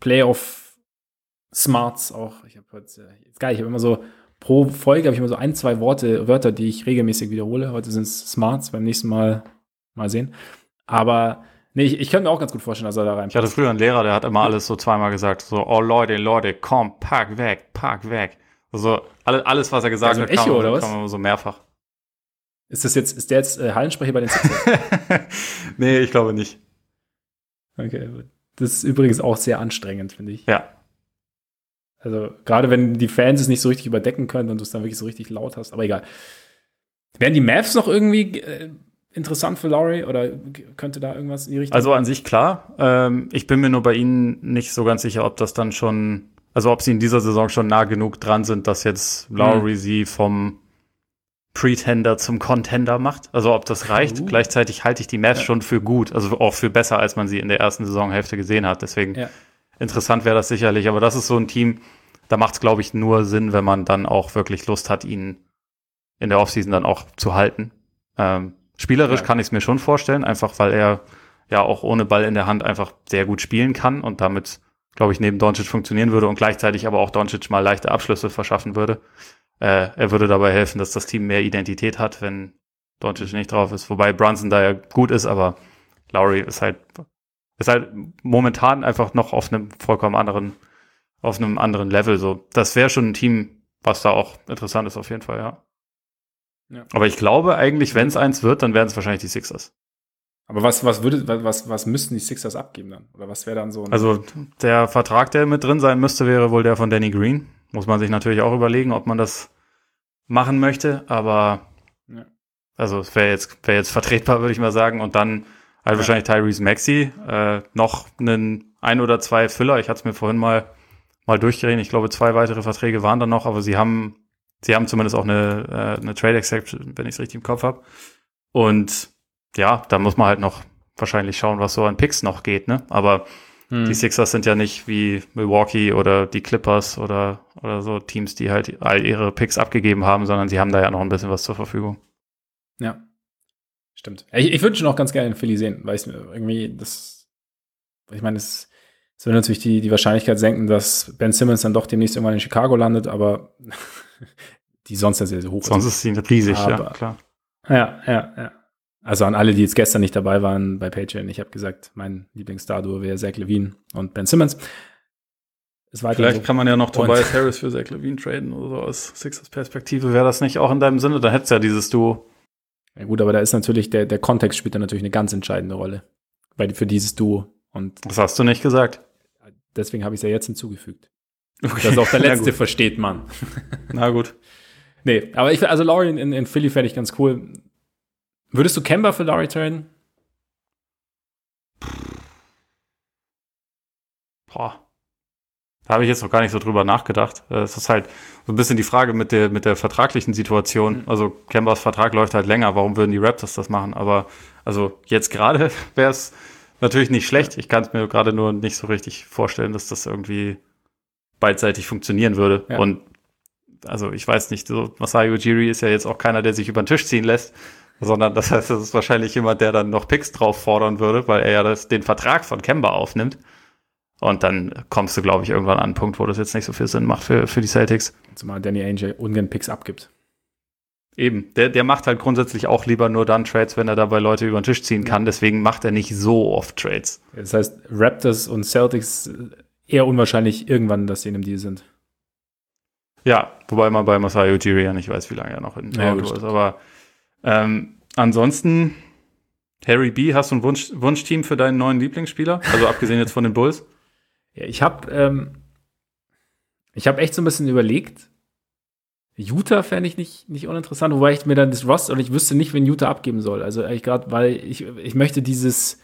Playoff-Smarts auch. Ich habe heute, jetzt geil, ich habe immer so pro Folge habe ich immer so ein, zwei Worte, Wörter, die ich regelmäßig wiederhole. Heute sind es Smarts, beim nächsten Mal mal sehen. Aber nee, ich, ich kann mir auch ganz gut vorstellen, dass er da rein. Ich hatte früher einen Lehrer, der hat immer alles so zweimal gesagt, so, oh Leute, Leute, komm, pack weg, pack weg. Also alles, alles was er gesagt also hat, Echo, kam, oder was? kam immer so mehrfach. Ist das jetzt, ist der jetzt äh, Hallensprecher bei den Sixers? Nee, ich glaube nicht. Okay, das ist übrigens auch sehr anstrengend, finde ich. Ja. Also, gerade wenn die Fans es nicht so richtig überdecken können und du es dann wirklich so richtig laut hast, aber egal. Wären die Mavs noch irgendwie äh, interessant für Lowry oder könnte da irgendwas in die Richtung? Also an sich klar. Ähm, ich bin mir nur bei ihnen nicht so ganz sicher, ob das dann schon, also ob sie in dieser Saison schon nah genug dran sind, dass jetzt Lowry mhm. sie vom Pretender zum Contender macht. Also ob das reicht. Uh. Gleichzeitig halte ich die Mavs ja. schon für gut, also auch für besser, als man sie in der ersten Saisonhälfte gesehen hat. Deswegen ja. interessant wäre das sicherlich. Aber das ist so ein Team, da macht es, glaube ich, nur Sinn, wenn man dann auch wirklich Lust hat, ihn in der Offseason dann auch zu halten. Ähm, spielerisch ja. kann ich es mir schon vorstellen, einfach weil er ja auch ohne Ball in der Hand einfach sehr gut spielen kann und damit, glaube ich, neben Doncic funktionieren würde und gleichzeitig aber auch Doncic mal leichte Abschlüsse verschaffen würde. Äh, er würde dabei helfen, dass das Team mehr Identität hat, wenn Doncic nicht drauf ist. Wobei Brunson da ja gut ist, aber Lowry ist halt, ist halt momentan einfach noch auf einem vollkommen anderen, auf einem anderen Level. So, das wäre schon ein Team, was da auch interessant ist auf jeden Fall, ja. Ja. Aber ich glaube eigentlich, wenn es eins wird, dann werden es wahrscheinlich die Sixers. Aber was, was würde, was, was müssten die Sixers abgeben dann? Oder was wäre dann so ein Also der Vertrag, der mit drin sein müsste, wäre wohl der von Danny Green. Muss man sich natürlich auch überlegen, ob man das machen möchte. Aber ja. also es wäre jetzt, wäre jetzt vertretbar, würde ich mal sagen. Und dann halt ja. wahrscheinlich Tyrese Maxey. Äh, noch einen ein oder zwei Füller. Ich hatte es mir vorhin mal, mal durchgerechnet. Ich glaube, zwei weitere Verträge waren da noch. Aber sie haben Sie haben zumindest auch eine, äh, eine Trade Exception, wenn ich es richtig im Kopf habe. Und ja, da muss man halt noch wahrscheinlich schauen, was so an Picks noch geht, ne? Aber hm. die Sixers sind ja nicht wie Milwaukee oder die Clippers oder, oder so Teams, die halt all ihre Picks abgegeben haben, sondern sie haben da ja noch ein bisschen was zur Verfügung. Ja, stimmt. Ich, ich würde schon auch ganz gerne in Philly sehen, weil ich irgendwie das, ich meine, es Es würde natürlich die, die Wahrscheinlichkeit senken, dass Ben Simmons dann doch demnächst irgendwann in Chicago landet, aber die sonst ja sehr, sehr hoch ist. Sonst ist sie riesig, aber, ja, klar. Ja, ja, ja. Also an alle, die jetzt gestern nicht dabei waren bei Patreon, ich habe gesagt, mein Lieblingsstar-Duo wäre Zach LaVine und Ben Simmons. Vielleicht so. Kann man ja noch Tobias Harris für Zach LaVine traden oder so aus Sixers-Perspektive. Wäre das nicht auch in deinem Sinne? Dann hättest du ja dieses Duo. Ja gut, aber da ist natürlich, der, der Kontext spielt da natürlich eine ganz entscheidende Rolle bei, für dieses Duo. Und das hast du nicht gesagt. Deswegen habe ich es ja jetzt hinzugefügt. Okay. Dass auch der Letzte versteht, Mann. Na gut. Nee, aber ich, also Lowry in, in Philly fände ich ganz cool. Würdest du Kemba für Lowry traden? Boah. Da habe ich jetzt noch gar nicht so drüber nachgedacht. Es ist halt so ein bisschen die Frage mit der, mit der vertraglichen Situation. Mhm. Also Kembas Vertrag läuft halt länger. Warum würden die Raptors das machen? Aber also jetzt gerade wäre es natürlich nicht schlecht. Ich kann es mir gerade nur nicht so richtig vorstellen, dass das irgendwie beidseitig funktionieren würde. Ja. Und also ich weiß nicht, so Masai Ujiri ist ja jetzt auch keiner, der sich über den Tisch ziehen lässt, sondern das heißt, das ist wahrscheinlich jemand, der dann noch Picks drauf fordern würde, weil er ja das, den Vertrag von Kemba aufnimmt. Und dann kommst du, glaube ich, irgendwann an einen Punkt, wo das jetzt nicht so viel Sinn macht für, für die Celtics. Zumal Danny Ainge ungern Picks abgibt. Eben, der, der macht halt grundsätzlich auch lieber nur dann Trades, wenn er dabei Leute über den Tisch ziehen kann. Deswegen macht er nicht so oft Trades. Das heißt, Raptors und Celtics eher unwahrscheinlich irgendwann, dass sie in einem Deal sind. Ja, wobei man bei Masai Ujiri ja nicht weiß, wie lange er noch in Toronto ja, ist. Aber ähm, ansonsten, Harry B., hast du ein Wunsch, Wunschteam für deinen neuen Lieblingsspieler? Also abgesehen jetzt von den Bulls? Ja, ich habe ähm, ich habe echt so ein bisschen überlegt, Utah fände ich nicht, nicht uninteressant, wobei ich mir dann das Roster, und ich wüsste nicht, wen Utah abgeben soll. Also eigentlich gerade, weil ich, ich möchte dieses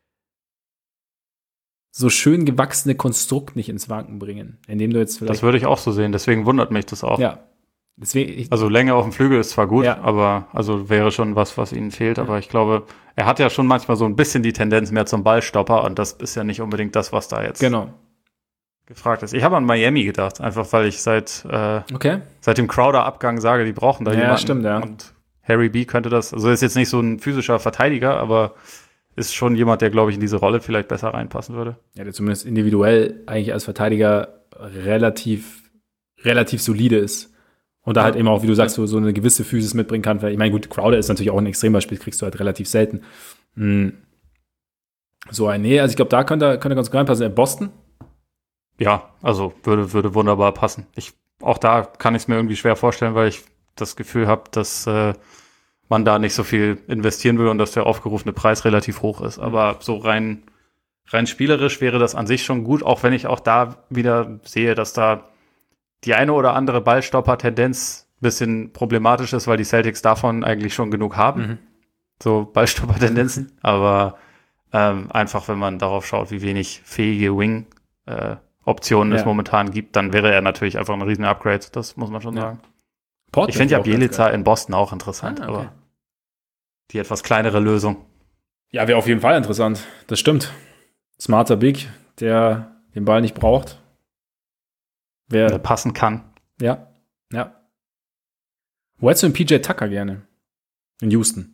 so schön gewachsene Konstrukt nicht ins Wanken bringen, indem du jetzt vielleicht. Das würde ich auch so sehen, deswegen wundert mich das auch. Ja. Deswegen, ich, also Länge auf dem Flügel ist zwar gut, ja. aber also wäre schon was, was ihnen fehlt, ja. aber ich glaube, er hat ja schon manchmal so ein bisschen die Tendenz mehr zum Ballstopper und das ist ja nicht unbedingt das, was da jetzt genau. gefragt ist. Ich habe an Miami gedacht, einfach weil ich seit, äh, okay. seit dem Crowder-Abgang sage, die brauchen da ja, jemanden. Ja, stimmt, ja. Und Harry B. könnte das, also ist jetzt nicht so ein physischer Verteidiger, aber ist schon jemand, der, glaube ich, in diese Rolle vielleicht besser reinpassen würde. Ja, der zumindest individuell eigentlich als Verteidiger relativ, relativ solide ist. Und da halt eben auch, wie du sagst, so, so eine gewisse Physis mitbringen kann. Ich meine, gut, Crowder ist natürlich auch ein Extrembeispiel, kriegst du halt relativ selten. Hm. So ein, nee, also ich glaube, da könnte er, könnte er ganz gut reinpassen. In Boston? Ja, also würde, würde wunderbar passen. Ich, auch da kann ich es mir irgendwie schwer vorstellen, weil ich das Gefühl habe, dass äh, man da nicht so viel investieren will und dass der aufgerufene Preis relativ hoch ist. Aber so rein, rein spielerisch wäre das an sich schon gut, auch wenn ich auch da wieder sehe, dass da die eine oder andere Ballstopper-Tendenz ein bisschen problematisch ist, weil die Celtics davon eigentlich schon genug haben. Mhm. So Ballstopper-Tendenzen. Aber ähm, einfach, wenn man darauf schaut, wie wenig fähige Wing-Optionen äh, ja. es momentan gibt, dann wäre er natürlich einfach ein riesen Upgrade. Das muss man schon ja. sagen. Portland ich finde ja Bjelica in Boston auch interessant, ah, okay. aber die etwas kleinere Lösung. Ja, wäre auf jeden Fall interessant. Das stimmt. Smarter Big, der den Ball nicht braucht. Wer der passen kann. Ja, ja. Wo hättest du den P J Tucker gerne? In Houston.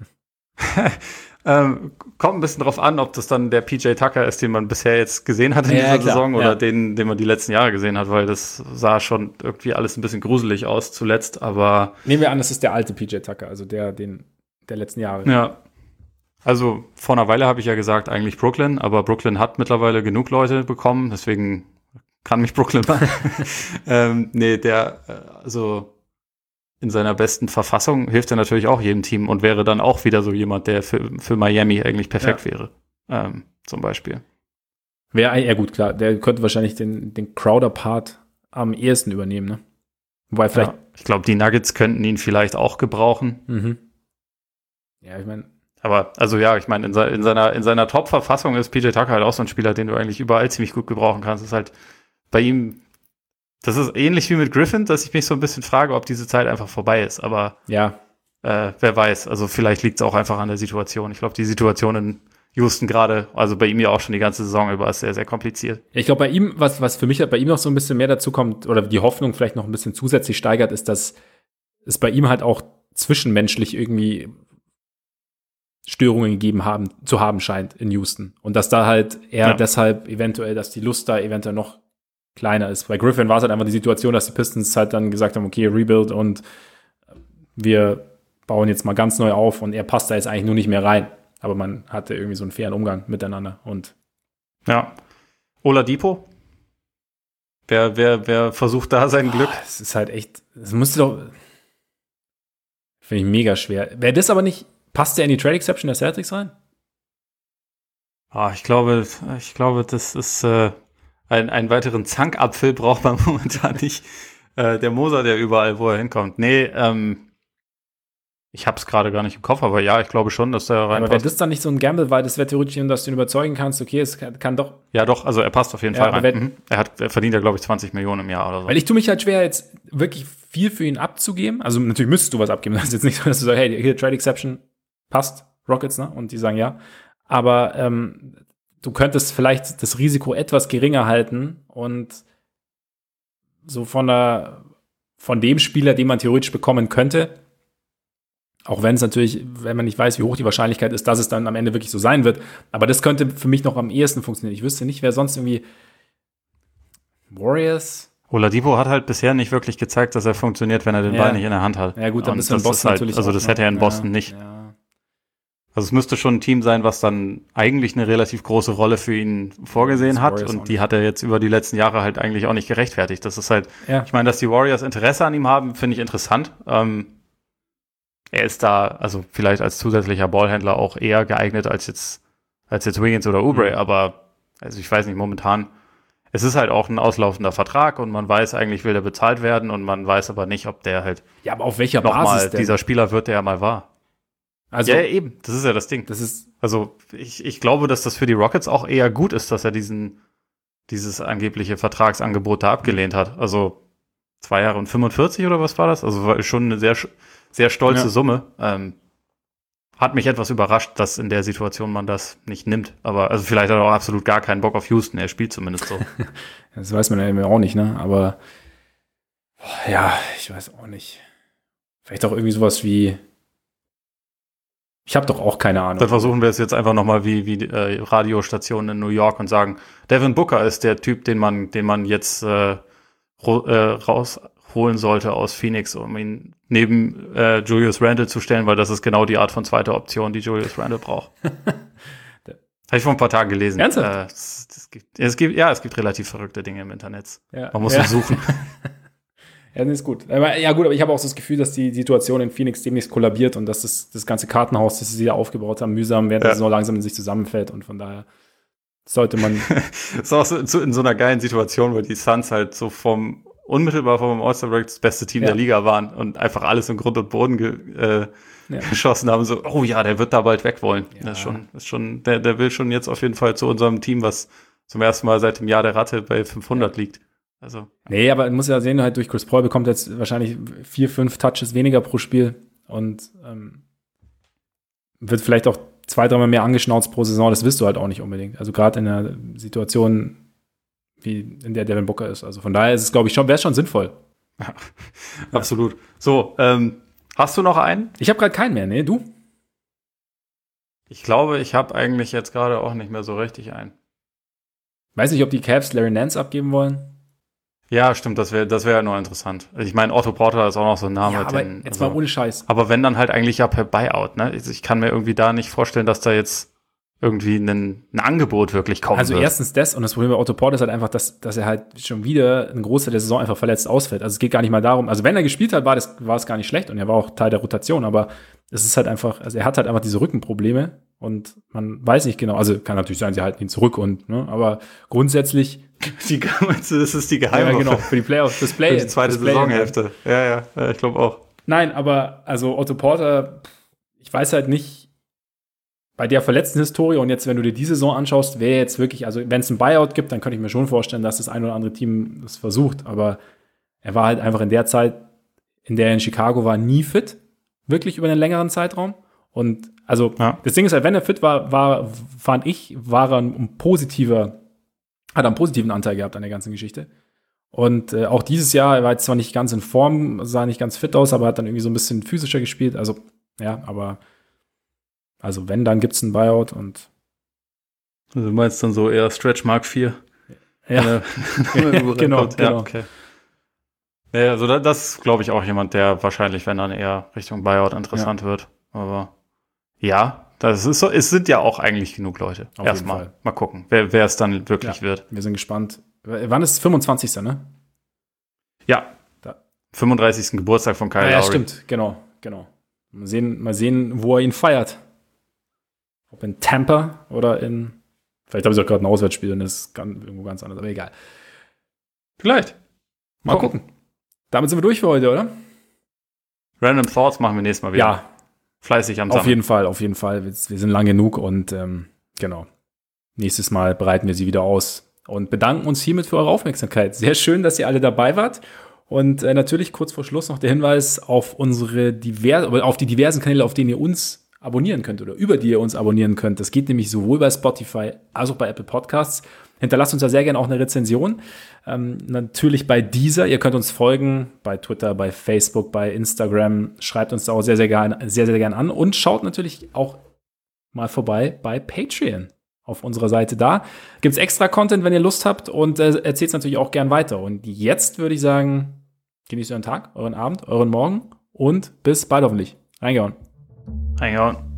ähm, kommt ein bisschen drauf an, ob das dann der P J Tucker ist, den man bisher jetzt gesehen hat in ja, dieser klar. Saison oder ja. den, den man die letzten Jahre gesehen hat, weil das sah schon irgendwie alles ein bisschen gruselig aus zuletzt, aber nehmen wir an, das ist der alte P J Tucker, also der den der letzten Jahre. Ja. Also vor einer Weile habe ich ja gesagt, eigentlich Brooklyn, aber Brooklyn hat mittlerweile genug Leute bekommen, deswegen kann mich Brooklyn mal. ähm, nee, der, also in seiner besten Verfassung hilft er natürlich auch jedem Team und wäre dann auch wieder so jemand, der für, für Miami eigentlich perfekt ja. wäre, ähm, zum Beispiel. Wäre, ja gut, klar, der könnte wahrscheinlich den, den Crowder-Part am ehesten übernehmen, ne? Wobei vielleicht. Ja, ich glaube, die Nuggets könnten ihn vielleicht auch gebrauchen. Mhm. Ja, ich meine. Aber, also ja, ich meine, in, se- in seiner, in seiner Top-Verfassung ist P J Tucker halt auch so ein Spieler, den du eigentlich überall ziemlich gut gebrauchen kannst. Das ist halt bei ihm, das ist ähnlich wie mit Griffin, dass ich mich so ein bisschen frage, ob diese Zeit einfach vorbei ist. Aber ja, äh, wer weiß. Also vielleicht liegt es auch einfach an der Situation. Ich glaube, die Situation in Houston gerade, also bei ihm ja auch schon die ganze Saison über, ist sehr, sehr kompliziert. Ich glaube, bei ihm, was, was für mich halt bei ihm noch so ein bisschen mehr dazu kommt, oder die Hoffnung vielleicht noch ein bisschen zusätzlich steigert, ist, dass es bei ihm halt auch zwischenmenschlich irgendwie Störungen gegeben haben, zu haben scheint in Houston. Und dass da halt eher ja. deshalb eventuell, dass die Lust da eventuell noch kleiner ist. Bei Griffin war es halt einfach die Situation, dass die Pistons halt dann gesagt haben, okay, Rebuild und wir bauen jetzt mal ganz neu auf und er passt da jetzt eigentlich nur nicht mehr rein. Aber man hatte irgendwie so einen fairen Umgang miteinander. Und ja. Oladipo? Wer, wer, wer versucht da sein Glück? Es ist halt echt, es musste doch, finde ich mega schwer. Wäre das aber nicht, passt der in die Trade Exception der Celtics rein? Ah, ich glaube, ich glaube, das ist äh, ein, einen weiteren Zankapfel braucht man momentan nicht. Äh, der Moser, der überall, wo er hinkommt. Nee, ähm, ich hab's gerade gar nicht im Kopf, aber ja, ich glaube schon, dass der reinpasst. Aber wäre das dann nicht so ein Gamble, weil das wäre theoretisch, dass du ihn überzeugen kannst, okay, es kann, kann doch. Ja, doch, also er passt auf jeden ja, Fall rein. Wenn, mhm. er, hat, er verdient ja, glaube ich, zwanzig Millionen im Jahr oder so. Weil ich tue mich halt schwer, jetzt wirklich viel für ihn abzugeben. Also natürlich müsstest du was abgeben. Das ist jetzt nicht so, dass du sagst, hey, hier, Trade Exception passt, Rockets, ne? Und die sagen ja. Aber ähm, du könntest vielleicht das Risiko etwas geringer halten und so von der, von dem Spieler, den man theoretisch bekommen könnte, auch wenn es natürlich, wenn man nicht weiß, wie hoch die Wahrscheinlichkeit ist, dass es dann am Ende wirklich so sein wird. Aber das könnte für mich noch am ehesten funktionieren. Ich wüsste nicht, wer sonst irgendwie Warriors. Oladipo hat halt bisher nicht wirklich gezeigt, dass er funktioniert, wenn er den ja. Ball nicht in der Hand hat. Ja gut, dann und ist er in Boston halt, natürlich Also das hätte er in Boston ja, nicht. Ja. Also es müsste schon ein Team sein, was dann eigentlich eine relativ große Rolle für ihn vorgesehen hat. Und die hat er jetzt über die letzten Jahre halt eigentlich auch nicht gerechtfertigt. Das ist halt, ja. ich meine, dass die Warriors Interesse an ihm haben, finde ich interessant. Ähm, er ist da, also vielleicht als zusätzlicher Ballhändler auch eher geeignet als jetzt, als jetzt Wiggins oder Oubre. Mhm. Aber, also ich weiß nicht, momentan, es ist halt auch ein auslaufender Vertrag und man weiß, eigentlich will der bezahlt werden und man weiß aber nicht, ob der halt ja, aber auf welcher noch Basis mal denn? dieser Spieler wird, der ja mal war. Also, ja, eben, das ist ja das Ding. Das ist also ich, ich glaube, dass das für die Rockets auch eher gut ist, dass er diesen dieses angebliche Vertragsangebot da abgelehnt hat. Also zwei Jahre und fünfundvierzig oder was war das? Also war schon eine sehr, sehr stolze ja. Summe. Ähm, hat mich etwas überrascht, dass in der Situation man das nicht nimmt. Aber also vielleicht hat er auch absolut gar keinen Bock auf Houston. Er spielt zumindest so. Das weiß man ja eben auch nicht, ne? Aber ja, ich weiß auch nicht. Vielleicht auch irgendwie sowas wie ich habe doch auch keine Ahnung. Dann versuchen wir es jetzt einfach nochmal wie, wie äh, Radiostationen in New York und sagen, Devin Booker ist der Typ, den man, den man jetzt äh, ro- äh, rausholen sollte aus Phoenix, um ihn neben äh, Julius Randle zu stellen, weil das ist genau die Art von zweiter Option, die Julius Randle braucht. Habe ich vor ein paar Tagen gelesen. Ernsthaft? Äh, es, es, gibt, es gibt, ja, es gibt relativ verrückte Dinge im Internet. Ja. Man muss ja. es suchen. Ja, das ist gut. Aber, ja gut, aber ich habe auch so das Gefühl, dass die Situation in Phoenix demnächst kollabiert und dass das, das ganze Kartenhaus, das sie da aufgebaut haben, mühsam während Ja. der Saison langsam in sich zusammenfällt und von daher sollte man Das ist auch so, so in so einer geilen Situation, weil die Suns halt so vom unmittelbar vom All-Star-Break das beste Team Ja. der Liga waren und einfach alles in Grund und Boden ge, äh, Ja. geschossen haben. So, oh ja, der wird da bald weg wollen. Ja. Das ist schon, das ist schon, der, der will schon jetzt auf jeden Fall zu unserem Team, was zum ersten Mal seit dem Jahr der Ratte bei fünfhundert liegt. Also Nee, aber man muss ja sehen, halt durch Chris Paul bekommt jetzt wahrscheinlich vier, fünf Touches weniger pro Spiel und ähm, wird vielleicht auch zwei, dreimal mehr angeschnauzt pro Saison. Das wirst du halt auch nicht unbedingt. Also gerade in einer Situation, wie in der Devin Booker ist. Also von daher ist es, glaube ich, schon, wäre es schon sinnvoll. ja, absolut. So, ähm, hast du noch einen? Ich habe gerade keinen mehr, ne? Du? Ich glaube, ich habe eigentlich jetzt gerade auch nicht mehr so richtig einen. Weiß nicht, ob die Cavs Larry Nance abgeben wollen. Ja, stimmt, das wäre das wäre ja noch interessant. Ich meine, Otto Porter ist auch noch so ein Name. Ja, aber den, jetzt also, mal ohne Scheiß. aber wenn dann halt eigentlich ja per Buyout, ne? Ich kann mir irgendwie da nicht vorstellen, dass da jetzt irgendwie ein, ein Angebot wirklich kommen Also wird. erstens das und das Problem bei Otto Porter ist halt einfach, dass, dass er halt schon wieder einen Großteil der Saison einfach verletzt ausfällt. Also es geht gar nicht mal darum, also wenn er gespielt hat, war das war es gar nicht schlecht und er war auch Teil der Rotation, aber es ist halt einfach, also er hat halt einfach diese Rückenprobleme und man weiß nicht genau, also kann natürlich sein, sie halten ihn zurück und, ne, aber grundsätzlich Die, das ist die Geheime ja, genau, für die Playoffs, das Play, für die zweite das Play Saisonhälfte. Ja, ja, ja, ich glaube auch. Nein, aber also Otto Porter, ich weiß halt nicht, bei der verletzten Historie und jetzt, wenn du dir die Saison anschaust, wäre jetzt wirklich, also wenn es ein Buyout gibt, dann könnte ich mir schon vorstellen, dass das ein oder andere Team das versucht, aber er war halt einfach in der Zeit, in der er in Chicago war, nie fit, wirklich über einen längeren Zeitraum und also Ja. das Ding ist halt, wenn er fit war, war, fand ich, war er ein positiver, hat er einen positiven Anteil gehabt an der ganzen Geschichte. Und äh, auch dieses Jahr, er war jetzt zwar nicht ganz in Form, sah nicht ganz fit aus, aber hat dann irgendwie so ein bisschen physischer gespielt. Also, ja, aber also wenn, dann gibt's einen Buyout und Also du meinst dann so eher Stretch Mark vier? ja, Äh, genau, genau. Ja, okay. Ja, also da, das ist, glaube ich, auch jemand, der wahrscheinlich, wenn dann eher Richtung Buyout interessant ja. wird. Aber ja, das ist so, es sind ja auch eigentlich genug Leute. Auf Erstmal. jeden Fall. Mal gucken, wer, wer es dann wirklich Ja. wird. Wir sind gespannt. W- Wann ist es? fünfundzwanzigster ne? Ja. Da. fünfunddreißigsten Geburtstag von Kyle Ja, ja, Lowry. stimmt, genau, genau. Mal sehen, mal sehen, wo er ihn feiert. Ob in Tampa oder in, vielleicht habe ich auch gerade ein Auswärtsspiel und das ist ganz, irgendwo ganz anders, aber egal. Vielleicht. Mal gucken. Damit sind wir durch für heute, oder? Random Thoughts machen wir nächstes Mal wieder. Ja, Fleißig am auf Sammeln. jeden Fall, auf jeden Fall. Wir, wir sind lang genug und ähm, genau. Nächstes Mal bereiten wir sie wieder aus und bedanken uns hiermit für eure Aufmerksamkeit. Sehr schön, dass ihr alle dabei wart. Und äh, natürlich kurz vor Schluss noch der Hinweis auf unsere diver auf die diversen Kanäle, auf denen ihr uns abonnieren könnt oder über die ihr uns abonnieren könnt. Das geht nämlich sowohl bei Spotify als auch bei Apple Podcasts. Hinterlasst uns da sehr gerne auch eine Rezension. Ähm, natürlich bei dieser. Ihr könnt uns folgen bei Twitter, bei Facebook, bei Instagram. Schreibt uns da auch sehr, sehr gerne, sehr, sehr gerne an. Und schaut natürlich auch mal vorbei bei Patreon auf unserer Seite. Da gibt's extra Content, wenn ihr Lust habt. Und äh, erzählt es natürlich auch gern weiter. Und jetzt würde ich sagen, genießt euren Tag, euren Abend, euren Morgen. Und bis bald hoffentlich. Reingehauen. Reingehauen.